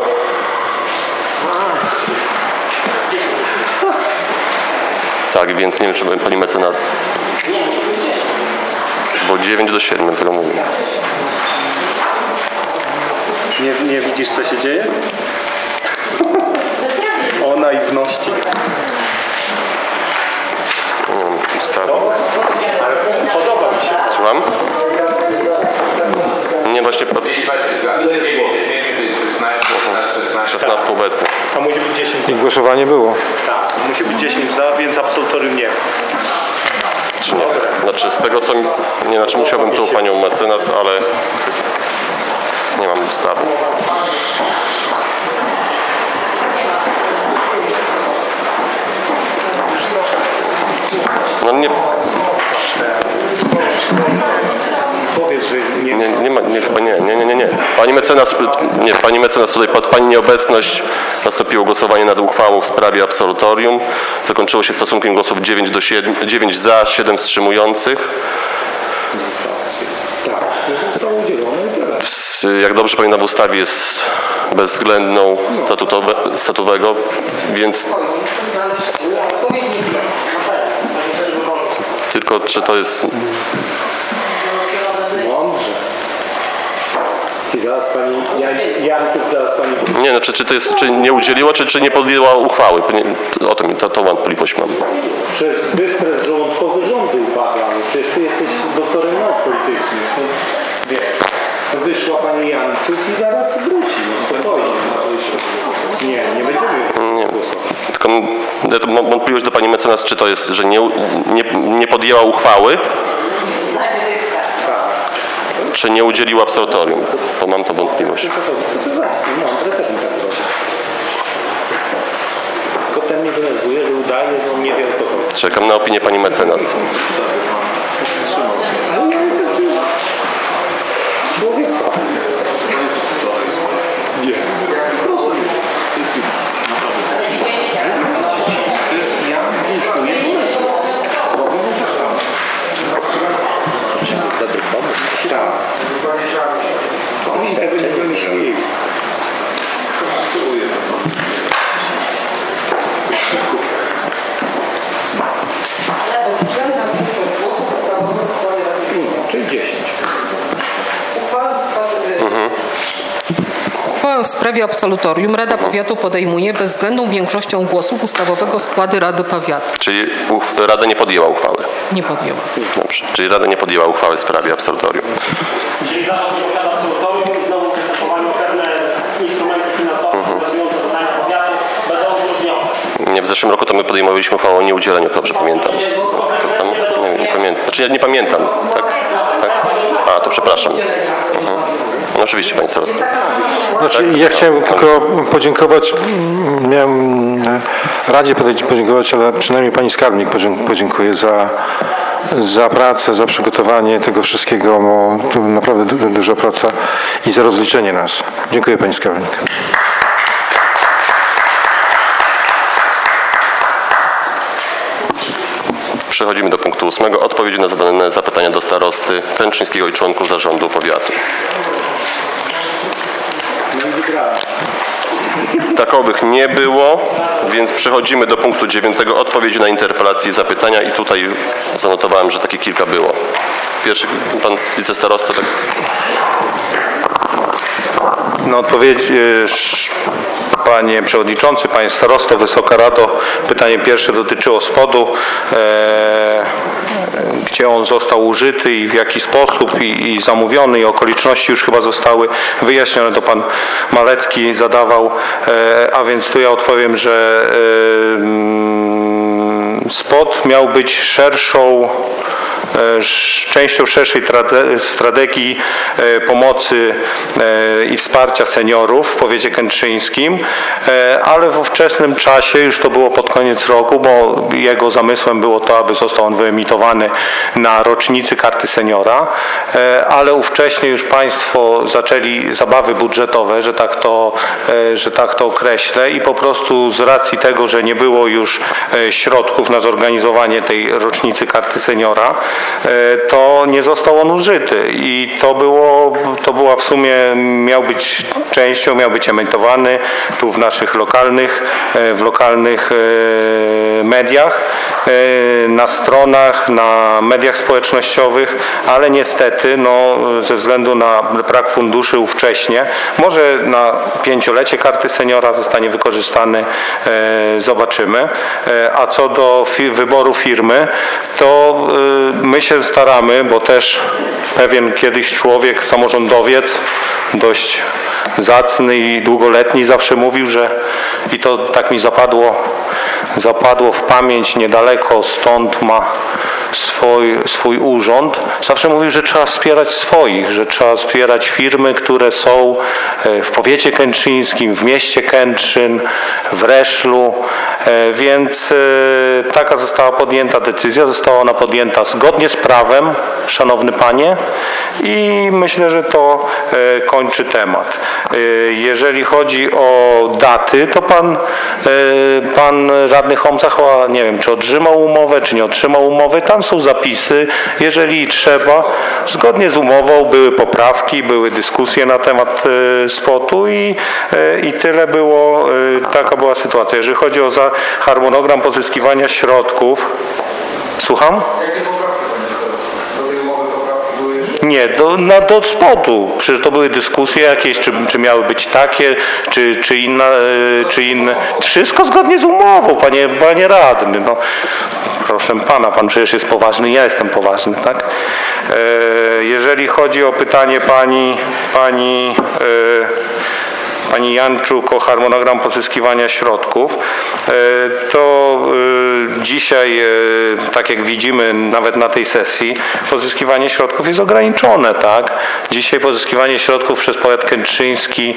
Tak, więc nie wiem, czy pani mecenas. Bo dziewięć do siedmiu, tego mówię. Nie, nie widzisz, co się dzieje? O naiwności. Nie wiem, ustawy. Ale podoba mi się. Słucham? Nie, właśnie... szesnaście obecnych. A musi być dziesięć. I głosowanie było. Tak, musi być dziesięć za, więc absolutorium nie. Czy nie? Znaczy z tego co... Nie, znaczy musiałbym tu panią mecenas, ale... Nie mam ustawy. No nie... Powiedz, że nie... Nie, nie, ma, nie, chyba nie, nie, nie, nie, nie. Pani mecenas, nie, pani mecenas tutaj pod pani nieobecność nastąpiło głosowanie nad uchwałą w sprawie absolutorium. Zakończyło się stosunkiem głosów dziewięć do siedmiu, dziewięć za, siedem wstrzymujących. Jak dobrze pamiętam, w ustawie jest bezwzględną statutowego, więc tylko czy to jest... I zaraz pani, ja, Janczuk zaraz pani... Nie, znaczy czy to jest, czy nie udzieliła, czy, czy nie podjęła uchwały. Nie, o to mi, to, to wątpliwość mam. Przez wystres żołądkowy rządu upadał. Przecież ty jesteś doktorem nauk politycznych. No, wiesz, no wyszła pani Janczuk i zaraz wróci. No spokojnie. Nie, nie będziemy już nie. głosować. Tylko Tylko ja to mam wątpliwość do pani mecenas, czy to jest, że nie, nie, nie podjęła uchwały, czy nie udzieliła absolutorium. To mam to wątpliwość. Tylko ten mnie denerwuje, że udaje, że on nie wie, o co chodzi. Czekam na opinię pani mecenas. Ale ja jestem człowieka. Nie. Proszę. Ja wyszuję. Zadrukamy. Tak. Oni tego nie wymyślili. Czyli dziesięć. Mhm. Uchwałę w sprawie absolutorium Rada Powiatu podejmuje bezwzględną większością głosów ustawowego składu Rady Powiatu. Czyli uf- Rada nie podjęła uchwały. Nie podjęła. Dobrze. Czyli Rada nie podjęła uchwały w sprawie absolutorium. Czyli zarząd nie posiada absolutorium i znowu występowanie pewne instrumenty finansowe obowiązujące zadania powiatu będą wyróżnione. Nie, w zeszłym roku to my podejmowaliśmy uchwałę o nieudzieleniu, dobrze pamiętam. To samo? Nie, nie pamiętam. Znaczy ja nie pamiętam. Tak? Tak? A, to przepraszam. Mhm. No oczywiście, pani starosta. Znaczy, ja chciałem tylko podziękować, miałem Radzie podziękować, ale przynajmniej pani skarbnik podziękuję za, za pracę, za przygotowanie tego wszystkiego, bo to naprawdę du- duża praca i za rozliczenie nas. Dziękuję pani skarbnik. Przechodzimy do punktu ósmego. Odpowiedzi na zadane zapytania do starosty Kętrzyńskiego i członków zarządu powiatu. Takowych nie było, więc przechodzimy do punktu dziewiątego. Odpowiedzi na interpelacje i zapytania i tutaj zanotowałem, że takie kilka było. Pierwszy pan wicestarosta. Tak. Na odpowiedź, panie przewodniczący, panie starosto, Wysoka Rado, pytanie pierwsze dotyczyło spodu, e, gdzie on został użyty i w jaki sposób i, i zamówiony i okoliczności już chyba zostały wyjaśnione, to pan Malecki zadawał, e, a więc tu ja odpowiem, że e, spod miał być szerszą częścią szerszej strategii pomocy i wsparcia seniorów w powiecie kętrzyńskim, ale w ówczesnym czasie, już to było pod koniec roku, bo jego zamysłem było to, aby został on wyemitowany na rocznicy karty seniora, ale ówcześnie już państwo zaczęli zabawy budżetowe, że tak to, że tak to określę, i po prostu z racji tego, że nie było już środków na zorganizowanie tej rocznicy karty seniora, to nie został on użyty i to było, to była w sumie, miał być częścią, miał być emitowany tu w naszych lokalnych, w lokalnych mediach, na stronach, na mediach społecznościowych, ale niestety no, ze względu na brak funduszy ówcześnie, może na pięciolecie karty seniora zostanie wykorzystany, zobaczymy. A co do fi- wyboru firmy, to my się staramy, bo też pewien kiedyś człowiek, samorządowiec, dość zacny i długoletni, zawsze mówił, że, i to tak mi zapadło, zapadło w pamięć, niedaleko stąd ma swój, swój urząd, zawsze mówił, że trzeba wspierać swoich, że trzeba wspierać firmy, które są w powiecie kętrzyńskim, w mieście Kętrzyn, w Reszlu, więc taka została podjęta decyzja, została ona podjęta zgodnie z prawem, szanowny panie, i myślę, że to kończy temat. Jeżeli chodzi o daty, to pan, pan radny Homca, nie wiem, czy otrzymał umowę, czy nie otrzymał umowy, tam są zapisy, jeżeli trzeba, zgodnie z umową były poprawki, były dyskusje na temat spotu i, i tyle było, taka była sytuacja. Jeżeli chodzi o za harmonogram pozyskiwania środków, słucham? Nie, do, na, do spodu. Przecież to były dyskusje jakieś, czy, czy miały być takie, czy, czy, inna, czy inne. Wszystko zgodnie z umową, panie, panie radny. No, proszę pana, pan przecież jest poważny, ja jestem poważny, tak? E, jeżeli chodzi o pytanie pani, pani e, pani Janczuk o harmonogram pozyskiwania środków, to dzisiaj, tak jak widzimy nawet na tej sesji, pozyskiwanie środków jest ograniczone, tak? Dzisiaj pozyskiwanie środków przez powiat kętrzyński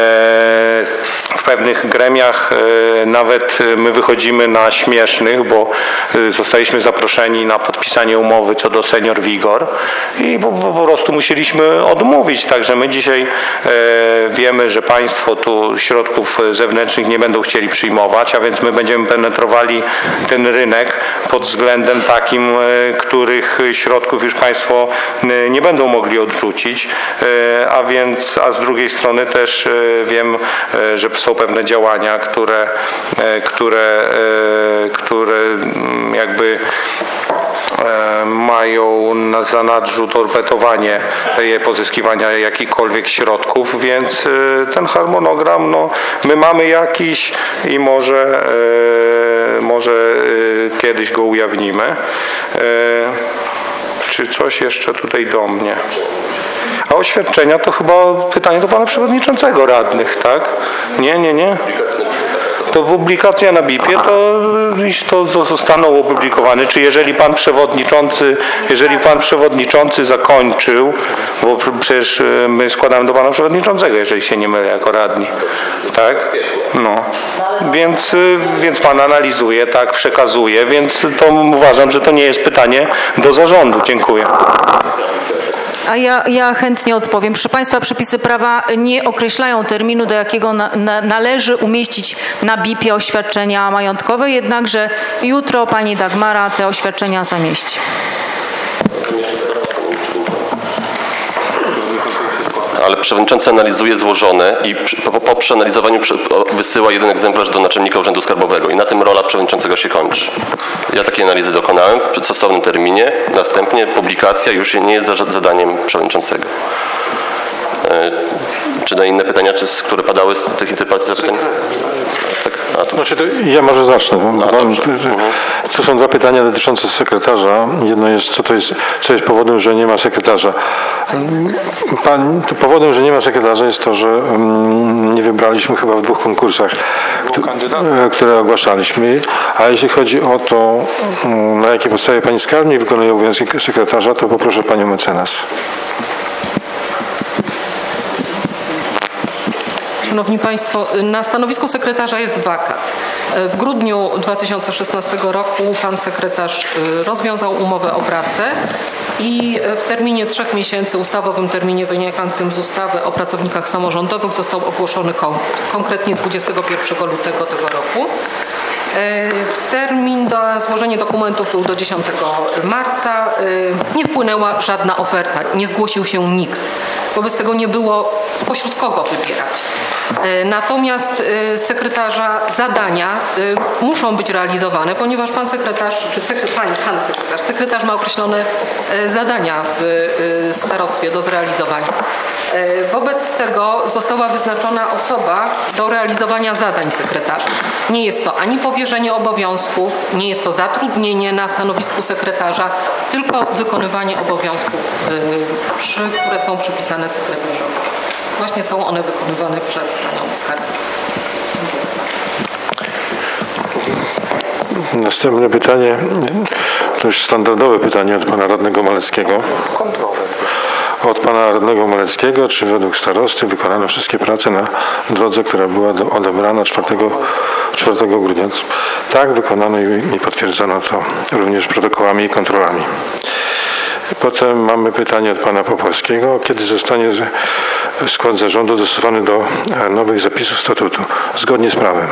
w pewnych gremiach nawet my wychodzimy na śmiesznych, bo zostaliśmy zaproszeni na podpisanie umowy co do Senior Vigor i po, po prostu musieliśmy odmówić. Także my dzisiaj wiemy, że państwo tu środków zewnętrznych nie będą chcieli przyjmować, a więc my będziemy penetrowali ten rynek pod względem takim, których środków już państwo nie będą mogli odrzucić, a więc, a z drugiej strony też wiem, że są pewne działania, które, które, które jakby mają na zanadrzu torpetowanie pozyskiwania jakichkolwiek środków, więc ten harmonogram, no, my mamy jakiś i może, może kiedyś go ujawnimy. Czy coś jeszcze tutaj do mnie? A oświadczenia to chyba pytanie do pana przewodniczącego radnych, tak? Nie, nie, nie. To publikacja na B I P-ie to, to zostaną opublikowane. Czy jeżeli pan przewodniczący, jeżeli pan przewodniczący zakończył, bo przecież my składamy do pana przewodniczącego, jeżeli się nie mylę, jako radni, tak? No. Więc, więc pan analizuje, tak, przekazuje, więc to uważam, że to nie jest pytanie do zarządu. Dziękuję. A ja, ja chętnie odpowiem. Proszę Państwa, przepisy prawa nie określają terminu, do jakiego na, na, należy umieścić na B I P-ie oświadczenia majątkowe, jednakże jutro pani Dagmara te oświadczenia zamieści. Ale przewodniczący analizuje złożone i po, po przeanalizowaniu wysyła jeden egzemplarz do naczelnika Urzędu Skarbowego i na tym rola przewodniczącego się kończy. Ja takiej analizy dokonałem w stosownym terminie, następnie publikacja już nie jest zadaniem przewodniczącego. Czy na inne pytania, czy, które padały z tych interpelacji zapytań? A to... Znaczy to ja może zacznę. Bo pan, to są dwa pytania dotyczące sekretarza. Jedno jest, co to jest, co jest powodem, że nie ma sekretarza. Pan, to powodem, że nie ma sekretarza jest to, że um, nie wybraliśmy chyba w dwóch konkursach, które, które ogłaszaliśmy. A jeśli chodzi o to, um, na jakiej podstawie pani skarbnik wykonuje obowiązki sekretarza, to poproszę panią mecenas. Szanowni Państwo, na stanowisku sekretarza jest wakat. W grudniu dwa tysiące szesnastego roku pan sekretarz rozwiązał umowę o pracę i w terminie trzech miesięcy, ustawowym terminie wynikającym z ustawy o pracownikach samorządowych, został ogłoszony konkurs, konkretnie dwudziestego pierwszego lutego tego roku. Termin do złożenia dokumentów był do dziesiątego marca. Nie wpłynęła żadna oferta, nie zgłosił się nikt. Wobec tego nie było pośród kogo wybierać. Natomiast sekretarza zadania muszą być realizowane, ponieważ pan sekretarz, czy sekretarz, pan sekretarz, sekretarz ma określone zadania w starostwie do zrealizowania. Wobec tego została wyznaczona osoba do realizowania zadań sekretarza. Nie jest to ani powierzenie obowiązków, nie jest to zatrudnienie na stanowisku sekretarza, tylko wykonywanie obowiązków, przy, które są przypisane sekretarzowi. Właśnie są one wykonywane przez panią skarbnik. Następne pytanie, to już standardowe pytanie od pana radnego Maleckiego. Od pana radnego Maleckiego, czy według starosty wykonano wszystkie prace na drodze, która była do, odebrana czwartego grudnia? Tak, wykonano i, i potwierdzono to również protokołami i kontrolami. Potem mamy pytanie od pana Popowskiego. Kiedy zostanie skład zarządu dostosowany do nowych zapisów statutu, zgodnie z prawem?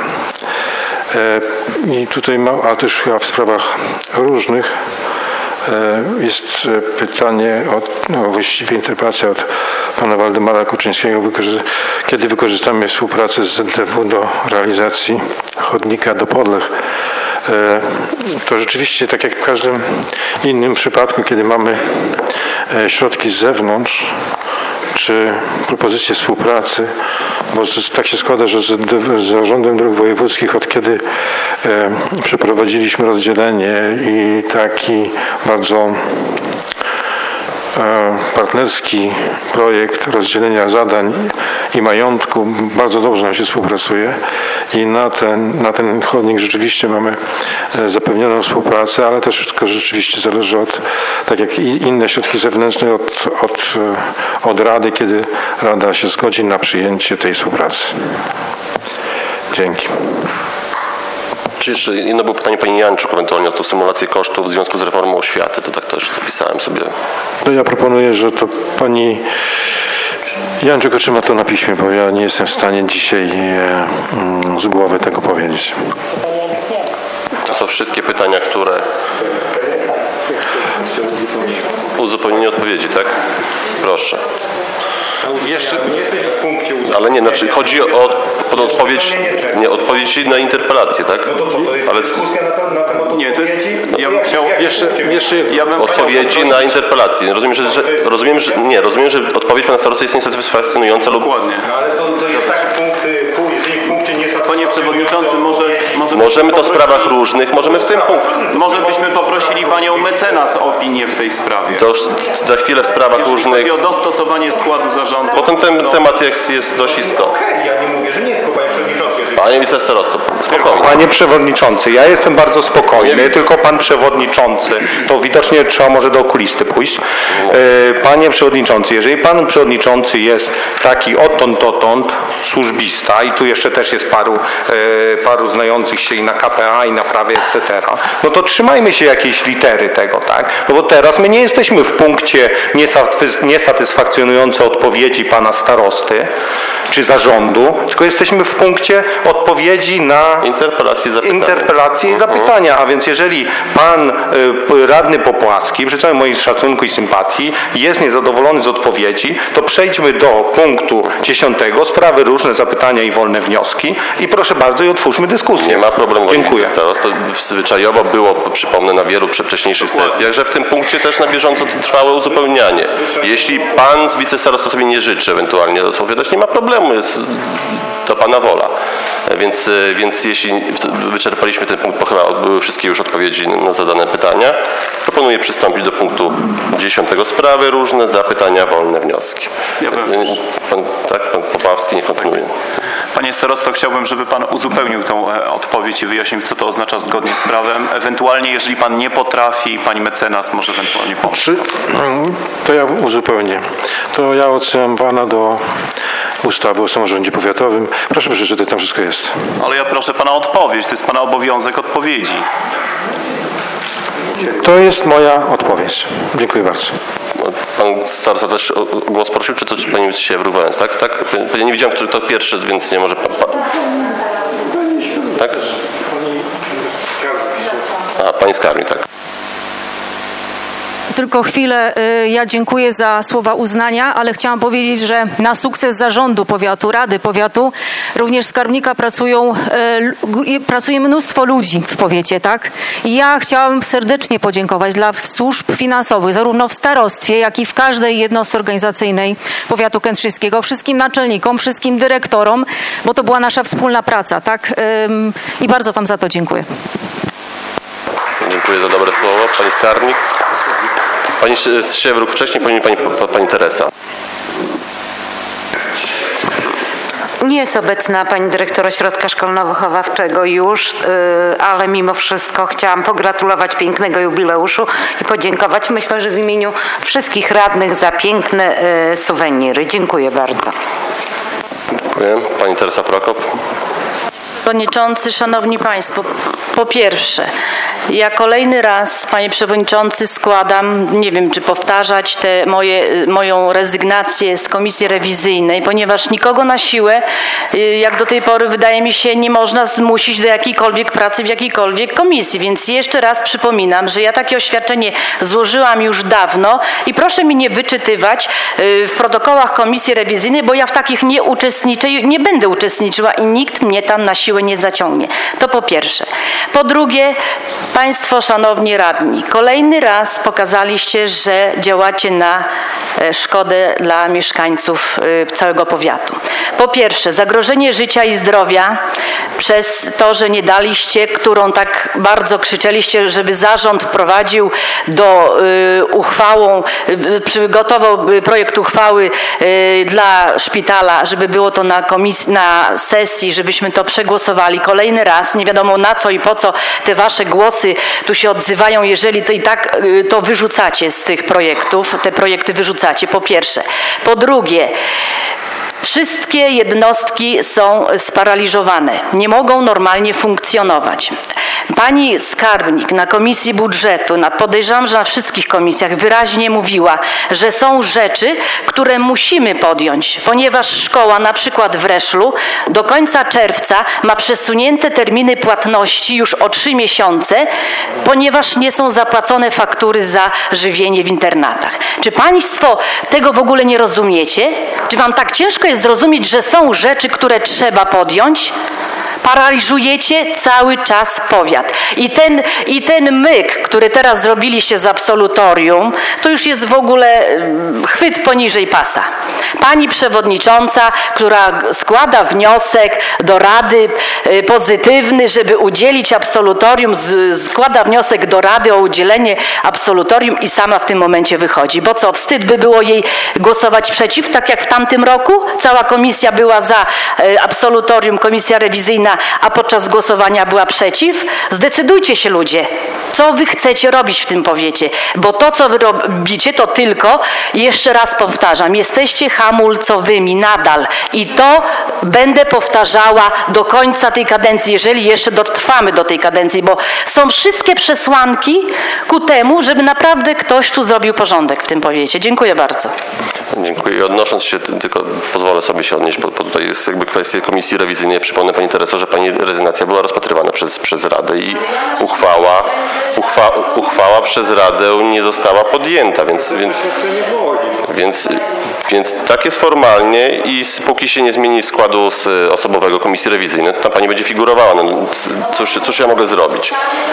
I tutaj ma, a też chyba w sprawach różnych, jest pytanie, od, no właściwie interpelacja od pana Waldemara Kuczyńskiego, kiedy wykorzystamy współpracę z Z D W do realizacji chodnika do Podlech. To rzeczywiście, tak jak w każdym innym przypadku, kiedy mamy środki z zewnątrz, czy propozycje współpracy, bo tak się składa, że z Zarządem Dróg Wojewódzkich od kiedy e, przeprowadziliśmy rozdzielenie i taki bardzo e, partnerski projekt rozdzielenia zadań i majątku bardzo dobrze nam się współpracuje i na ten, na ten chodnik rzeczywiście mamy zapewnioną współpracę, ale też wszystko rzeczywiście zależy od, tak jak i inne środki zewnętrzne, od, od, od Rady, kiedy Rada się zgodzi na przyjęcie tej współpracy. Dzięki. Czy jeszcze jedno było pytanie pani Jańczuk ewentualnie o tą symulację kosztów w związku z reformą oświaty, to tak też zapisałem sobie. To ja proponuję, że to pani Jańczuk otrzyma to na piśmie, bo ja nie jestem w stanie dzisiaj e, z głowy tego powiedzieć. To są wszystkie pytania, które... Uzupełnienie odpowiedzi, tak? Proszę. Jeszcze nie w tym punkcie. Ale nie, znaczy chodzi o pod odpowiedź, nie, odpowiedź na interpelację, tak? No to co, to jest ale dyskusja na, to, na temat Nie, to jest, odpowiedzi? ja bym chciał Jeszcze, jeszcze ja bym odpowiedzi chciał na interpelację. Rozumiem, że, że, rozumiem, że nie, rozumiem, że odpowiedź pana starosty jest niesatysfakcjonująca lub... Dokładnie. No ale to, to jest taki punkt, punkt, jeżeli w punkcie nie Panie Przewodniczący, może... może Możemy to w sprawach różnych, możemy w tym punkcie. Może byśmy poprosili Panią mecenas o opinię w tej sprawie. To za chwilę w sprawach Jeżeli różnych... chodzi o dostosowanie składu zarządu. Bo ten, ten temat jest, jest dość istotny. Ja nie mówię, że nie, tylko Panie Przewodniczący. Jeżeli... Panie wicestarosto, spokojnie. Panie Przewodniczący, ja jestem bardzo spokojny, tylko Pan Przewodniczący, to widocznie trzeba może do okulisty pójść. E, Panie Przewodniczący, jeżeli Pan Przewodniczący jest taki odtąd dotąd służbista i tu jeszcze też jest paru, e, paru znających się i na K P A i na prawie et cetera, no to trzymajmy się jakiejś litery tego, tak? No bo teraz my nie jesteśmy w punkcie niesatysfakcjonujące odpowiedzi Pana starosty czy zarządu, tylko jesteśmy w punkcie odpowiedzi na interpelacje i zapytania. Interpelacje i zapytania. A więc jeżeli Pan y, radny Popłaski, przy całym moim szacunku i sympatii, jest niezadowolony z odpowiedzi, to przejdźmy do punktu dziesiątego, sprawy różne, zapytania i wolne wnioski i proszę bardzo i otwórzmy dyskusję. Nie ma problemu. Dziękuję. To zwyczajowo było, przypomnę, na wielu wcześniejszych sesjach, że w tym punkcie też na bieżąco trwałe uzupełnianie. Jeśli Pan z wicestarosta sobie nie życzy ewentualnie odpowiadać, nie ma problemu, jest to Pana wola. Więc, więc jeśli wyczerpaliśmy ten punkt, bo chyba były wszystkie już odpowiedzi na zadane pytania, proponuję przystąpić do punktu dziesiątego. Sprawy różne, zapytania, wolne wnioski. Ja bym... pan, tak, pan Popławski nie kontynuuje. Panie starosto, chciałbym, żeby Pan uzupełnił tą odpowiedź i wyjaśnił, co to oznacza zgodnie z prawem. Ewentualnie, jeżeli Pan nie potrafi, Pani mecenas może ewentualnie pomóc. Czy, to ja uzupełnię. To ja odsyłam Pana do ustawy o samorządzie powiatowym. Proszę przeczytać, tam wszystko jest. Ale ja proszę Pana o odpowiedź. To jest Pana obowiązek odpowiedzi. To jest moja odpowiedź. Dziękuję bardzo. Pan starosta też o głos prosił, czy to czy Pani Siewru Wałęs, tak? Tak? Ja nie widziałem, który to pierwszy, więc nie może... Tak? A, Pani Skarmi, tak. Tylko chwilę, ja dziękuję za słowa uznania, ale chciałam powiedzieć, że na sukces zarządu powiatu, Rady Powiatu, również skarbnika pracują, pracuje mnóstwo ludzi w powiecie, tak? I ja chciałam serdecznie podziękować dla służb finansowych, zarówno w starostwie, jak i w każdej jednostce organizacyjnej powiatu kętrzyńskiego, wszystkim naczelnikom, wszystkim dyrektorom, bo to była nasza wspólna praca, tak? I bardzo Wam za to dziękuję. Dziękuję za dobre słowo. Pani Skarbnik. Pani Siewruk wcześniej, pani, pani, pani Teresa. Nie jest obecna pani dyrektor Ośrodka Szkolno-Wychowawczego już, ale mimo wszystko chciałam pogratulować pięknego jubileuszu i podziękować, myślę, że w imieniu wszystkich radnych za piękne suweniry. Dziękuję bardzo. Dziękuję. Pani Teresa Prokop. Przewodniczący, Szanowni Państwo, po pierwsze, ja kolejny raz, Panie Przewodniczący, składam, nie wiem czy powtarzać, te moje, moją rezygnację z Komisji Rewizyjnej, ponieważ nikogo na siłę, jak do tej pory wydaje mi się, nie można zmusić do jakiejkolwiek pracy w jakiejkolwiek komisji, więc jeszcze raz przypominam, że ja takie oświadczenie złożyłam już dawno i proszę mi nie wyczytywać w protokołach Komisji Rewizyjnej, bo ja w takich nie uczestniczę, nie będę uczestniczyła i nikt mnie tam na siłę siłę nie zaciągnie. To po pierwsze. Po drugie, Państwo szanowni radni, kolejny raz pokazaliście, że działacie na szkodę dla mieszkańców całego powiatu. Po pierwsze, zagrożenie życia i zdrowia przez to, że nie daliście, którą tak bardzo krzyczeliście, żeby zarząd wprowadził do y, uchwałą, y, przygotował projekt uchwały y, dla szpitala, żeby było to na komisji, na sesji, żebyśmy to przegłosowali kolejny raz. Nie wiadomo na co i po co te wasze głosy tu się odzywają, jeżeli to i tak y, to wyrzucacie z tych projektów, te projekty wyrzucacie, po pierwsze. Po drugie, wszystkie jednostki są sparaliżowane, nie mogą normalnie funkcjonować. Pani skarbnik na Komisji Budżetu, na, podejrzewam, że na wszystkich komisjach wyraźnie mówiła, że są rzeczy, które musimy podjąć, ponieważ szkoła na przykład w Reszlu do końca czerwca ma przesunięte terminy płatności już o trzy miesiące, ponieważ nie są zapłacone faktury za żywienie w internatach. Czy Państwo tego w ogóle nie rozumiecie? Czy Wam tak ciężko jest zrozumieć, że są rzeczy, które trzeba podjąć? Paraliżujecie cały czas powiat. I ten, I ten myk, który teraz zrobiliście z absolutorium, to już jest w ogóle chwyt poniżej pasa. Pani przewodnicząca, która składa wniosek do Rady pozytywny, żeby udzielić absolutorium, składa wniosek do Rady o udzielenie absolutorium i sama w tym momencie wychodzi. Bo co, wstyd by było jej głosować przeciw, tak jak w tamtym roku? Cała komisja była za absolutorium, komisja rewizyjna, a podczas głosowania była przeciw? Zdecydujcie się, ludzie, co wy chcecie robić w tym powiecie, bo to, co wy robicie, to tylko, jeszcze raz powtarzam, jesteście hamulcowymi nadal i to będę powtarzała do końca tej kadencji, jeżeli jeszcze dotrwamy do tej kadencji, bo są wszystkie przesłanki ku temu, żeby naprawdę ktoś tu zrobił porządek w tym powiecie. Dziękuję bardzo. Dziękuję. I odnosząc się, tylko pozwolę sobie się odnieść, bo, bo tutaj jest jakby kwestia komisji rewizyjnej. Przypomnę Pani Tereso, że Pani rezygnacja była rozpatrywana przez, przez Radę i uchwała, uchwa, uchwała przez Radę nie została podjęta, więc, więc, więc, więc tak jest formalnie i póki się nie zmieni składu z osobowego komisji rewizyjnej, to tam Pani będzie figurowała. No, cóż, cóż ja mogę zrobić?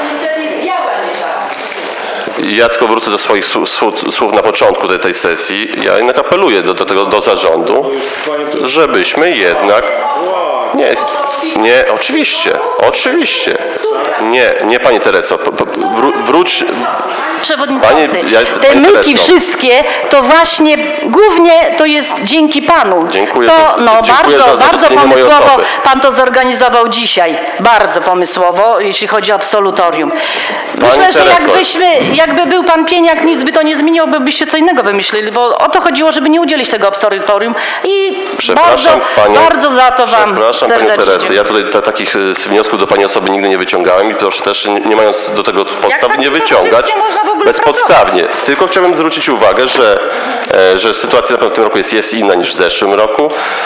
Ja tylko wrócę do swoich słów na początku tej, tej sesji. Ja jednak apeluję do, do tego do zarządu, żebyśmy jednak... Nie, nie, oczywiście, oczywiście. Nie, nie Pani Tereso, wró, wróć... Przewodniczący, Pani, ja, te pani myki Tereso. wszystkie, to właśnie głównie to jest dzięki Panu. Dziękuję. To no, dziękuję bardzo, za, za bardzo mojej pomysłowo osoby. Pan to zorganizował dzisiaj. Bardzo pomysłowo, jeśli chodzi o absolutorium. Myślę, Pani że Tereso. jakbyśmy, jakby był Pan Pieniak, nic by to nie zmieniło, by byście co innego wymyślili, bo o to chodziło, żeby nie udzielić tego absolutorium i bardzo, Panią, bardzo za to Wam Przepraszam Panią serdecznie. Teresę, ja tutaj ta, takich y, wniosków do Pani osoby nigdy nie wyciągałem i proszę też, nie, nie mając do tego podstaw, tak nie to wyciągać wszystkie można w ogóle bezpodstawnie. Tylko chciałbym zwrócić uwagę, że, e, że sytuacja na pewno w tym roku jest, jest inna niż w zeszłym roku.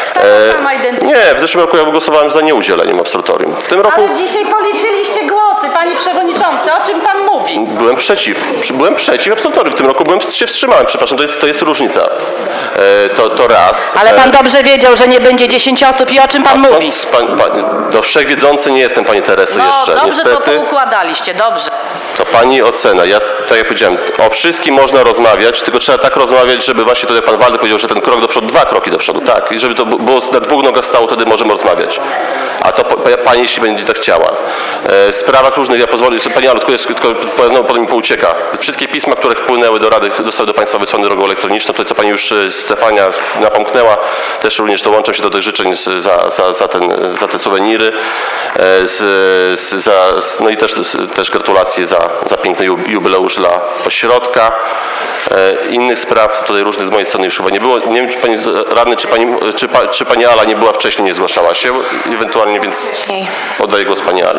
E, nie, w zeszłym roku ja głosowałem za nieudzieleniem absolutorium. W tym roku... Ale dzisiaj policzyliście głosy, Panie Przewodniczący, o czym Pan mówi? Byłem przeciw. Byłem przeciw absolutorium. W tym roku byłem, się wstrzymałem. Przepraszam, to jest, to jest różnica. E, to, to raz. Ale Pan e, dobrze wiedział, że nie będzie dziesięć osób i o czym Pan mówi? Pan, pan, no wszechwiedzący nie jestem, Pani Tereso, No jeszcze. dobrze, Niestety, to poukładaliście, dobrze. to Pani ocena. Ja, tak jak powiedziałem, o wszystkim można rozmawiać, tylko trzeba tak rozmawiać, żeby właśnie tutaj Pan Waldek powiedział, że ten krok do przodu, dwa kroki do przodu, tak. I żeby to było na dwóch nogach stało, wtedy możemy rozmawiać. A to Pani, jeśli będzie tak chciała. E, w sprawach różnych, ja pozwolę, Pani Alu, tylko, jest, tylko no, potem mi poucieka. Wszystkie pisma, które wpłynęły do Rady, zostały do Państwa wysłane drogą elektroniczną. To, co Pani już Stefania napomknęła, też również dołączam się do tych życzeń za, za, za, ten, za te suweniry. E, z, z, za, no i też, też gratulacje za, za piękny jubileusz dla ośrodka. E, innych spraw tutaj różnych z mojej strony już chyba nie było. Nie wiem, czy Pani Radny, czy Pani, czy, pa, czy pani Ala nie była wcześniej, nie zgłaszała się ewentualnie, więc oddaję głos Pani Ali.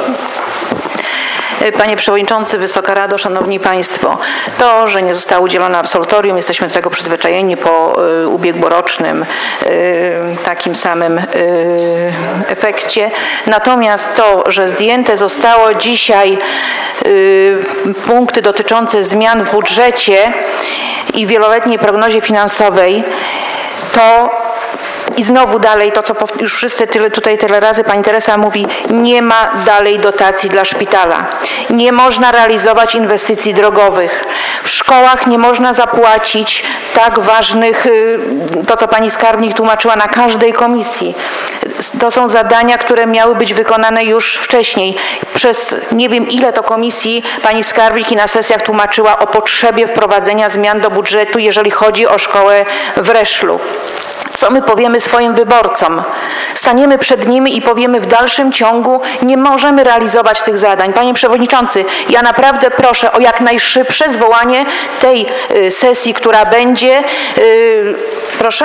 Panie Przewodniczący, Wysoka Rado, Szanowni Państwo, to, że nie zostało udzielone absolutorium, jesteśmy do tego przyzwyczajeni po y, ubiegłorocznym y, takim samym y, efekcie. Natomiast to, że zdjęte zostało dzisiaj y, punkty dotyczące zmian w budżecie i wieloletniej prognozie finansowej, to I znowu dalej to, co już wszyscy tyle, tutaj tyle razy pani Teresa mówi, nie ma dalej dotacji dla szpitala. Nie można realizować inwestycji drogowych. W szkołach nie można zapłacić tak ważnych, to co pani skarbnik tłumaczyła na każdej komisji. To są zadania, które miały być wykonane już wcześniej. Przez nie wiem ile to komisji pani skarbnik i na sesjach tłumaczyła o potrzebie wprowadzenia zmian do budżetu, jeżeli chodzi o szkołę w Reszlu. Co my powiemy swoim wyborcom? Staniemy przed nimi i powiemy w dalszym ciągu, nie możemy realizować tych zadań. Panie Przewodniczący, ja naprawdę proszę o jak najszybsze zwołanie tej sesji, która będzie. Proszę?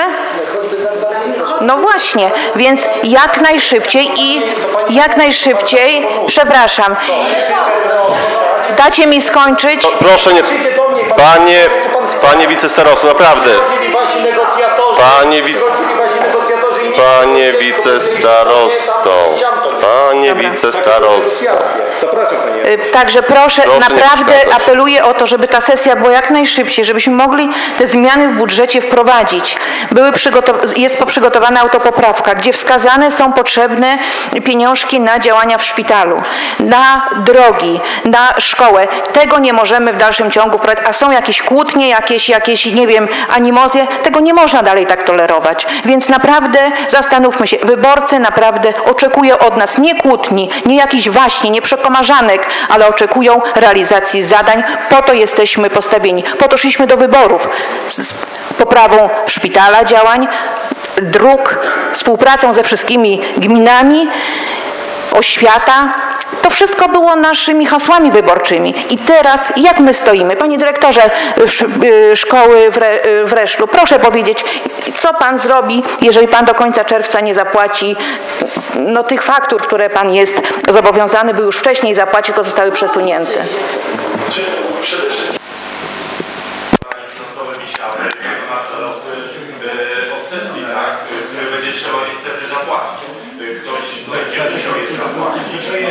No właśnie, więc jak najszybciej i jak najszybciej, przepraszam, dacie mi skończyć? Proszę nie, panie, panie wicestarosto, naprawdę. Panie wice, panie wicestarosto, panie wicestarosto. Także proszę, proszę naprawdę apeluję o to, żeby ta sesja była jak najszybciej, żebyśmy mogli te zmiany w budżecie wprowadzić. Były przygotow- jest przygotowana autopoprawka, gdzie wskazane są potrzebne pieniążki na działania w szpitalu, na drogi, na szkołę. Tego nie możemy w dalszym ciągu wprowadzić, a są jakieś kłótnie, jakieś, jakieś nie wiem, animozje. Tego nie można dalej tak tolerować. Więc naprawdę zastanówmy się. Wyborcy naprawdę oczekują od nas nie kłótni, nie jakichś waśni, nie przekomarzanek, ale oczekują realizacji zadań. Po to jesteśmy postawieni. Po to szliśmy do wyborów. Z poprawą szpitala działań, dróg, współpracą ze wszystkimi gminami, oświata. To wszystko było naszymi hasłami wyborczymi. I teraz jak my stoimy? Panie dyrektorze szkoły w Reszlu, proszę powiedzieć, co pan zrobi, jeżeli pan do końca czerwca nie zapłaci no, tych faktur, które pan jest zobowiązany, by już wcześniej zapłacić, tylko zostały przesunięte. Przede wszystkim finansowe wisiały, odsetki, tak, które będzie trzeba niestety zapłacić. Ktoś będzie musiał je zapłacić.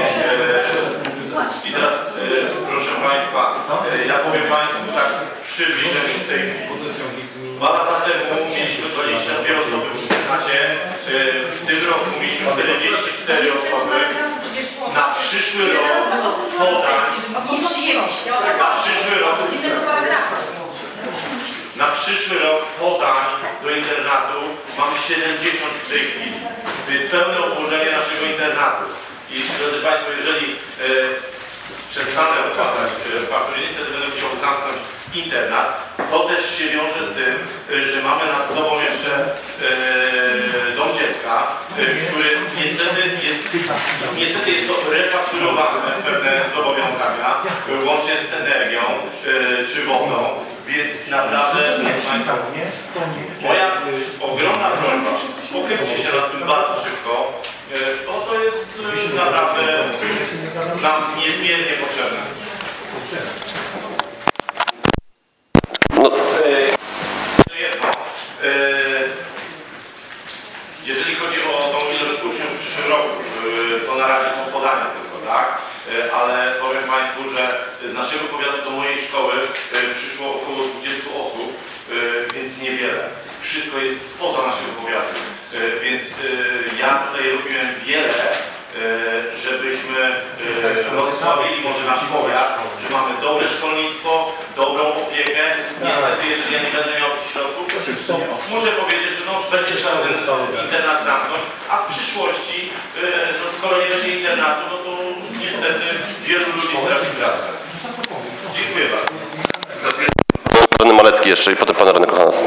I teraz, proszę Państwa, ja powiem Państwu tak przybliżenie w tej chwili. Dwa lata temu mieliśmy dwadzieścia dwie osoby w internacie, w tym roku mieliśmy czterdzieści cztery osoby. Na przyszły rok podań, na przyszły rok, na przyszły rok podań do internatu mamy siedemdziesiąt w tej chwili. To jest pełne obłożenie naszego internatu. I drodzy Państwo, jeżeli e, przestanę opłacać e, faktury, niestety będę musiał zamknąć internat, to też się wiąże z tym, e, że mamy nad sobą jeszcze e, dom dziecka, e, który niestety jest, niestety jest to refakturowane pewne zobowiązania, łącznie z energią e, czy wodą, więc naprawdę, proszę Państwa, moja ogromna prośba, pochylcie się nad tym bardzo szybko, bo to jest naprawdę nam niezmiernie potrzebne. No. Jedno. Jeżeli chodzi o tą ilość uczniów w przyszłym roku, to na razie są podania tylko, tak? Ale powiem Państwu, że z naszego powiatu do mojej szkoły przyszło około dwudziestu osób, więc niewiele. Wszystko jest spoza naszego powiatu, więc ja tutaj robiłem wiele, żebyśmy rozsławili może nasz powiat, że mamy dobre szkolnictwo, dobrą opiekę. Niestety, jeżeli ja nie będę miał tych środków, muszę powiedzieć, że no, będzie trzeba ten internat zamknąć, a w przyszłości, no, skoro nie będzie internatu, no to niestety wielu ludzi straci pracę. Dziękuję bardzo. Pan Malecki jeszcze i potem pan Radny Kochanowski.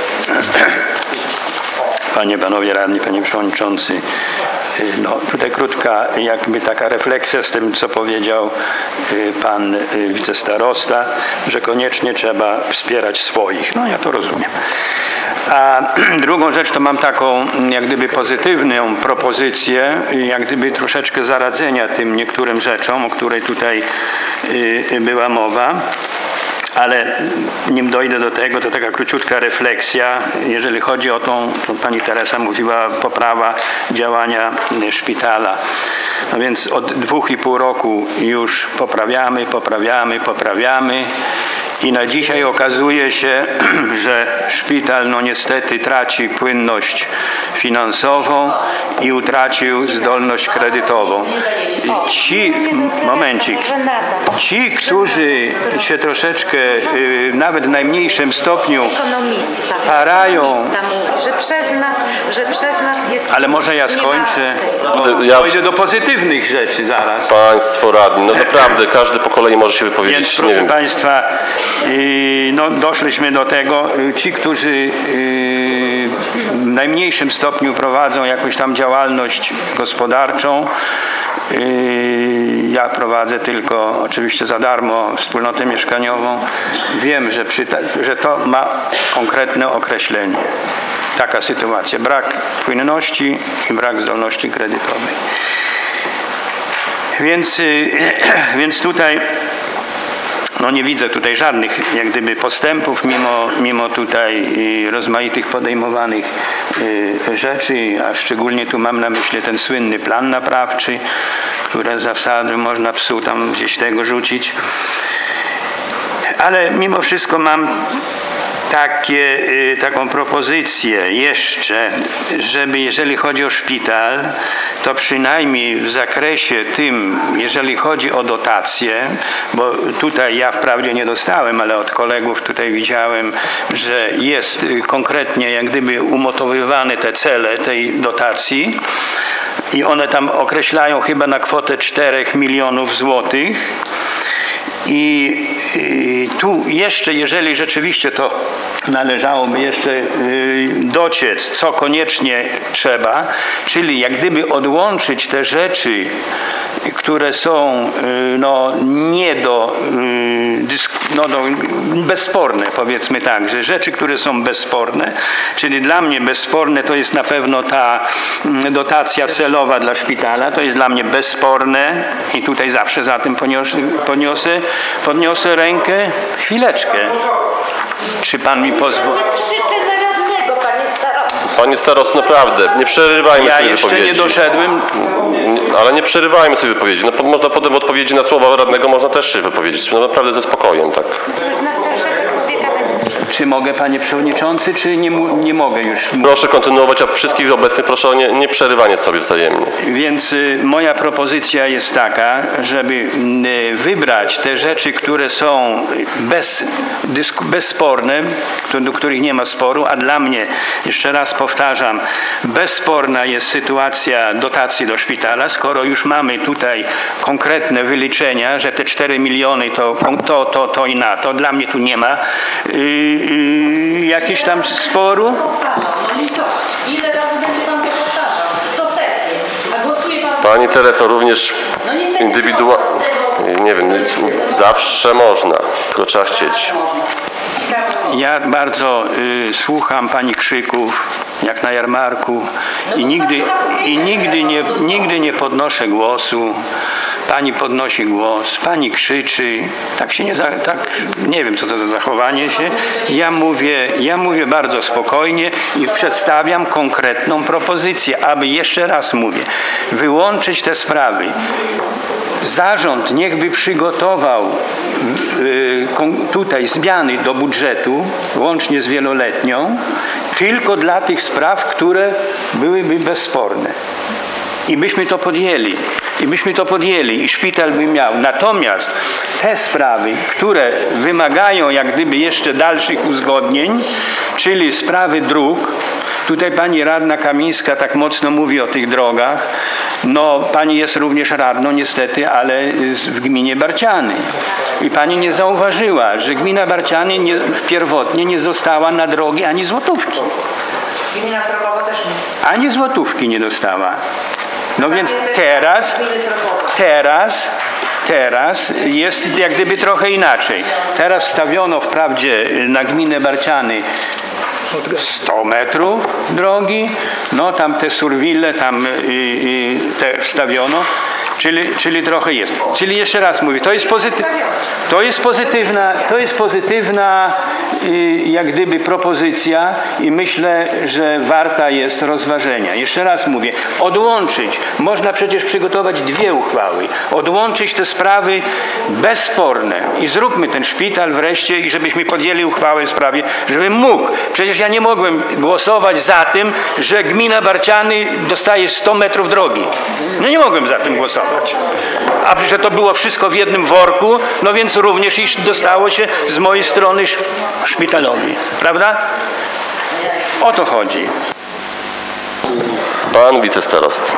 Panie, Panowie Radni, Panie Przewodniczący, no tutaj krótka jakby taka refleksja z tym, co powiedział Pan Wicestarosta, że koniecznie trzeba wspierać swoich. No ja to rozumiem. A drugą rzecz to mam taką jak gdyby pozytywną propozycję, jak gdyby troszeczkę zaradzenia tym niektórym rzeczom, o której tutaj była mowa. Ale nim dojdę do tego, to taka króciutka refleksja, jeżeli chodzi o tą, co pani Teresa mówiła, poprawa działania szpitala. No więc od dwóch i pół roku już poprawiamy, poprawiamy, poprawiamy I na dzisiaj okazuje się, że szpital no niestety traci płynność finansową i utracił zdolność kredytową. Ci, momencik, ci, którzy się troszeczkę, nawet w najmniejszym stopniu Ekonomista. parają, Ekonomista mówi, że przez nas, że przez nas jest... ale może ja skończę, bo Ja- dojdę do pozytywnych rzeczy zaraz. Państwo radni, no naprawdę każdy po kolei może się wypowiedzieć. Więc nie proszę wiem. Państwa, yy, no, doszliśmy do tego, yy, ci, którzy yy, w najmniejszym stopniu prowadzą jakąś tam działalność gospodarczą, yy, ja prowadzę tylko oczywiście za darmo wspólnotę mieszkaniową, wiem, że, przy ta, że to ma konkretne określenie. Taka sytuacja. Brak płynności i brak zdolności kredytowej. Więc, yy, więc tutaj no nie widzę tutaj żadnych jak gdyby postępów mimo, mimo tutaj y, rozmaitych podejmowanych y, rzeczy, a szczególnie tu mam na myśli ten słynny plan naprawczy, które zasady można psu tam gdzieś tego rzucić. Ale mimo wszystko mam takie, y, taką propozycję jeszcze, żeby jeżeli chodzi o szpital, to przynajmniej w zakresie tym, jeżeli chodzi o dotacje, bo tutaj ja wprawdzie nie dostałem, ale od kolegów tutaj widziałem, że jest y, konkretnie jak gdyby umotowywane te cele tej dotacji i one tam określają chyba na kwotę czterech milionów złotych. I, I tu jeszcze, jeżeli rzeczywiście to należałoby jeszcze y, dociec, co koniecznie trzeba, czyli jak gdyby odłączyć te rzeczy, które są y, no, nie do, y, dysk, no, do, bezsporne, powiedzmy tak, że rzeczy, które są bezsporne, czyli dla mnie bezsporne to jest na pewno ta y, dotacja celowa dla szpitala, to jest dla mnie bezsporne i tutaj zawsze za tym poniosę, poniosę podniosę rękę. Chwileczkę. Czy pan mi pozwoli? Krzyczy na radnego, panie starosto. Panie starosto, naprawdę, nie przerywajmy Ja sobie jeszcze wypowiedzi. nie doszedłem. Ale nie przerywajmy sobie wypowiedzi. No, po- można potem w odpowiedzi na słowa radnego można też się wypowiedzieć. No naprawdę ze spokojem, tak. Na starszego człowieka będzie. Czy mogę, panie przewodniczący, czy nie, mu- nie mogę już? Proszę kontynuować, a wszystkich obecnych proszę o nie, nie przerywanie sobie wzajemnie. Więc y, moja propozycja jest taka, żeby y, wybrać te rzeczy, które są bez, dysku, bezsporne, do, do których nie ma sporu, a dla mnie, jeszcze raz powtarzam, bezsporna jest sytuacja dotacji do szpitala, skoro już mamy tutaj konkretne wyliczenia, że te cztery miliony to to, to, to i na to, dla mnie tu nie ma y, y, jakichś tam sporu. Ile razy będzie pan to powtarzał? Co sesję? A głosuje pan... Pani Tereso, również No niestety indywidualnie, nie wiem, zawsze można, tylko trzeba chcieć. Ja bardzo y, słucham pani krzyków, jak na jarmarku i nigdy, i nigdy, nie, nigdy nie podnoszę głosu. Pani podnosi głos, pani krzyczy, tak się nie, za, tak, nie wiem co to za zachowanie się. Ja mówię, ja mówię bardzo spokojnie i przedstawiam konkretną propozycję, aby jeszcze raz mówię, wyłączyć te sprawy. Zarząd niechby przygotował y, tutaj zmiany do budżetu, łącznie z wieloletnią, tylko dla tych spraw, które byłyby bezsporne. I byśmy to podjęli. I byśmy to podjęli i szpital by miał. Natomiast te sprawy, które wymagają jak gdyby jeszcze dalszych uzgodnień, czyli sprawy dróg, tutaj pani radna Kamińska tak mocno mówi o tych drogach. No, pani jest również radną niestety, ale w gminie Barciany. I pani nie zauważyła, że gmina Barciany nie, pierwotnie nie została na drogi ani złotówki. Gmina Srokowo też nie. Ani złotówki nie dostała. No więc teraz, teraz, teraz jest jak gdyby trochę inaczej. Teraz wstawiono wprawdzie na gminę Barciany sto metrów drogi, no tam te surwille tam y, y, te wstawiono Czyli, czyli trochę jest. Czyli jeszcze raz mówię, to jest, pozytyw, to jest pozytywna, to jest pozytywna jak gdyby propozycja i myślę, że warta jest rozważenia. Jeszcze raz mówię, odłączyć, można przecież przygotować dwie uchwały, odłączyć te sprawy bezsporne i zróbmy ten szpital wreszcie i żebyśmy podjęli uchwałę w sprawie, żebym mógł. Przecież ja nie mogłem głosować za tym, że gmina Barciany dostaje sto metrów drogi. No nie mogłem za tym głosować. A że to było wszystko w jednym worku, no więc również i dostało się z mojej strony szpitalowi. Prawda? O to chodzi. Pan wicestarosta.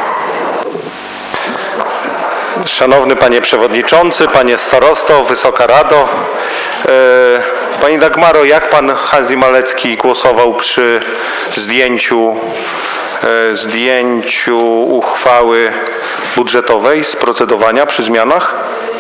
Szanowny Panie Przewodniczący, Panie Starosto, Wysoka Rado. Pani Dagmaro, jak Pan Hanzi Malecki głosował przy zdjęciu, zdjęciu uchwały budżetowej z procedowania przy zmianach?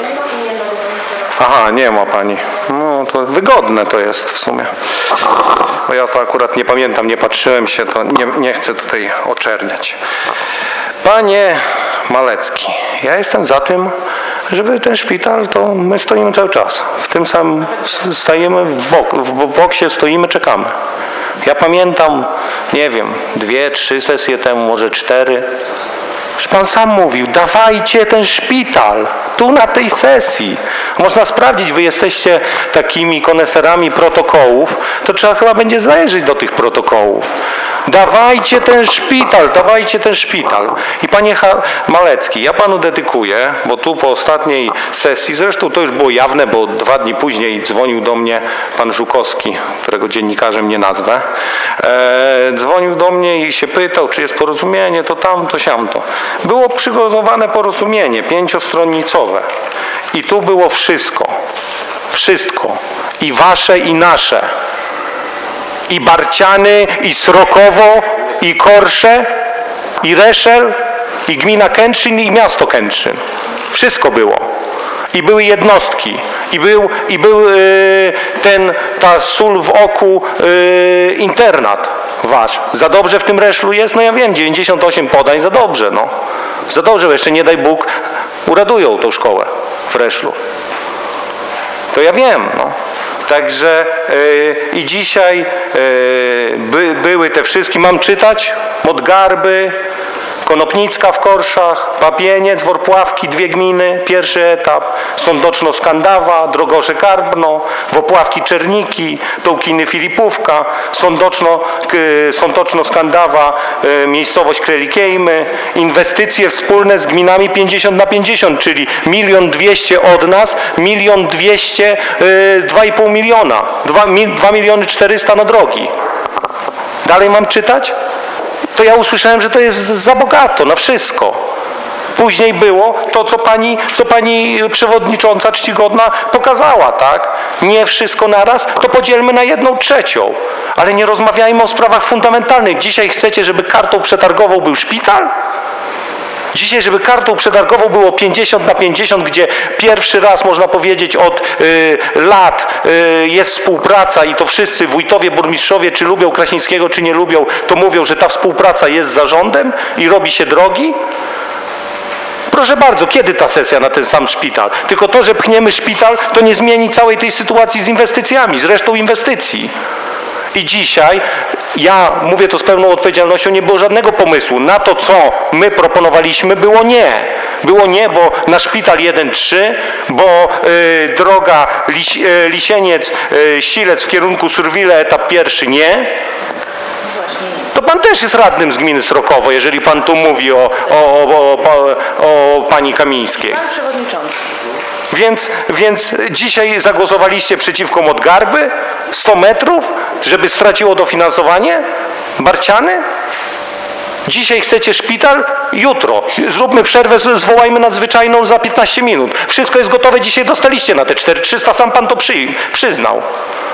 Aha, nie ma Pani. No to wygodne to jest w sumie. Bo ja to akurat nie pamiętam, nie patrzyłem się, to nie, nie chcę tutaj oczerniać. Panie Malecki, ja jestem za tym, żeby ten szpital, to my stoimy cały czas. W tym samym stajemy w bok, w boksie stoimy, czekamy. Ja pamiętam, nie wiem, dwie, trzy sesje temu, może cztery. Już Pan sam mówił, dawajcie ten szpital, tu na tej sesji. Można sprawdzić, Wy jesteście takimi koneserami protokołów, to trzeba chyba będzie zajrzeć do tych protokołów. Dawajcie ten szpital, dawajcie ten szpital. I Panie Malecki, ja Panu dedykuję, bo tu po ostatniej sesji, zresztą to już było jawne, bo dwa dni później dzwonił do mnie Pan Żukowski, którego dziennikarzem nie nazwę, e, dzwonił do mnie i się pytał, czy jest porozumienie, to tam, to siamto. Było przygotowane porozumienie pięciostronnicowe i tu było wszystko, wszystko, i Wasze, i nasze. I Barciany, i Srokowo, i Korsze, i Reszel, i gmina Kętrzyn, i miasto Kętrzyn. Wszystko było. I były jednostki. I był, i był yy, ten, ta sól w oku yy, internat wasz. Za dobrze w tym Reszlu jest? No ja wiem, dziewięćdziesiąt osiem podań, za dobrze, no. Za dobrze, jeszcze nie daj Bóg, uradują tą szkołę w Reszlu. To ja wiem, no. Także yy, i dzisiaj yy, by, były te wszystkie, mam czytać? Modgarby, Konopnicka w Korszach, Babieniec, Worpławki, dwie gminy, pierwszy etap, Sądoczno-Skandawa, Drogorze-Karbno, Wopławki-Czerniki, Tołkiny Filipówka, Sądoczno, Sądoczno-Skandawa, y, miejscowość Krelikejmy, inwestycje wspólne z gminami pięćdziesiąt na pięćdziesiąt, czyli milion dwieście od nas, milion dwieście, dwa i pół miliona, dwa miliony czterysta na drogi. Dalej mam czytać? To ja usłyszałem, że to jest za bogato na wszystko. Później było to, co pani, co pani przewodnicząca czcigodna pokazała, tak? Nie wszystko naraz, to podzielmy na jedną trzecią. Ale nie rozmawiajmy o sprawach fundamentalnych. Dzisiaj chcecie, żeby kartą przetargową był szpital? Dzisiaj, żeby kartą przetargową było pięćdziesiąt na pięćdziesiąt, gdzie pierwszy raz, można powiedzieć, od y, lat y, jest współpraca i to wszyscy wójtowie, burmistrzowie, czy lubią Krasińskiego, czy nie lubią, to mówią, że ta współpraca jest z zarządem i robi się drogi. Proszę bardzo, kiedy ta sesja na ten sam szpital? Tylko to, że pchniemy szpital, to nie zmieni całej tej sytuacji z inwestycjami, z resztą inwestycji. I dzisiaj, ja mówię to z pełną odpowiedzialnością, nie było żadnego pomysłu. Na to, co my proponowaliśmy, było nie. Było nie, bo na szpital jeden trzy, bo y, droga Lis, y, Lisieniec-Silec y, w kierunku Surwile, etap pierwszy nie. To pan też jest radnym z gminy Srokowo, jeżeli pan tu mówi o, o, o, o, o pani Kamińskiej. Pan przewodniczący. Więc, więc dzisiaj zagłosowaliście przeciwko Modgarby, sto metrów, żeby straciło dofinansowanie? Barciany? Dzisiaj chcecie szpital? Jutro. Zróbmy przerwę, zwołajmy nadzwyczajną za piętnaście minut. Wszystko jest gotowe, dzisiaj dostaliście na te cztery tysiące trzysta, sam pan to przy, przyznał.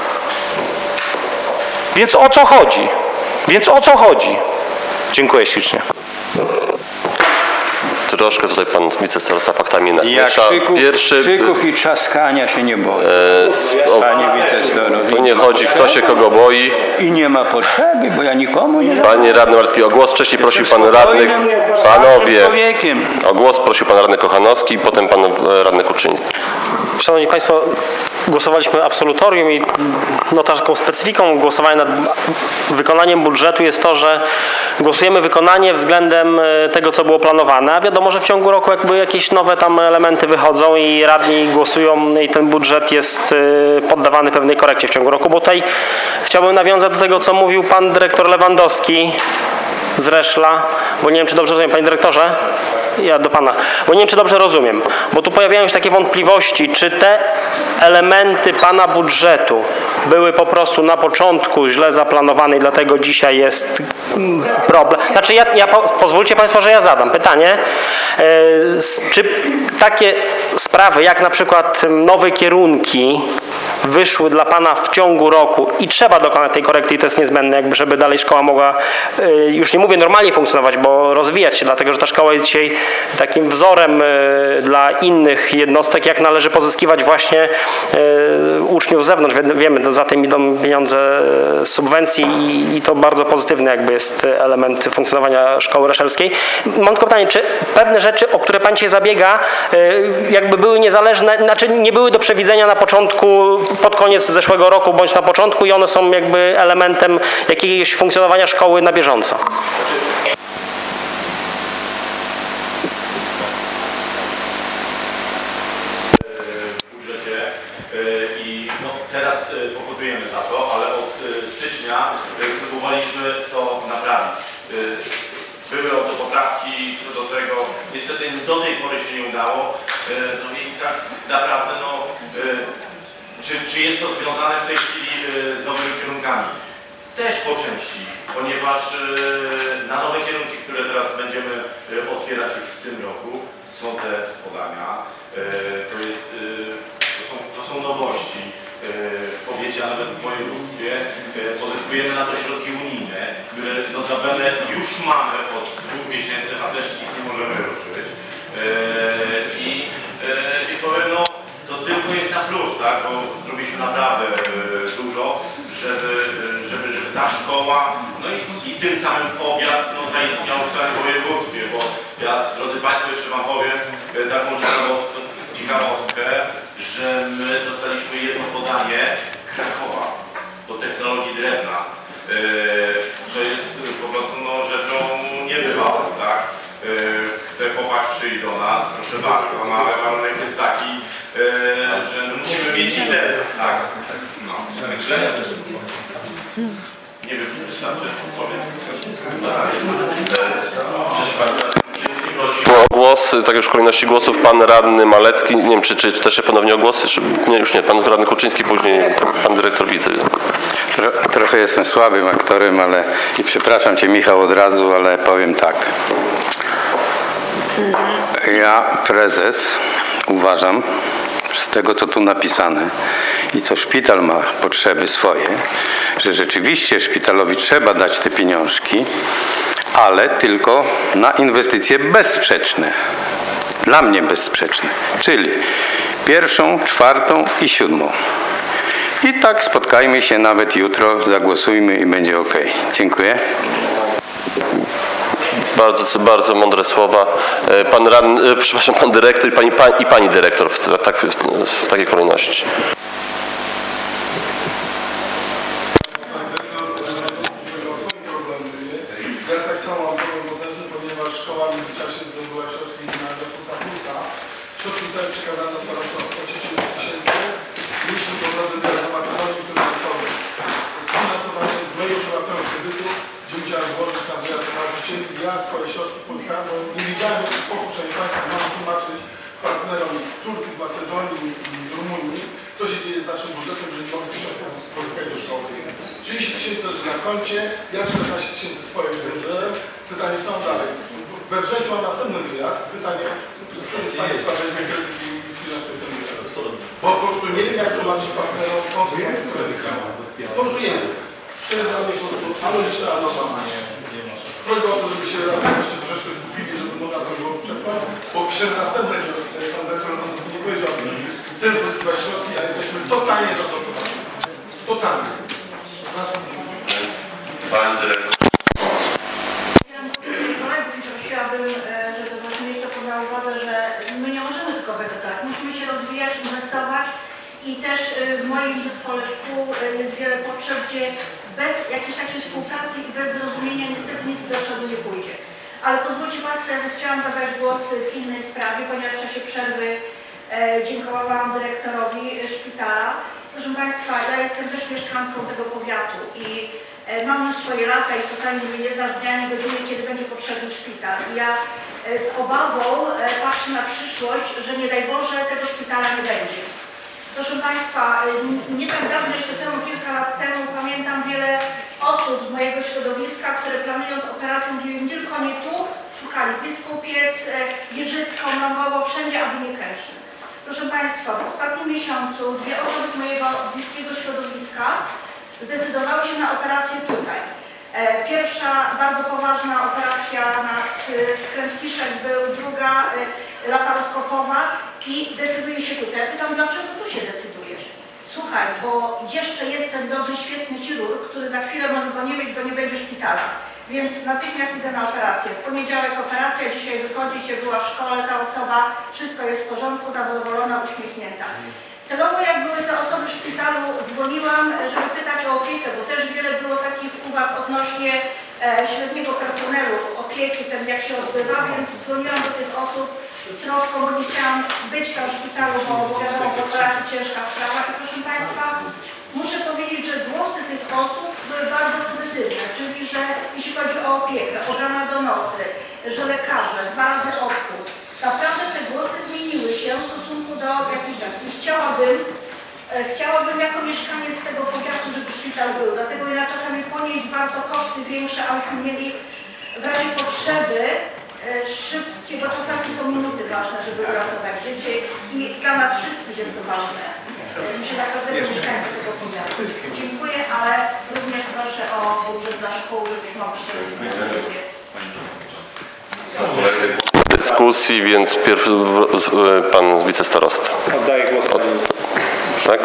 Więc o co chodzi? Więc o co chodzi? Dziękuję ślicznie. To troszkę tutaj pan wicestarosta faktami Jak namiesza. krzyków, Pierwszy, krzyków i trzaskania się nie boję. e, o, Panie wicestarosto. tu nie chodzi, kto się kogo boi. I nie ma potrzeby, bo ja nikomu nie... Panie radny Malecki, o głos wcześniej prosił pan radny, panowie, o głos prosił pan radny Kochanowski i potem pan radny Kuczyński. Szanowni Państwo, głosowaliśmy absolutorium i no, taką specyfiką głosowania nad wykonaniem budżetu jest to, że głosujemy wykonanie względem tego, co było planowane, a wiadomo, że w ciągu roku jakby jakieś nowe tam elementy wychodzą i radni głosują i ten budżet jest poddawany pewnej korekcie w ciągu roku, bo tutaj chciałbym nawiązać do tego, co mówił pan dyrektor Lewandowski z Reszla, bo nie wiem, czy dobrze rozumiem, panie dyrektorze? Ja do pana, bo nie wiem, czy dobrze rozumiem, bo tu pojawiają się takie wątpliwości, czy te elementy pana budżetu były po prostu na początku źle zaplanowane i dlatego dzisiaj jest problem. Znaczy, ja, ja pozwólcie państwo, że ja zadam pytanie, czy takie sprawy, jak na przykład nowe kierunki wyszły dla pana w ciągu roku i trzeba dokonać tej korekty i to jest niezbędne, jakby żeby dalej szkoła mogła, już nie mówię normalnie funkcjonować, bo rozwijać się, dlatego że ta szkoła jest dzisiaj takim wzorem dla innych jednostek, jak należy pozyskiwać właśnie uczniów z zewnątrz. Wiemy, że za tym idą pieniądze z subwencji i, i to bardzo pozytywny jakby jest element funkcjonowania szkoły reszelskiej. Mam tylko pytanie, czy pewne rzeczy, o które pan dzisiaj zabiega, jakby były niezależne, znaczy nie były do przewidzenia na początku, pod koniec zeszłego roku bądź na początku i one są jakby elementem jakiegoś funkcjonowania szkoły na bieżąco? I no, teraz pokutujemy za to, ale od stycznia próbowaliśmy to naprawić. Były o to poprawki co do tego, niestety do tej pory się nie udało. No i tak naprawdę, no, czy, czy jest to związane w tej chwili z nowymi kierunkami? Też po części, ponieważ na nowe kierunki, które teraz będziemy otwierać już w tym roku, są te podania. To jest To są, to są nowości w powiecie, a nawet w województwie. Pozyskujemy na to środki unijne, które notabene już mamy od dwóch miesięcy, a też ich nie możemy ruszyć. I, i powiem, no, to tylko jest na plus, tak? Bo zrobiliśmy naprawdę dużo, żeby, żeby, żeby ta szkoła, no i, i tym samym powiat no, zaistniał w całym województwie, bo ja, drodzy Państwo, jeszcze Wam powiem taką ciekawostkę, że my dostaliśmy jedno podanie z Krakowa do technologii drewna. To jest po prostu no, rzeczą niebywałą, tak? Chce chłopak przyjść do nas, proszę bardzo, no, ale warunek jest taki, że musimy mieć internet, tak? No, także nie wiem, czy wystarczy odpowiedź. O głos, tak już w kolejności głosów, pan radny Malecki, nie wiem, czy, czy też się ponownie o głosy, czy nie, już nie, pan radny Kuczyński, później pan dyrektor Wicy. Tro, trochę jestem słabym aktorem, ale i przepraszam Cię, Michał, od razu, ale powiem tak. Ja, prezes, uważam, z tego, co tu napisane i co szpital ma potrzeby swoje, że rzeczywiście szpitalowi trzeba dać te pieniążki, ale tylko na inwestycje bezsprzeczne. Dla mnie bezsprzeczne. Czyli pierwszą, czwartą i siódmą. I tak spotkajmy się nawet jutro, zagłosujmy i będzie ok. Dziękuję. Bardzo, bardzo mądre słowa. Pan radny, przepraszam, pan dyrektor i pani, pani, i pani dyrektor w, tak, w, w takiej kolejności. Ja tak samo mam problem potężny, ponieważ szkoła w międzyczasie zdobyła środki na Refusa Plusa. Środki zostały przekazane do starostwa w kwocie trzydzieści tysięcy. Mieliśmy po drodze teraz do Macedonii, który został sfinansowany z mojego prywatnego kredytu, gdzie musiałem włożyć na wyjazd nauczycieli. Ja swoje środki polskie, bo nie wiedziałem w jaki sposób, szanowni Państwo, mam tłumaczyć partnerom z Turcji, z Macedonii i z Rumunii, co się dzieje z naszym budżetem, że nie mogę tych środków pozyskać do szkoły. trzydzieści tysięcy na koncie, ja czternaście tysięcy swoje włożyłem. Pytanie, co on dalej? We wrześniu mam następny wyjazd. Pytanie, czy kto jest w stanie sprawiać kredyt i sfinansuję ten wyjazd? Po prostu nie wiem, jak tłumaczyć partnerom konsumencji. Po prostu nie wiem. To jest dla mnie po prostu analogiczna anomalia. Prośba o to, żeby się jeszcze troszeczkę skupili, żeby można coś było przekonać, bo piszę następne, pan dyrektor nam nie powiedział, cel pozyskiwać środki, a jesteśmy totalnie zablokowani. Totalnie. Pan dyrektor. Prosiłabym, żeby właśnie mieć to na uwadze, że my nie możemy tylko wegetować. Musimy się rozwijać, inwestować i też w moim zespole szkół jest wiele potrzeb, gdzie bez jakiejś takiej współpracy i bez zrozumienia niestety nic do przodu nie pójdzie. Ale pozwólcie Państwo, ja chciałam zabrać głos w innej sprawie, ponieważ w czasie przerwy e, dziękowałam dyrektorowi szpitala. Proszę Państwa, ja jestem też mieszkanką tego powiatu i e, mam już swoje lata i czasami mówię, nie znam dnia, nie godziny, kiedy będzie potrzebny szpital. I ja e, z obawą e, patrzę na przyszłość, że nie daj Boże tego szpitala nie będzie. Proszę Państwa, nie tak dawno, jeszcze temu, kilka lat temu, pamiętam wiele osób z mojego środowiska, które planując operację mówiły nie tylko nie tu, szukali Biskupiec, Giżycko, Mrągowo, wszędzie, aby nie Kęszyn. Proszę Państwa, w ostatnim miesiącu dwie osoby z mojego bliskiego środowiska zdecydowały się na operację tutaj. Pierwsza bardzo poważna operacja na skręt kiszek był, druga laparoskopowa i decyduje się tutaj. Ja pytam, dlaczego tu się decydujesz? Słuchaj, bo jeszcze jest ten dobry, świetny chirurg, który za chwilę może go nie mieć, bo nie będzie szpitala. Więc natychmiast idę na operację. W poniedziałek operacja, dzisiaj wychodzicie, była w szkole ta osoba, wszystko jest w porządku, zadowolona, uśmiechnięta. Celowo jak były te osoby w szpitalu, dzwoniłam, żeby pytać o opiekę, bo też wiele było takich uwag odnośnie e, średniego personelu, opieki, ten jak się odbywa, więc dzwoniłam do tych osób z troską, bo nie chciałam być tam w szpitalu, bo wiadomo, w operacji ciężka sprawa. I proszę Państwa, muszę powiedzieć, że głosy tych osób były bardzo pozytywne, czyli że jeśli chodzi o opiekę, od rana do nocy, że lekarze, dwa razy odchód, naprawdę te głosy zmieniły się w stosunku do jakichś czasów. I chciałabym, e, chciałabym jako mieszkaniec tego powiatu, żeby szpital był. Dlatego ja czasami ponieść warto koszty większe, abyśmy mieli w razie potrzeby e, szybkie, bo czasami są minuty ważne, żeby uratować życie i dla nas wszystkich jest to ważne. Myślę, że każdego mieszkańca tego powiatu. Dziękuję, ale również proszę o budżet dla szkół, żebyśmy mogli się rozwijać. Dyskusji, więc pierwszy pan wicestarosta. Oddaję głos. Od, tak?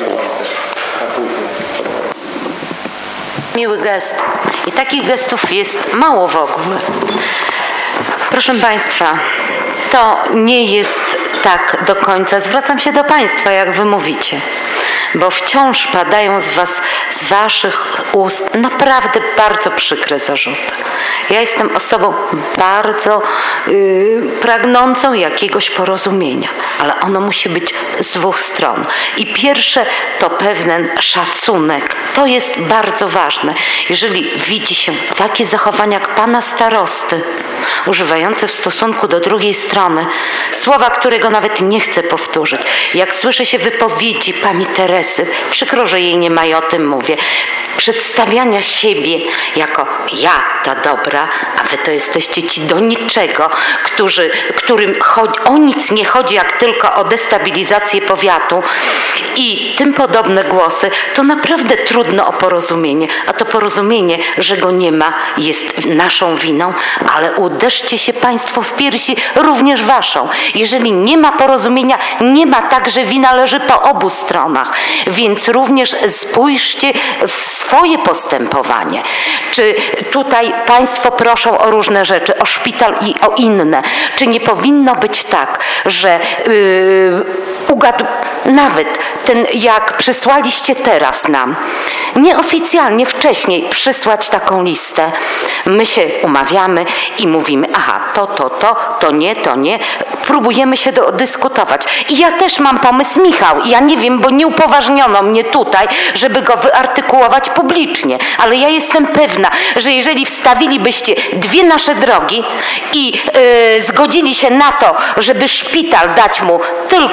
Miły gest. I takich gestów jest mało w ogóle. Proszę Państwa, to nie jest tak do końca. Zwracam się do Państwa, jak Wy mówicie, bo wciąż padają z Was, z Waszych ust naprawdę bardzo przykre zarzuty. Ja jestem osobą bardzo yy, pragnącą jakiegoś porozumienia, ale ono musi być z dwóch stron. I pierwsze to pewien szacunek. To jest bardzo ważne. Jeżeli widzi się takie zachowania jak Pana starosty, używające w stosunku do drugiej strony słowa, którego nawet nie chcę powtórzyć. Jak słyszy się wypowiedzi Pani Teresy, przykro, że jej nie ma i o tym mówię, przedstawiania siebie jako ja ta dobra, a wy to jesteście ci do niczego, którzy, którym chodzi, o nic nie chodzi, jak tylko o destabilizację powiatu i tym podobne głosy, to naprawdę trudno o porozumienie. A to porozumienie, że go nie ma, jest naszą winą, ale uderzcie się Państwo w piersi, również waszą. Jeżeli nie ma porozumienia, nie ma także wina, leży po obu stronach. Więc również spójrzcie w swoje postępowanie. Czy tutaj Państwo proszą o różne rzeczy, o szpital i o inne. Czy nie powinno być tak, że yy, ugadu... nawet ten, jak przysłaliście teraz nam, nieoficjalnie wcześniej przysłać taką listę. My się umawiamy i mówimy, aha, to, to, to, to nie, to nie. Próbujemy się do, dyskutować. I ja też mam pomysł, Michał. Ja nie wiem, bo nie upoważniono mnie tutaj, żeby go wyartykułować publicznie. Ale ja jestem pewna, że jeżeli wstawilibyście dwie nasze drogi i yy, zgodzili się na to, żeby szpital dać mu tylko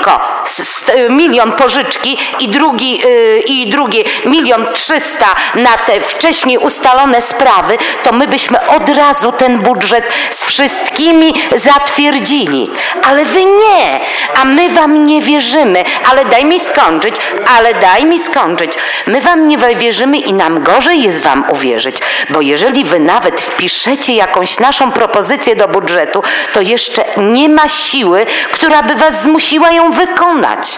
milion pożyczki i drugi, i drugie milion trzysta na te wcześniej ustalone sprawy, to my byśmy od razu ten budżet z wszystkimi zatwierdzili. Ale wy nie, a my wam nie wierzymy. Ale daj mi skończyć, ale daj mi skończyć. My wam nie wierzymy i nam gorzej jest wam uwierzyć, bo jeżeli wy nawet wpiszecie jakąś naszą propozycję do budżetu, to jeszcze nie ma siły, która by was zmusiła ją wykonać.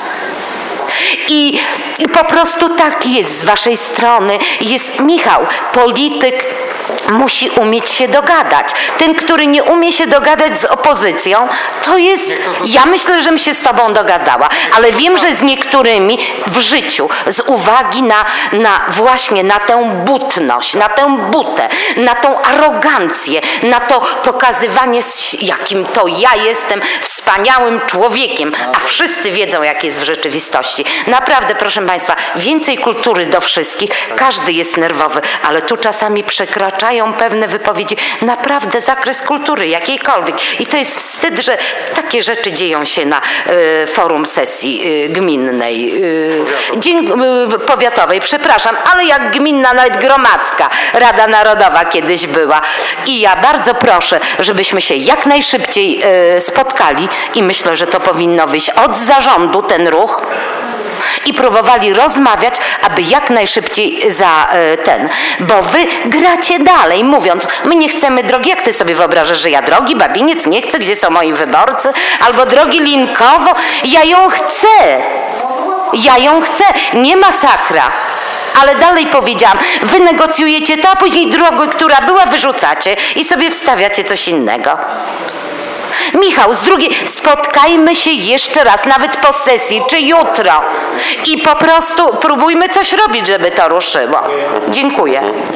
I, I po prostu tak jest z waszej strony. Jest, Michał, polityk musi umieć się dogadać. Ten, który nie umie się dogadać z opozycją, to jest... Ja myślę, żebym się z tobą dogadała, ale wiem, że z niektórymi w życiu, z uwagi na, na właśnie na tę butność, na tę butę, na tą arogancję, na to pokazywanie, jakim to ja jestem wspaniałym człowiekiem, a wszyscy wiedzą, jak jest w rzeczywistości. Naprawdę, proszę Państwa, więcej kultury do wszystkich. Każdy jest nerwowy, ale tu czasami przekraczają pewne wypowiedzi naprawdę zakres kultury jakiejkolwiek. I to jest wstyd, że takie rzeczy dzieją się na y, forum sesji y, gminnej, y, dzień, y, powiatowej, przepraszam, ale jak gminna, nawet gromadzka Rada Narodowa kiedyś była. I ja bardzo proszę, żebyśmy się jak najszybciej y, spotkali i myślę, że to powinno wyjść od zarządu ten ruch i próbowali rozmawiać, aby jak najszybciej za y, ten, bo wy gracie dalej, mówiąc, my nie chcemy drogi, jak ty sobie wyobrażasz, że ja drogi Babiniec nie chcę, gdzie są moi wyborcy, albo drogi Linkowo, ja ją chcę, ja ją chcę, nie masakra. Ale dalej powiedziałam, wy negocjujecie to, a później drogę, która była, wyrzucacie i sobie wstawiacie coś innego. Michał, z drugiej, spotkajmy się jeszcze raz, nawet po sesji, czy jutro i po prostu próbujmy coś robić, żeby to ruszyło. Dziękuję.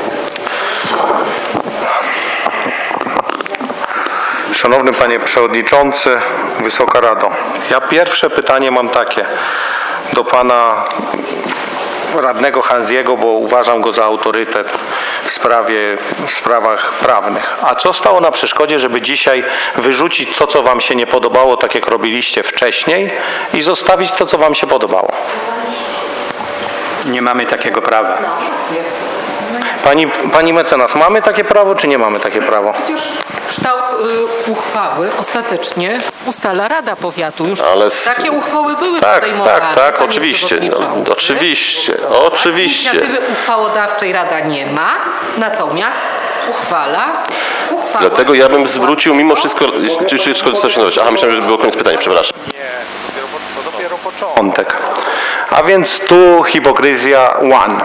Szanowny Panie Przewodniczący, Wysoka Rado. Ja pierwsze pytanie mam takie do Pana radnego Hanziego, bo uważam go za autorytet w sprawie, w sprawach prawnych. A co stało na przeszkodzie, żeby dzisiaj wyrzucić to, co Wam się nie podobało, tak jak robiliście wcześniej, i zostawić to, co Wam się podobało? Nie mamy takiego prawa. Pani, pani mecenas, mamy takie prawo, czy nie mamy takie prawo? Kształt y, uchwały ostatecznie ustala Rada Powiatu. Już Ale takie uchwały były tak, podejmowane. tak, tak, oczywiście, no, oczywiście, oczywiście. Inicjatywy uchwałodawczej Rada nie ma, natomiast uchwala. uchwała. Dlatego ja bym zwrócił mimo wszystko, czy wszystko Aha, myślałem, że było koniec pytania, przepraszam. To dopiero początek. A więc tu hipokryzja one.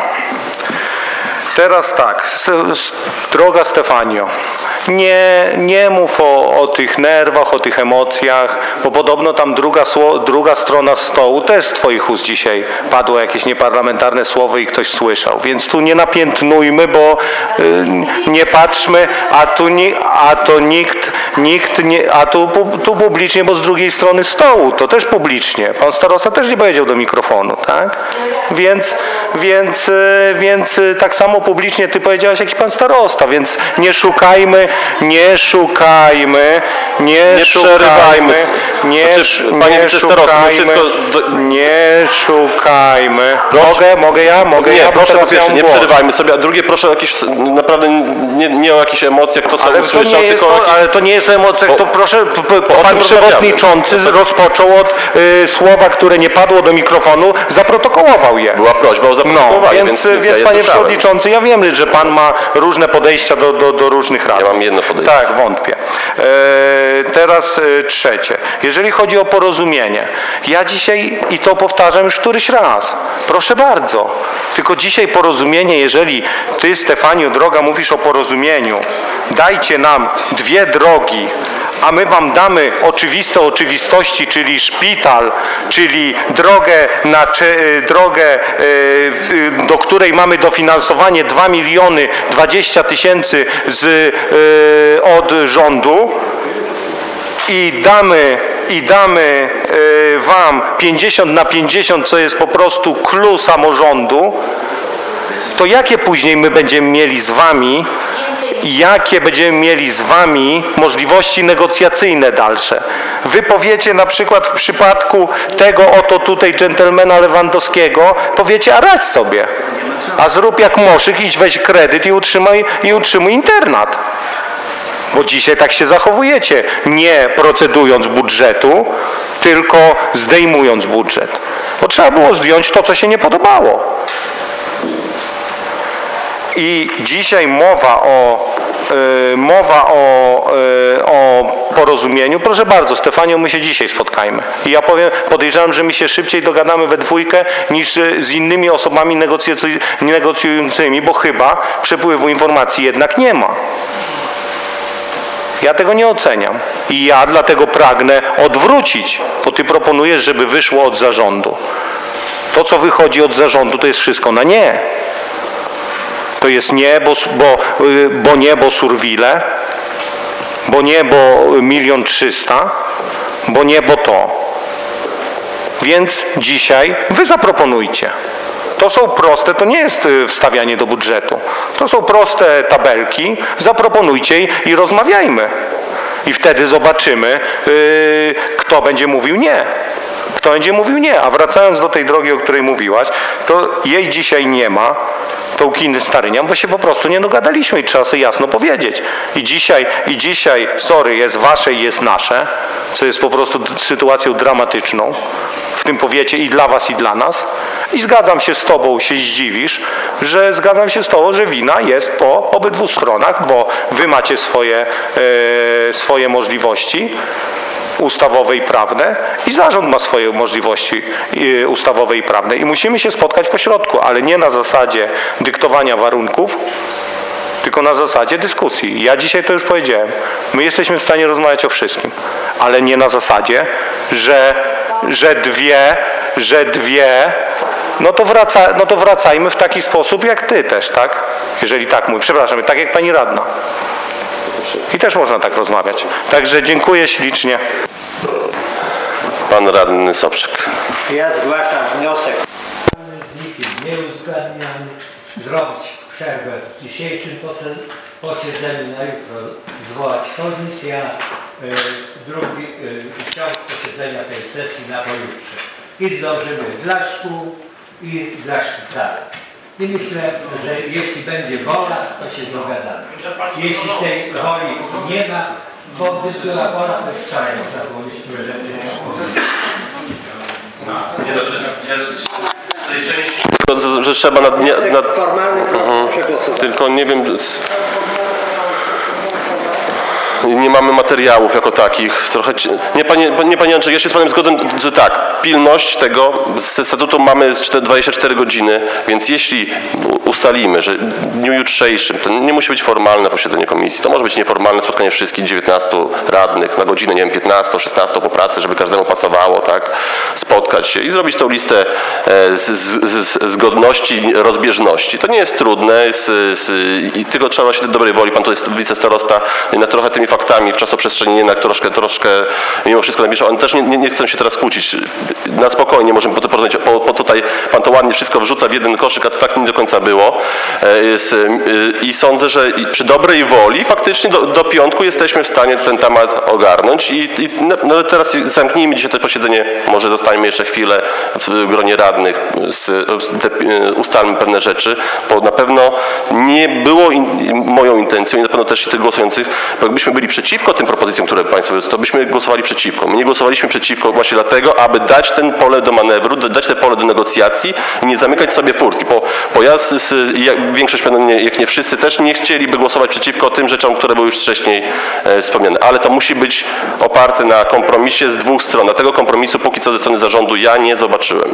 Teraz tak, droga Stefanio, nie, nie mów o, o tych nerwach, o tych emocjach, bo podobno tam druga, druga strona stołu też z Twoich ust dzisiaj padło jakieś nieparlamentarne słowo i ktoś słyszał. Więc tu nie napiętnujmy, bo y, nie patrzmy, a tu, ni, a to nikt, nikt nie, a tu, tu publicznie, bo z drugiej strony stołu, to też publicznie. Pan starosta też nie powiedział do mikrofonu, tak? Więc, więc, y, więc y, tak samo publicznie Ty powiedziałeś, jak i pan starosta, więc nie szukajmy, nie szukajmy, nie, Nie szukajmy, przerywajmy. nie, Znaczy, panie nie wicestarosto, my szukajmy, wszystko- nie szukajmy. Mogę, mogę ja, mogę Nie, ja, bo proszę po teraz pierwsze, ja nie mam głos. przerywajmy sobie, a drugie proszę o jakieś, naprawdę nie, nie o jakichś emocjach, to co Ale to, usłyszał, nie jest, tylko o to, jakich- ale to nie jest o emocjach, Bo- to proszę, p, p, bo o pan tym przewodniczący rozmawiamy. rozpoczął od y, słowa, które nie padło do mikrofonu, zaprotokołował je. Była prośba o No, zaprotokołowanie, więc, więc, więc, więc ja je panie słyszałem. przewodniczący, ja wiem, że pan ma różne podejścia do, do, do różnych rad. Ja mam jedno podejście. Tak, wątpię. E, teraz e, trzecie. Jeżeli chodzi o porozumienie, ja dzisiaj, i to powtarzam już któryś raz, proszę bardzo, tylko dzisiaj porozumienie, jeżeli ty, Stefaniu, droga, mówisz o porozumieniu, dajcie nam dwie drogi, a my wam damy oczywiste oczywistości, czyli szpital, czyli drogę, na, czy, drogę y, y, do której mamy dofinansowanie dwa miliony dwadzieścia tysięcy z, y, od rządu i damy, i damy y, wam pięćdziesiąt na pięćdziesiąt, co jest po prostu clue samorządu, to jakie później my będziemy mieli z wami jakie będziemy mieli z wami możliwości negocjacyjne dalsze. Wy powiecie na przykład w przypadku tego oto tutaj dżentelmena Lewandowskiego, powiecie, a radź sobie, a zrób jak Moszyk, idź weź kredyt i utrzymaj, i utrzymuj internat. Bo dzisiaj tak się zachowujecie, nie procedując budżetu, tylko zdejmując budżet. Bo trzeba było zdjąć to, co się nie podobało. I dzisiaj mowa o, yy, mowa o, yy, o porozumieniu. Proszę bardzo, Stefanią, my się dzisiaj spotkajmy. I ja powiem, podejrzewam, że my się szybciej dogadamy we dwójkę niż z innymi osobami negocjuj- negocjującymi, bo chyba przepływu informacji jednak nie ma. Ja tego nie oceniam. I ja dlatego pragnę odwrócić, bo ty proponujesz, żeby wyszło od zarządu. To, co wychodzi od zarządu, to jest wszystko na nie. To jest nie, bo, bo, bo nie, bo surwile, bo nie, bo milion trzysta, bo nie, bo to. Więc dzisiaj wy zaproponujcie. To są proste, to nie jest wstawianie do budżetu. To są proste tabelki, zaproponujcie i, i rozmawiajmy. I wtedy zobaczymy, yy, kto będzie mówił nie. Kto będzie mówił nie. A wracając do tej drogi, o której mówiłaś, to jej dzisiaj nie ma, tą Kiny Starynian, bo się po prostu nie dogadaliśmy i trzeba sobie jasno powiedzieć. I dzisiaj, i dzisiaj, sorry, jest wasze i jest nasze, co jest po prostu sytuacją dramatyczną w tym powiecie i dla was, i dla nas. I zgadzam się z tobą, się zdziwisz, że zgadzam się z tobą, że wina jest po obydwu stronach, bo wy macie swoje, e, swoje możliwości ustawowe i prawne i zarząd ma swoje możliwości ustawowe i prawne i musimy się spotkać po środku, ale nie na zasadzie dyktowania warunków, tylko na zasadzie dyskusji. Ja dzisiaj to już powiedziałem. My jesteśmy w stanie rozmawiać o wszystkim, ale nie na zasadzie, że, że dwie, że dwie, no to, wraca, no to wracajmy w taki sposób jak ty też, tak? Jeżeli tak mówię. Przepraszam, tak jak pani radna. I też można tak rozmawiać. Także dziękuję ślicznie. Pan radny Sobczyk. Ja zgłaszam wniosek z nikim nieuzgadniany zrobić przerwę w dzisiejszym posiedzeniu na jutro, zwołać komisję, drugi ciąg posiedzenia tej sesji na pojutrze. I zdążymy dla szkół i dla szpitala. I myślę, że jeśli będzie wola, to się dogadamy. Jeśli tej woli nie ma, bo gdyby była wola, to wczoraj można było niektóre rzeczy Nie dobrze, z tej części... Tylko, że trzeba nad... nad, nad uh-huh. Tylko nie wiem... Nie mamy materiałów jako takich. Trochę, nie, panie, nie panie Andrzej, ja się z panem zgodzę, że tak, pilność tego, ze statutu mamy dwadzieścia cztery godziny, więc jeśli ustalimy, że w dniu jutrzejszym, to nie musi być formalne posiedzenie komisji, to może być nieformalne spotkanie wszystkich dziewiętnastu radnych na godzinę, nie wiem, piętnastą, szesnastą po pracy, żeby każdemu pasowało, tak, spotkać się i zrobić tą listę z, z, z zgodności, rozbieżności. To nie jest trudne jest, z, i tylko trzeba się dobrej woli, pan to jest wicestarosta, na trochę tymi faktami w czasoprzestrzeni jednak troszkę, troszkę mimo wszystko najbliższe. On też nie, nie, nie chcę się teraz kłócić. Na spokojnie możemy po to porównać, po, po tutaj pan to ładnie wszystko wrzuca w jeden koszyk, a to tak nie do końca było. Jest, i sądzę, że przy dobrej woli faktycznie do, do piątku jesteśmy w stanie ten temat ogarnąć i, i no teraz zamknijmy dzisiaj to posiedzenie, może zostańmy jeszcze chwilę w gronie radnych, z, te, ustalmy pewne rzeczy, bo na pewno nie było in, moją intencją i na pewno też tych głosujących, bo jakbyśmy byli przeciwko tym propozycjom, które państwo, to byśmy głosowali przeciwko. My nie głosowaliśmy przeciwko właśnie dlatego, aby dać ten pole do manewru, dać te pole do negocjacji i nie zamykać sobie furtki, bo, bo ja, ja większość, jak nie wszyscy, też nie chcieliby głosować przeciwko tym rzeczom, które były już wcześniej e, wspomniane. Ale to musi być oparte na kompromisie z dwóch stron. A tego kompromisu póki co ze strony zarządu ja nie zobaczyłem.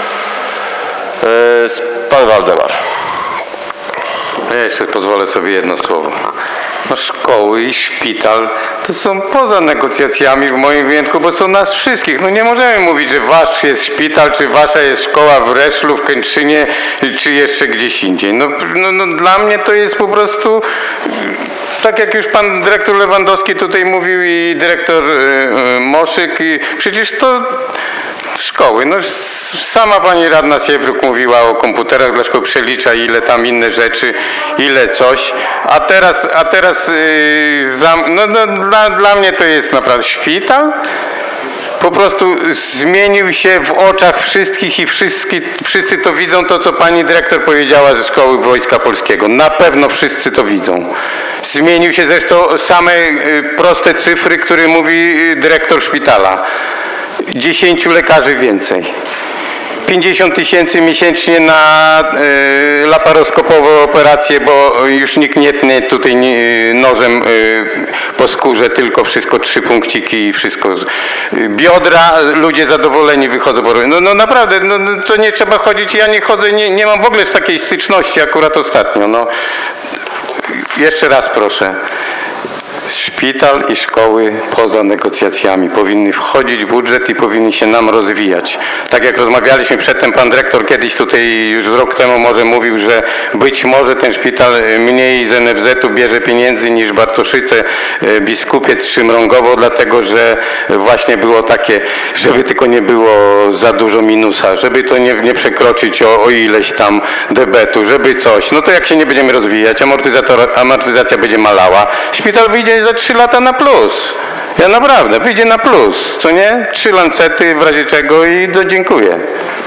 E, pan Waldemar. Ja jeszcze pozwolę sobie jedno słowo. No, szkoły i szpital to są poza negocjacjami w moim wyjątku, bo są nas wszystkich. No nie możemy mówić, że wasz jest szpital, czy wasza jest szkoła w Reszlu, w Kętrzynie, czy jeszcze gdzieś indziej. No, no, no dla mnie to jest po prostu, tak jak już pan dyrektor Lewandowski tutaj mówił i dyrektor yy, Moszyk, i przecież to szkoły. No, sama pani radna Siewruk mówiła o komputerach dla szkoły, przelicza ile tam inne rzeczy, ile coś. A teraz, a teraz yy, za, no, no, dla, dla mnie to jest naprawdę szpital. Po prostu zmienił się w oczach wszystkich i wszyscy, wszyscy to widzą, to co pani dyrektor powiedziała ze Szkoły Wojska Polskiego. Na pewno wszyscy to widzą. Zmienił się zresztą same proste cyfry, które mówi dyrektor szpitala. Dziesięciu lekarzy więcej. pięćdziesiąt tysięcy miesięcznie na y, laparoskopowe operacje, bo już nikt nie tnie tutaj y, nożem y, po skórze, tylko wszystko trzy punkciki i wszystko. Y, biodra, ludzie zadowoleni wychodzą. Bo, no, no naprawdę, no, to nie trzeba chodzić, ja nie chodzę, nie, nie mam w ogóle z takiej styczności akurat ostatnio. No. Jeszcze raz proszę. Szpital i szkoły poza negocjacjami powinny wchodzić w budżet i powinny się nam rozwijać. Tak jak rozmawialiśmy przedtem, pan dyrektor kiedyś tutaj już rok temu może mówił, że być może ten szpital mniej z en ef zetu bierze pieniędzy niż Bartoszyce, Biskupiec czy Mrągowo, dlatego że właśnie było takie, żeby tylko nie było za dużo minusa, żeby to nie, nie przekroczyć o, o ileś tam debetu, żeby coś. No to jak się nie będziemy rozwijać, amortyzator, amortyzacja będzie malała, szpital wyjdzie za trzy lata na plus. Ja naprawdę, wyjdzie na plus, co nie? Trzy lancety w razie czego i do dziękuję.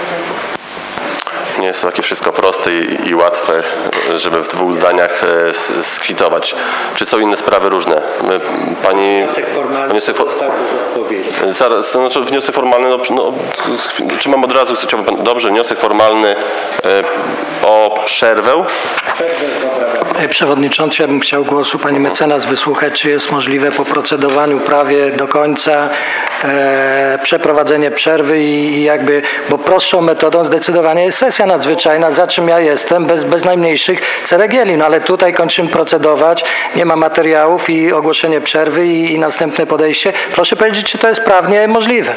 Nie jest to takie wszystko proste i, i łatwe, żeby w dwóch zdaniach e, skwitować. Czy są inne sprawy różne? Pani... Wniosek formalny wniosek for... został bez odpowiedzi. Zaraz, to znaczy wniosek formalny, no, no, czy mam od razu, chciałbym pan, dobrze, wniosek formalny e, o przerwę. Panie Przewodniczący, ja bym chciał głosu Pani mecenas wysłuchać, czy jest możliwe po procedowaniu prawie do końca e, przeprowadzenie przerwy i, i jakby, bo prostszą metodą zdecydowanie jest sesja nadzwyczajna, za czym ja jestem, bez, bez najmniejszych ceregieli, no ale tutaj kończymy procedować, nie ma materiałów i ogłoszenie przerwy i, i następne podejście. Proszę powiedzieć, czy to jest prawnie możliwe?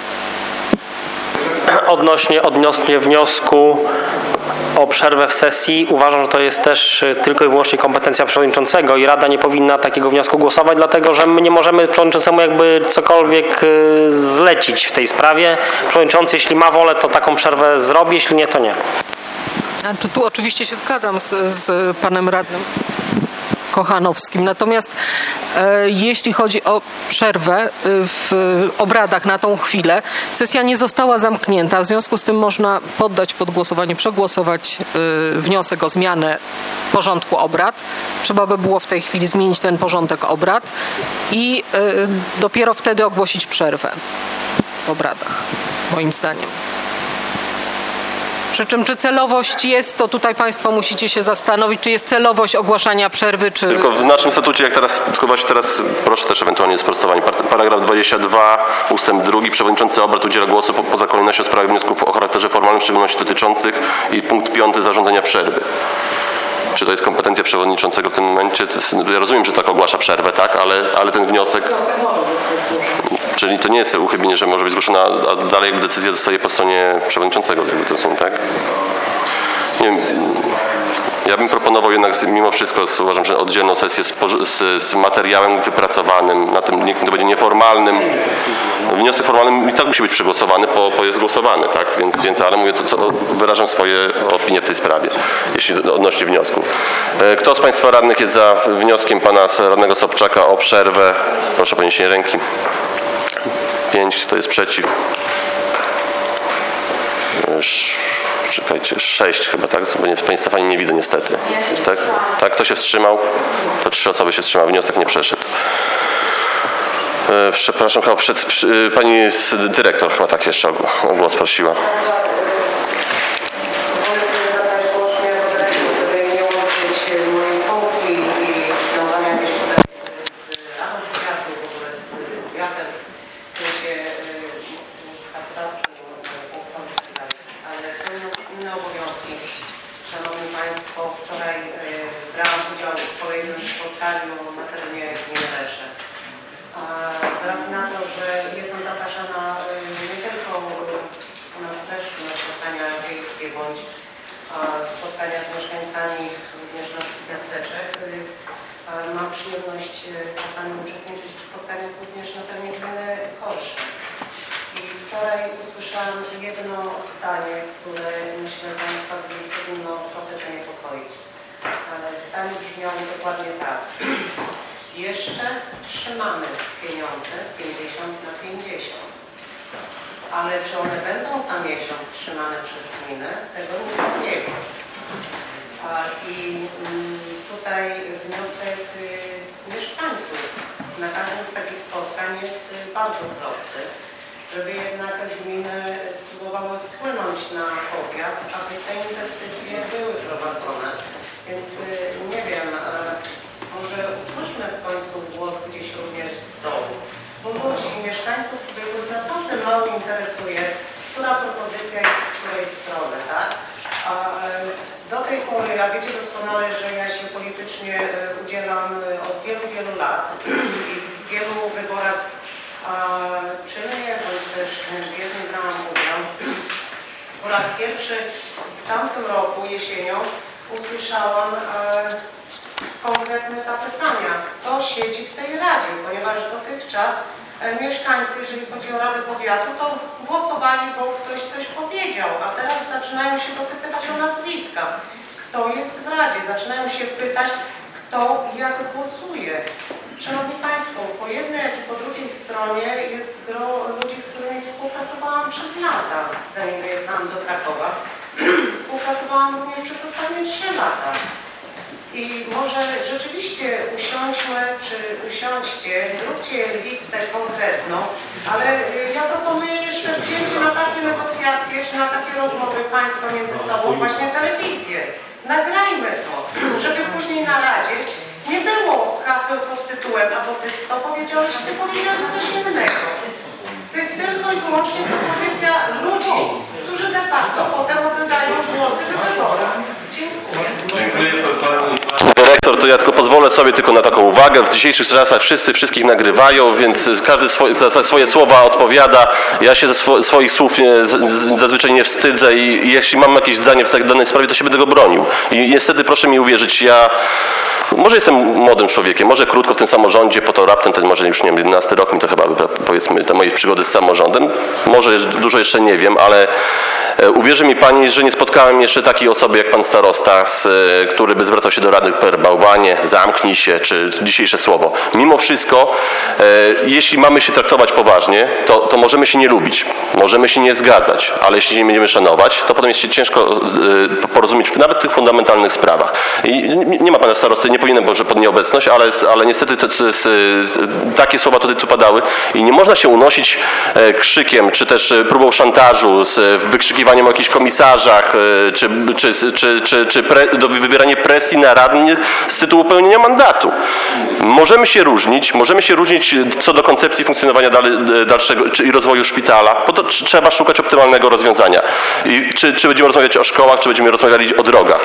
Odnośnie, odnośnie wniosku o przerwę w sesji uważam, że to jest też tylko i wyłącznie kompetencja przewodniczącego i Rada nie powinna takiego wniosku głosować, dlatego że my nie możemy przewodniczącemu jakby cokolwiek zlecić w tej sprawie. Przewodniczący, jeśli ma wolę, to taką przerwę zrobi, jeśli nie, to nie. Znaczy, tu oczywiście się zgadzam z, z panem radnym Kochanowskim. Natomiast e, jeśli chodzi o przerwę w obradach na tą chwilę, sesja nie została zamknięta, w związku z tym można poddać pod głosowanie, przegłosować e, wniosek o zmianę porządku obrad. Trzeba by było w tej chwili zmienić ten porządek obrad i e, dopiero wtedy ogłosić przerwę w obradach, moim zdaniem. Przy czym czy celowość jest, to tutaj Państwo musicie się zastanowić, czy jest celowość ogłaszania przerwy, czy... Tylko w naszym statucie, jak teraz, tylko właśnie teraz proszę też ewentualnie sprostowanie. Paragraf dwadzieścia dwa, ustęp drugi. Przewodniczący obrad udziela głosu po, poza kolejnością w sprawie wniosków o charakterze formalnym, w szczególności dotyczących i punkt piąty zarządzenia przerwy. Czy to jest kompetencja przewodniczącego w tym momencie? To jest, ja rozumiem, że tak ogłasza przerwę, tak, ale, ale ten wniosek... Czyli to nie jest uchybienie, że może być zgłoszona, a dalej jakby decyzja zostaje po stronie przewodniczącego, jakby to są, tak? Nie wiem, ja bym proponował jednak mimo wszystko, uważam, że oddzielną sesję z, z, z materiałem wypracowanym, na tym niech to będzie nieformalnym. Wniosek formalny i tak musi być przegłosowany, bo, bo jest głosowany, tak? Więc, więc ale mówię to, co wyrażam swoje opinie w tej sprawie, jeśli odnośnie wniosku. Kto z Państwa radnych jest za wnioskiem pana radnego Sobczaka o przerwę? Proszę o podniesienie ręki. Pięć, kto jest przeciw? Czekajcie, sześć chyba, tak? Pani Stefanii nie widzę niestety. Tak? Tak? Kto się wstrzymał? To trzy osoby się wstrzymały. Wniosek nie przeszedł. Przepraszam, chyba przed, pani dyrektor chyba tak jeszcze o głos prosiła. Mam przyjemność czasami uczestniczyć w spotkaniach również na terenie gminy Korsze. I to wczoraj usłyszałam jedno zdanie, które myślę Państwa powinno trochę zaniepokoić. Zdanie brzmiało dokładnie tak. Jeszcze trzymamy pieniądze pięćdziesiąt na pięćdziesiąt. Ale czy one będą za miesiąc trzymane przez gminę, tego nikt nie wie. I tutaj wniosek mieszkańców na każdym z takich spotkań jest bardzo prosty, żeby jednak gminy spróbowały wpłynąć na powiat, aby te inwestycje były prowadzone. Więc nie wiem, może usłyszmy w końcu głos gdzieś również z dołu, bo ludzi i mieszkańców zwykłych naprawdę mało interesuje, która propozycja jest z której strony, tak? A do tej pory, ja wiecie doskonale, że ja się politycznie udzielam od wielu, wielu lat i w wielu wyborach czynnie, bądź też biernie brałam udział. Po raz pierwszy w tamtym roku jesienią usłyszałam konkretne zapytania, kto siedzi w tej radzie, ponieważ dotychczas mieszkańcy, jeżeli chodzi o Radę Powiatu, to głosowali, bo ktoś coś powiedział, a teraz zaczynają się dopytywać o nazwiska. Kto jest w Radzie? Zaczynają się pytać, kto jak głosuje. Szanowni Państwo, po jednej, jak i po drugiej stronie jest gro ludzi, z którymi współpracowałam przez lata, zanim wyjechałam do Krakowa. Współpracowałam również przez ostatnie trzy lata. I może rzeczywiście usiądźmy, czy usiądźcie, zróbcie listę konkretną, ale ja proponuję jeszcze wzięcie na takie negocjacje, czy na takie rozmowy Państwa między sobą, właśnie telewizję. Nagrajmy to, żeby później na Radzie nie było haseł pod tytułem, albo ty to powiedziałeś, ty powiedziałeś coś innego. To jest tylko i wyłącznie propozycja ludzi, którzy de facto potem oddają głosy w wyborach. Dziękuję. Dyrektor, to ja tylko pozwolę sobie tylko na taką uwagę. W dzisiejszych czasach wszyscy wszystkich nagrywają, więc każdy swoje, za swoje słowa odpowiada. Ja się ze swo, swoich słów nie, z, zazwyczaj nie wstydzę i, i jeśli mam jakieś zdanie w danej sprawie, to się będę go bronił. I niestety proszę mi uwierzyć, ja może jestem młodym człowiekiem, może krótko w tym samorządzie, po to raptem, ten może już nie wiem, jedenasty rok mi to chyba powiedzmy te moje przygody z samorządem. Może dużo jeszcze nie wiem, ale uwierzy mi Pani, że nie spotkałem jeszcze takiej osoby jak Pan Starosta, z, który by zwracał się do Rady per bałwanie, zamknij się, czy dzisiejsze słowo. Mimo wszystko, e, jeśli mamy się traktować poważnie, to, to możemy się nie lubić, możemy się nie zgadzać, ale jeśli nie będziemy szanować, to potem jest się ciężko e, porozumieć w nawet tych fundamentalnych sprawach. I nie, nie ma Pana Starosty, nie powinienem, może pod nieobecność, ale, ale niestety te, te, te, takie słowa tutaj tu padały i nie można się unosić e, krzykiem, czy też próbą szantażu, z wykrzykiwaniem o jakichś komisarzach, e, czy, czy, czy, czy, czy pre, do wywieranie presji na radnych z tytułu pełnienia mandatu. Możemy się różnić, możemy się różnić co do koncepcji funkcjonowania dalszego czy i rozwoju szpitala, bo to trzeba szukać optymalnego rozwiązania. I czy, czy będziemy rozmawiać o szkołach, czy będziemy rozmawiali o drogach.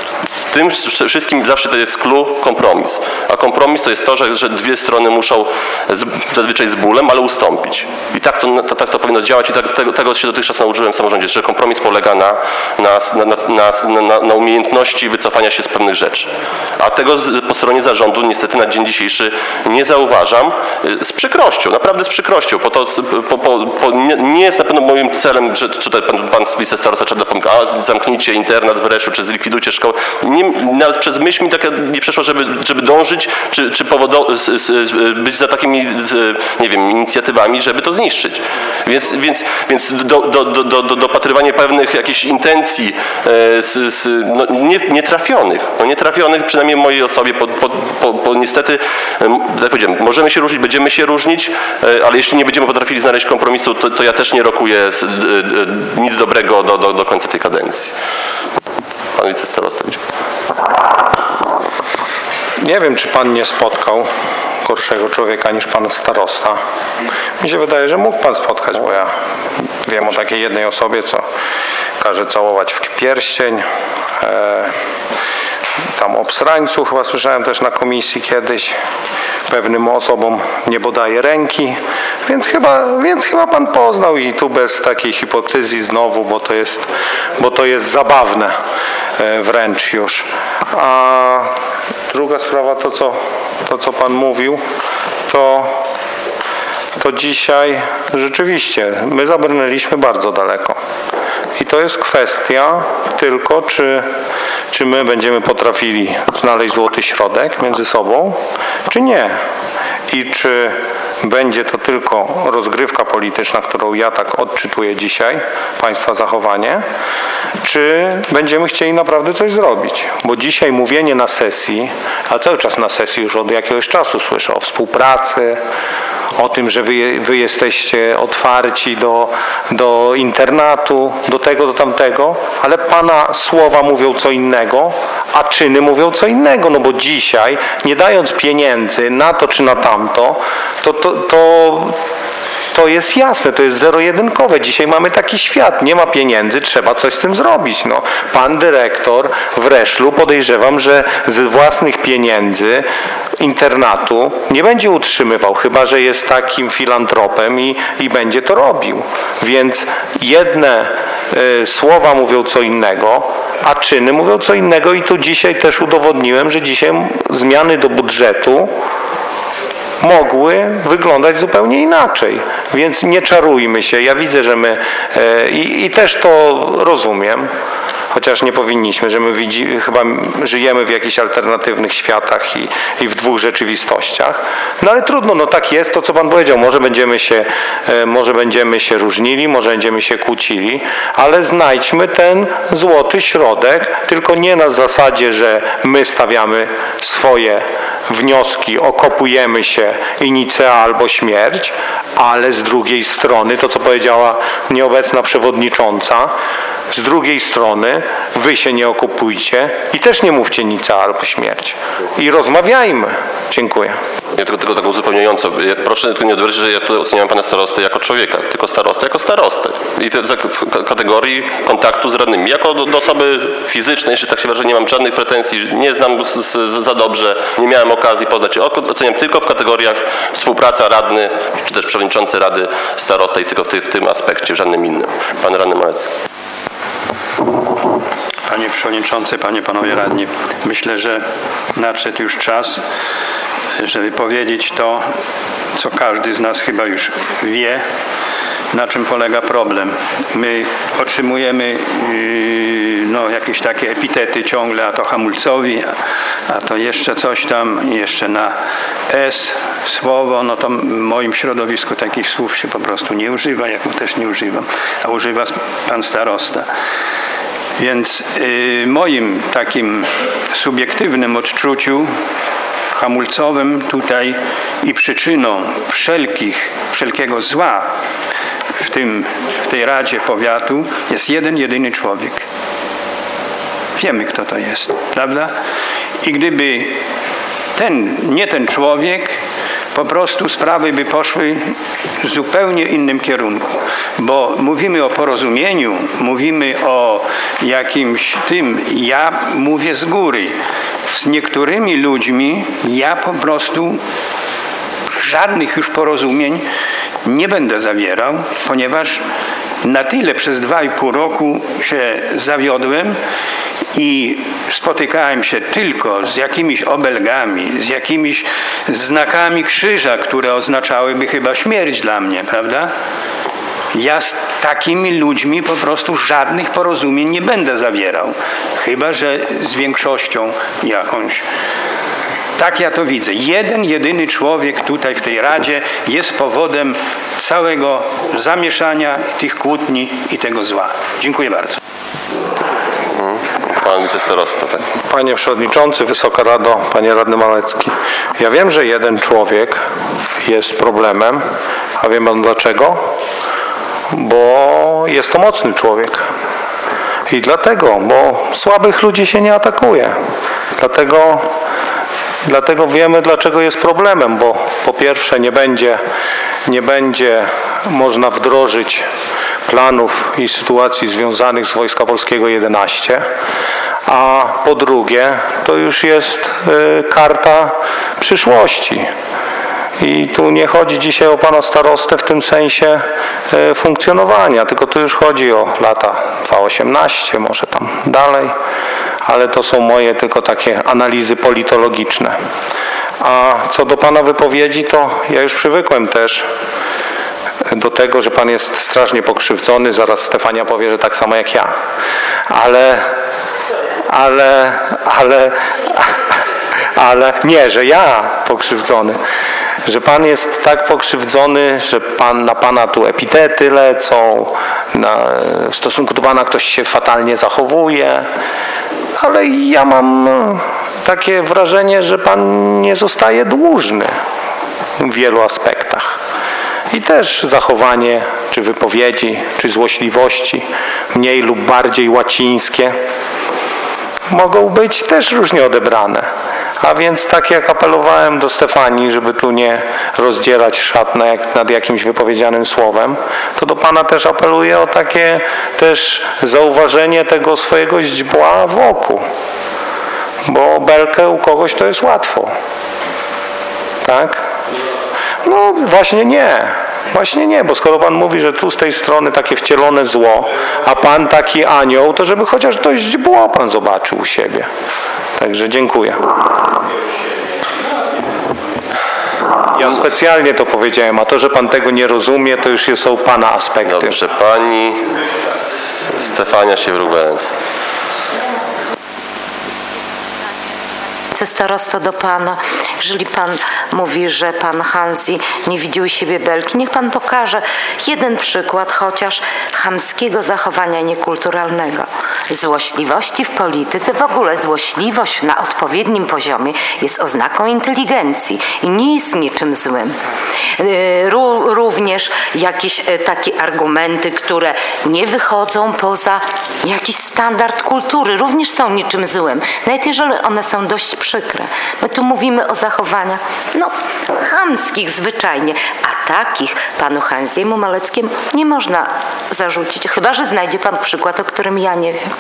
W tym wszystkim zawsze to jest clue, kompromis. A kompromis to jest to, że, że dwie strony muszą z, zazwyczaj z bólem, ale ustąpić. I tak to, to, tak to powinno działać i tak, tego, tego się dotychczas nauczyłem w samorządzie, że kompromis polega na, na, na, na, na, na umiejętności wycofania się z pewnych rzeczy. A tego z, po stronie zarządu niestety na dzień dzisiejszy nie zauważam, z przykrością, naprawdę z przykrością. Po to, po, po, po, nie, nie jest na pewno moim celem, że tutaj pan, pan wicestarosta Czarda pomyka, a zamknijcie internat w Reszu, czy zlikwidujcie szkołę. Nie, nawet przez myśl mi taka nie przeszło, żeby, żeby dążyć, czy, czy powodo, z, z, być za takimi, z, nie wiem, inicjatywami, żeby to zniszczyć. Więc, więc, więc do, do, do, do, do dopatrywania pewnych jakichś intencji z, z, no, nie, nietrafionych, no, nietrafionych przynajmniej w mojej osobie, po, po, po, po niestety, tak powiedziałem, możemy się różnić, będziemy się różnić, ale jeśli nie będziemy potrafili znaleźć kompromisu, to, to ja też nie rokuję nic dobrego do, do, do końca tej kadencji. Pan wicestarosta. Nie wiem, czy pan nie spotkał gorszego człowieka niż pan starosta. Mi się wydaje, że mógł pan spotkać, bo ja wiem o takiej jednej osobie, co każe całować w pierścień. E, tam obsrańców chyba słyszałem też na komisji kiedyś. Pewnym osobom nie podaje ręki, więc chyba, więc chyba pan poznał i tu bez takiej hipokryzji znowu, bo to jest, bo to jest zabawne wręcz już. A druga sprawa, to co, to co pan mówił, to to dzisiaj rzeczywiście my zabrnęliśmy bardzo daleko. I to jest kwestia tylko, czy, czy my będziemy potrafili znaleźć złoty środek między sobą, czy nie. I czy będzie to tylko rozgrywka polityczna, którą ja tak odczytuję dzisiaj, Państwa zachowanie, czy będziemy chcieli naprawdę coś zrobić. Bo dzisiaj mówienie na sesji, a cały czas na sesji już od jakiegoś czasu słyszę o współpracy, o tym, że wy, wy jesteście otwarci do, do internatu, do tego, do tamtego, ale Pana słowa mówią co innego, a czyny mówią co innego, no bo dzisiaj, nie dając pieniędzy na to czy na tamto, to, to, to, to jest jasne, to jest zero-jedynkowe. Dzisiaj mamy taki świat, nie ma pieniędzy, trzeba coś z tym zrobić. No, pan dyrektor w Reszlu, podejrzewam, że ze własnych pieniędzy internatu nie będzie utrzymywał, chyba że jest takim filantropem i, i będzie to robił. Więc jedne y, słowa mówią co innego, a czyny mówią co innego i tu dzisiaj też udowodniłem, że dzisiaj zmiany do budżetu mogły wyglądać zupełnie inaczej. Więc nie czarujmy się. Ja widzę, że my e, i, i też to rozumiem, chociaż nie powinniśmy, że my widzi, chyba żyjemy w jakichś alternatywnych światach i, i w dwóch rzeczywistościach. No ale trudno, no tak jest to, co Pan powiedział. Może będziemy się, e, może będziemy się różnili, może będziemy się kłócili, ale znajdźmy ten złoty środek, tylko nie na zasadzie, że my stawiamy swoje wnioski, okopujemy się i Nicea albo śmierć, ale z drugiej strony, to co powiedziała nieobecna przewodnicząca, z drugiej strony wy się nie okupujcie i też nie mówcie Nicea albo śmierć. I rozmawiajmy. Dziękuję. Ja tylko, tylko tak uzupełniająco. Ja proszę tylko nie odwrócić, że ja tutaj oceniam pana starostę jako człowieka, tylko starostę jako starostę. I w, w kategorii kontaktu z radnymi. Jako do, do osoby fizycznej, że tak się wyrażę, nie mam żadnych pretensji, nie znam z, z, za dobrze, nie miałem okazji poznać. Oceniam tylko w kategoriach współpraca radny, czy też przewodniczący rady starosta i tylko w, ty, w tym aspekcie, w żadnym innym. Pan radny Małecki. Panie Przewodniczący, Panie, Panowie Radni, myślę, że nadszedł już czas, żeby powiedzieć to, co każdy z nas chyba już wie, na czym polega problem. My otrzymujemy no, jakieś takie epitety ciągle, a to hamulcowi, a to jeszcze coś tam, jeszcze na S słowo, no to w moim środowisku takich słów się po prostu nie używa, jak też nie używam, a używa pan starosta. Więc y, moim takim subiektywnym odczuciu hamulcowym tutaj i przyczyną wszelkich, wszelkiego zła w, tym, w tej Radzie Powiatu jest jeden, jedyny człowiek. Wiemy, kto to jest, prawda? I gdyby ten, nie ten człowiek, po prostu sprawy by poszły w zupełnie innym kierunku. Bo mówimy o porozumieniu, mówimy o jakimś tym, ja mówię z góry. Z niektórymi ludźmi ja po prostu żadnych już porozumień nie będę zawierał, ponieważ na tyle przez dwa i pół roku się zawiodłem i spotykałem się tylko z jakimiś obelgami, z jakimiś znakami krzyża, które oznaczałyby chyba śmierć dla mnie, prawda? Ja z takimi ludźmi po prostu żadnych porozumień nie będę zawierał. Chyba że z większością jakąś. Tak ja to widzę. Jeden, jedyny człowiek tutaj w tej Radzie jest powodem całego zamieszania, tych kłótni i tego zła. Dziękuję bardzo. Pan wicestarosta, tak. Panie Przewodniczący, Wysoka Rado, Panie Radny Małecki. Ja wiem, że jeden człowiek jest problemem, a wie pan dlaczego? Bo jest to mocny człowiek. I dlatego, bo słabych ludzi się nie atakuje. Dlatego, dlatego wiemy, dlaczego jest problemem, bo po pierwsze nie będzie, nie będzie można wdrożyć planów i sytuacji związanych z Wojska Polskiego jedenaście, a po drugie to już jest y, karta przyszłości. I tu nie chodzi dzisiaj o pana starostę w tym sensie y, funkcjonowania, tylko tu już chodzi o lata dwa tysiące osiemnaście, może tam dalej, ale to są moje tylko takie analizy politologiczne. A co do pana wypowiedzi, to ja już przywykłem też do tego, że pan jest strasznie pokrzywdzony. Zaraz Stefania powie, że tak samo jak ja. Ale, ale, ale, ale nie, że ja pokrzywdzony. Że pan jest tak pokrzywdzony, że pan, na pana tu epitety lecą, na, w stosunku do pana ktoś się fatalnie zachowuje. Ale ja mam takie wrażenie, że pan nie zostaje dłużny w wielu aspektach. I też zachowanie, czy wypowiedzi, czy złośliwości, mniej lub bardziej łacińskie, mogą być też różnie odebrane. A więc tak jak apelowałem do Stefanii, żeby tu nie rozdzierać szat nad jakimś wypowiedzianym słowem, to do pana też apeluję o takie też zauważenie tego swojego źdźbła w oku. Bo belkę u kogoś to jest łatwo. Tak? No właśnie nie. Właśnie nie, bo skoro pan mówi, że tu z tej strony takie wcielone zło, a pan taki anioł, to żeby chociaż to źdźbło pan zobaczył u siebie. Także dziękuję. Ja specjalnie to powiedziałem, a to, że pan tego nie rozumie, to już są pana aspekty. Dobrze, pani Stefania Siewruk-Węc. Starosto do pana, jeżeli pan mówi, że pan Hanzi nie widział siebie belki, niech pan pokaże jeden przykład chociaż chamskiego zachowania niekulturalnego. Złośliwości w polityce, w ogóle złośliwość na odpowiednim poziomie jest oznaką inteligencji i nie jest niczym złym. Również jakieś takie argumenty, które nie wychodzą poza jakiś standard kultury, również są niczym złym, nawet jeżeli one są dość przykre. My tu mówimy o zachowaniach, no, chamskich zwyczajnie, a takich panu Hanziemu Maleckiemu nie można zarzucić, chyba że znajdzie pan przykład, o którym ja nie wiem.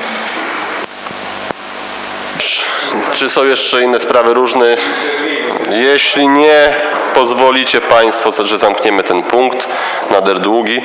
Czy są jeszcze inne sprawy różne? Jeśli nie, pozwolicie państwo, że zamkniemy ten punkt, nader długi.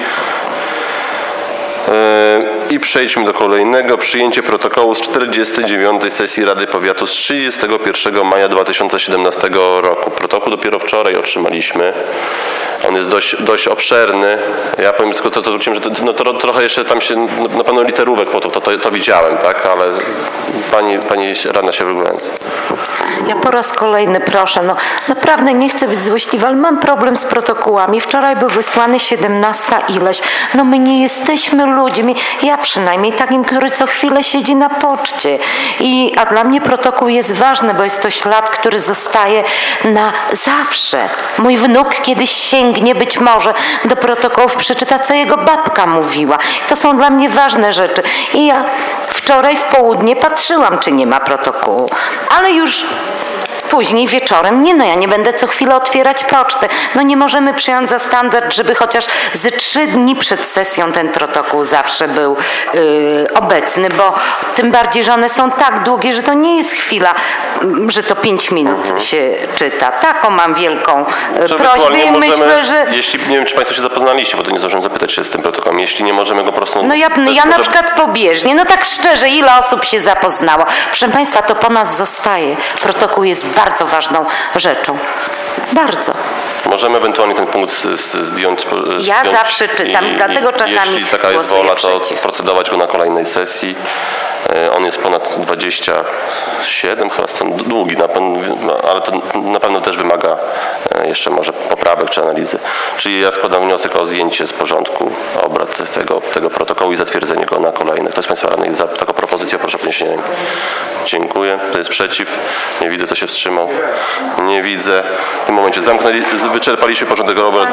I przejdźmy do kolejnego. Przyjęcie protokołu z czterdziestej dziewiątej sesji Rady Powiatu z trzydziestego pierwszego maja dwa tysiące siedemnastego roku. Protokół dopiero wczoraj otrzymaliśmy. On jest dość, dość obszerny. Ja powiem tylko to, co zwróciłem, że to, no, to, trochę jeszcze tam się, na pewno literówek po to, to, to, to widziałem, tak? Ale pani, pani radna Siewruk-Węc. Ja po raz kolejny proszę, no naprawdę nie chcę być złośliwa, ale mam problem z protokołami. Wczoraj był wysłany siedemnasta ileś. No my nie jesteśmy ludźmi. Ja przynajmniej takim, który co chwilę siedzi na poczcie. I, a dla mnie protokół jest ważny, bo jest to ślad, który zostaje na zawsze. Mój wnuk kiedyś sięgnie być może do protokołów, przeczyta, co jego babka mówiła. To są dla mnie ważne rzeczy. I ja wczoraj w południe patrzyłam, czy nie ma protokołu. Ale już później wieczorem, nie no, ja nie będę co chwilę otwierać poczty. No nie możemy przyjąć za standard, żeby chociaż ze trzy dni przed sesją ten protokół zawsze był yy, obecny, bo tym bardziej, że one są tak długie, że to nie jest chwila, że to pięć minut mhm. się czyta. Taką mam wielką że prośbę i możemy, myślę, że... Jeśli, nie wiem, czy państwo się zapoznaliście, bo to nie zdążyłem zapytać się z tym protokołem. Jeśli nie możemy go po prostu... No ja, ja na przykład pobieżnie, no tak szczerze, ile osób się zapoznało. Proszę państwa, to po nas zostaje. Protokół jest bardzo ważną rzeczą. Bardzo. Możemy ewentualnie ten punkt zdjąć. Ja zdjąć zawsze czytam i, i dlatego czasami jeśli taka jest wola, to przeciw. procedować go na kolejnej sesji. On jest ponad dwadzieścia siedem, chyba jest długi, na pewno, ale to na pewno też wymaga jeszcze może poprawek czy analizy. Czyli ja składam wniosek o zdjęcie z porządku obrad tego, tego protokołu i zatwierdzenie go na kolejny. Kto z państwa radnych za taką propozycję? Proszę o podniesienie ręki. Dziękuję. Kto jest przeciw? Nie widzę, kto się wstrzymał. Nie widzę. W tym momencie zamknęli, wyczerpaliśmy porządek obrad.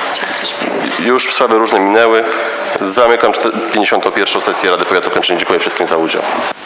Już sprawy różne minęły. Zamykam pięćdziesiątą pierwszą sesję Rady Powiatu Kętrzyn. Dziękuję wszystkim za udział.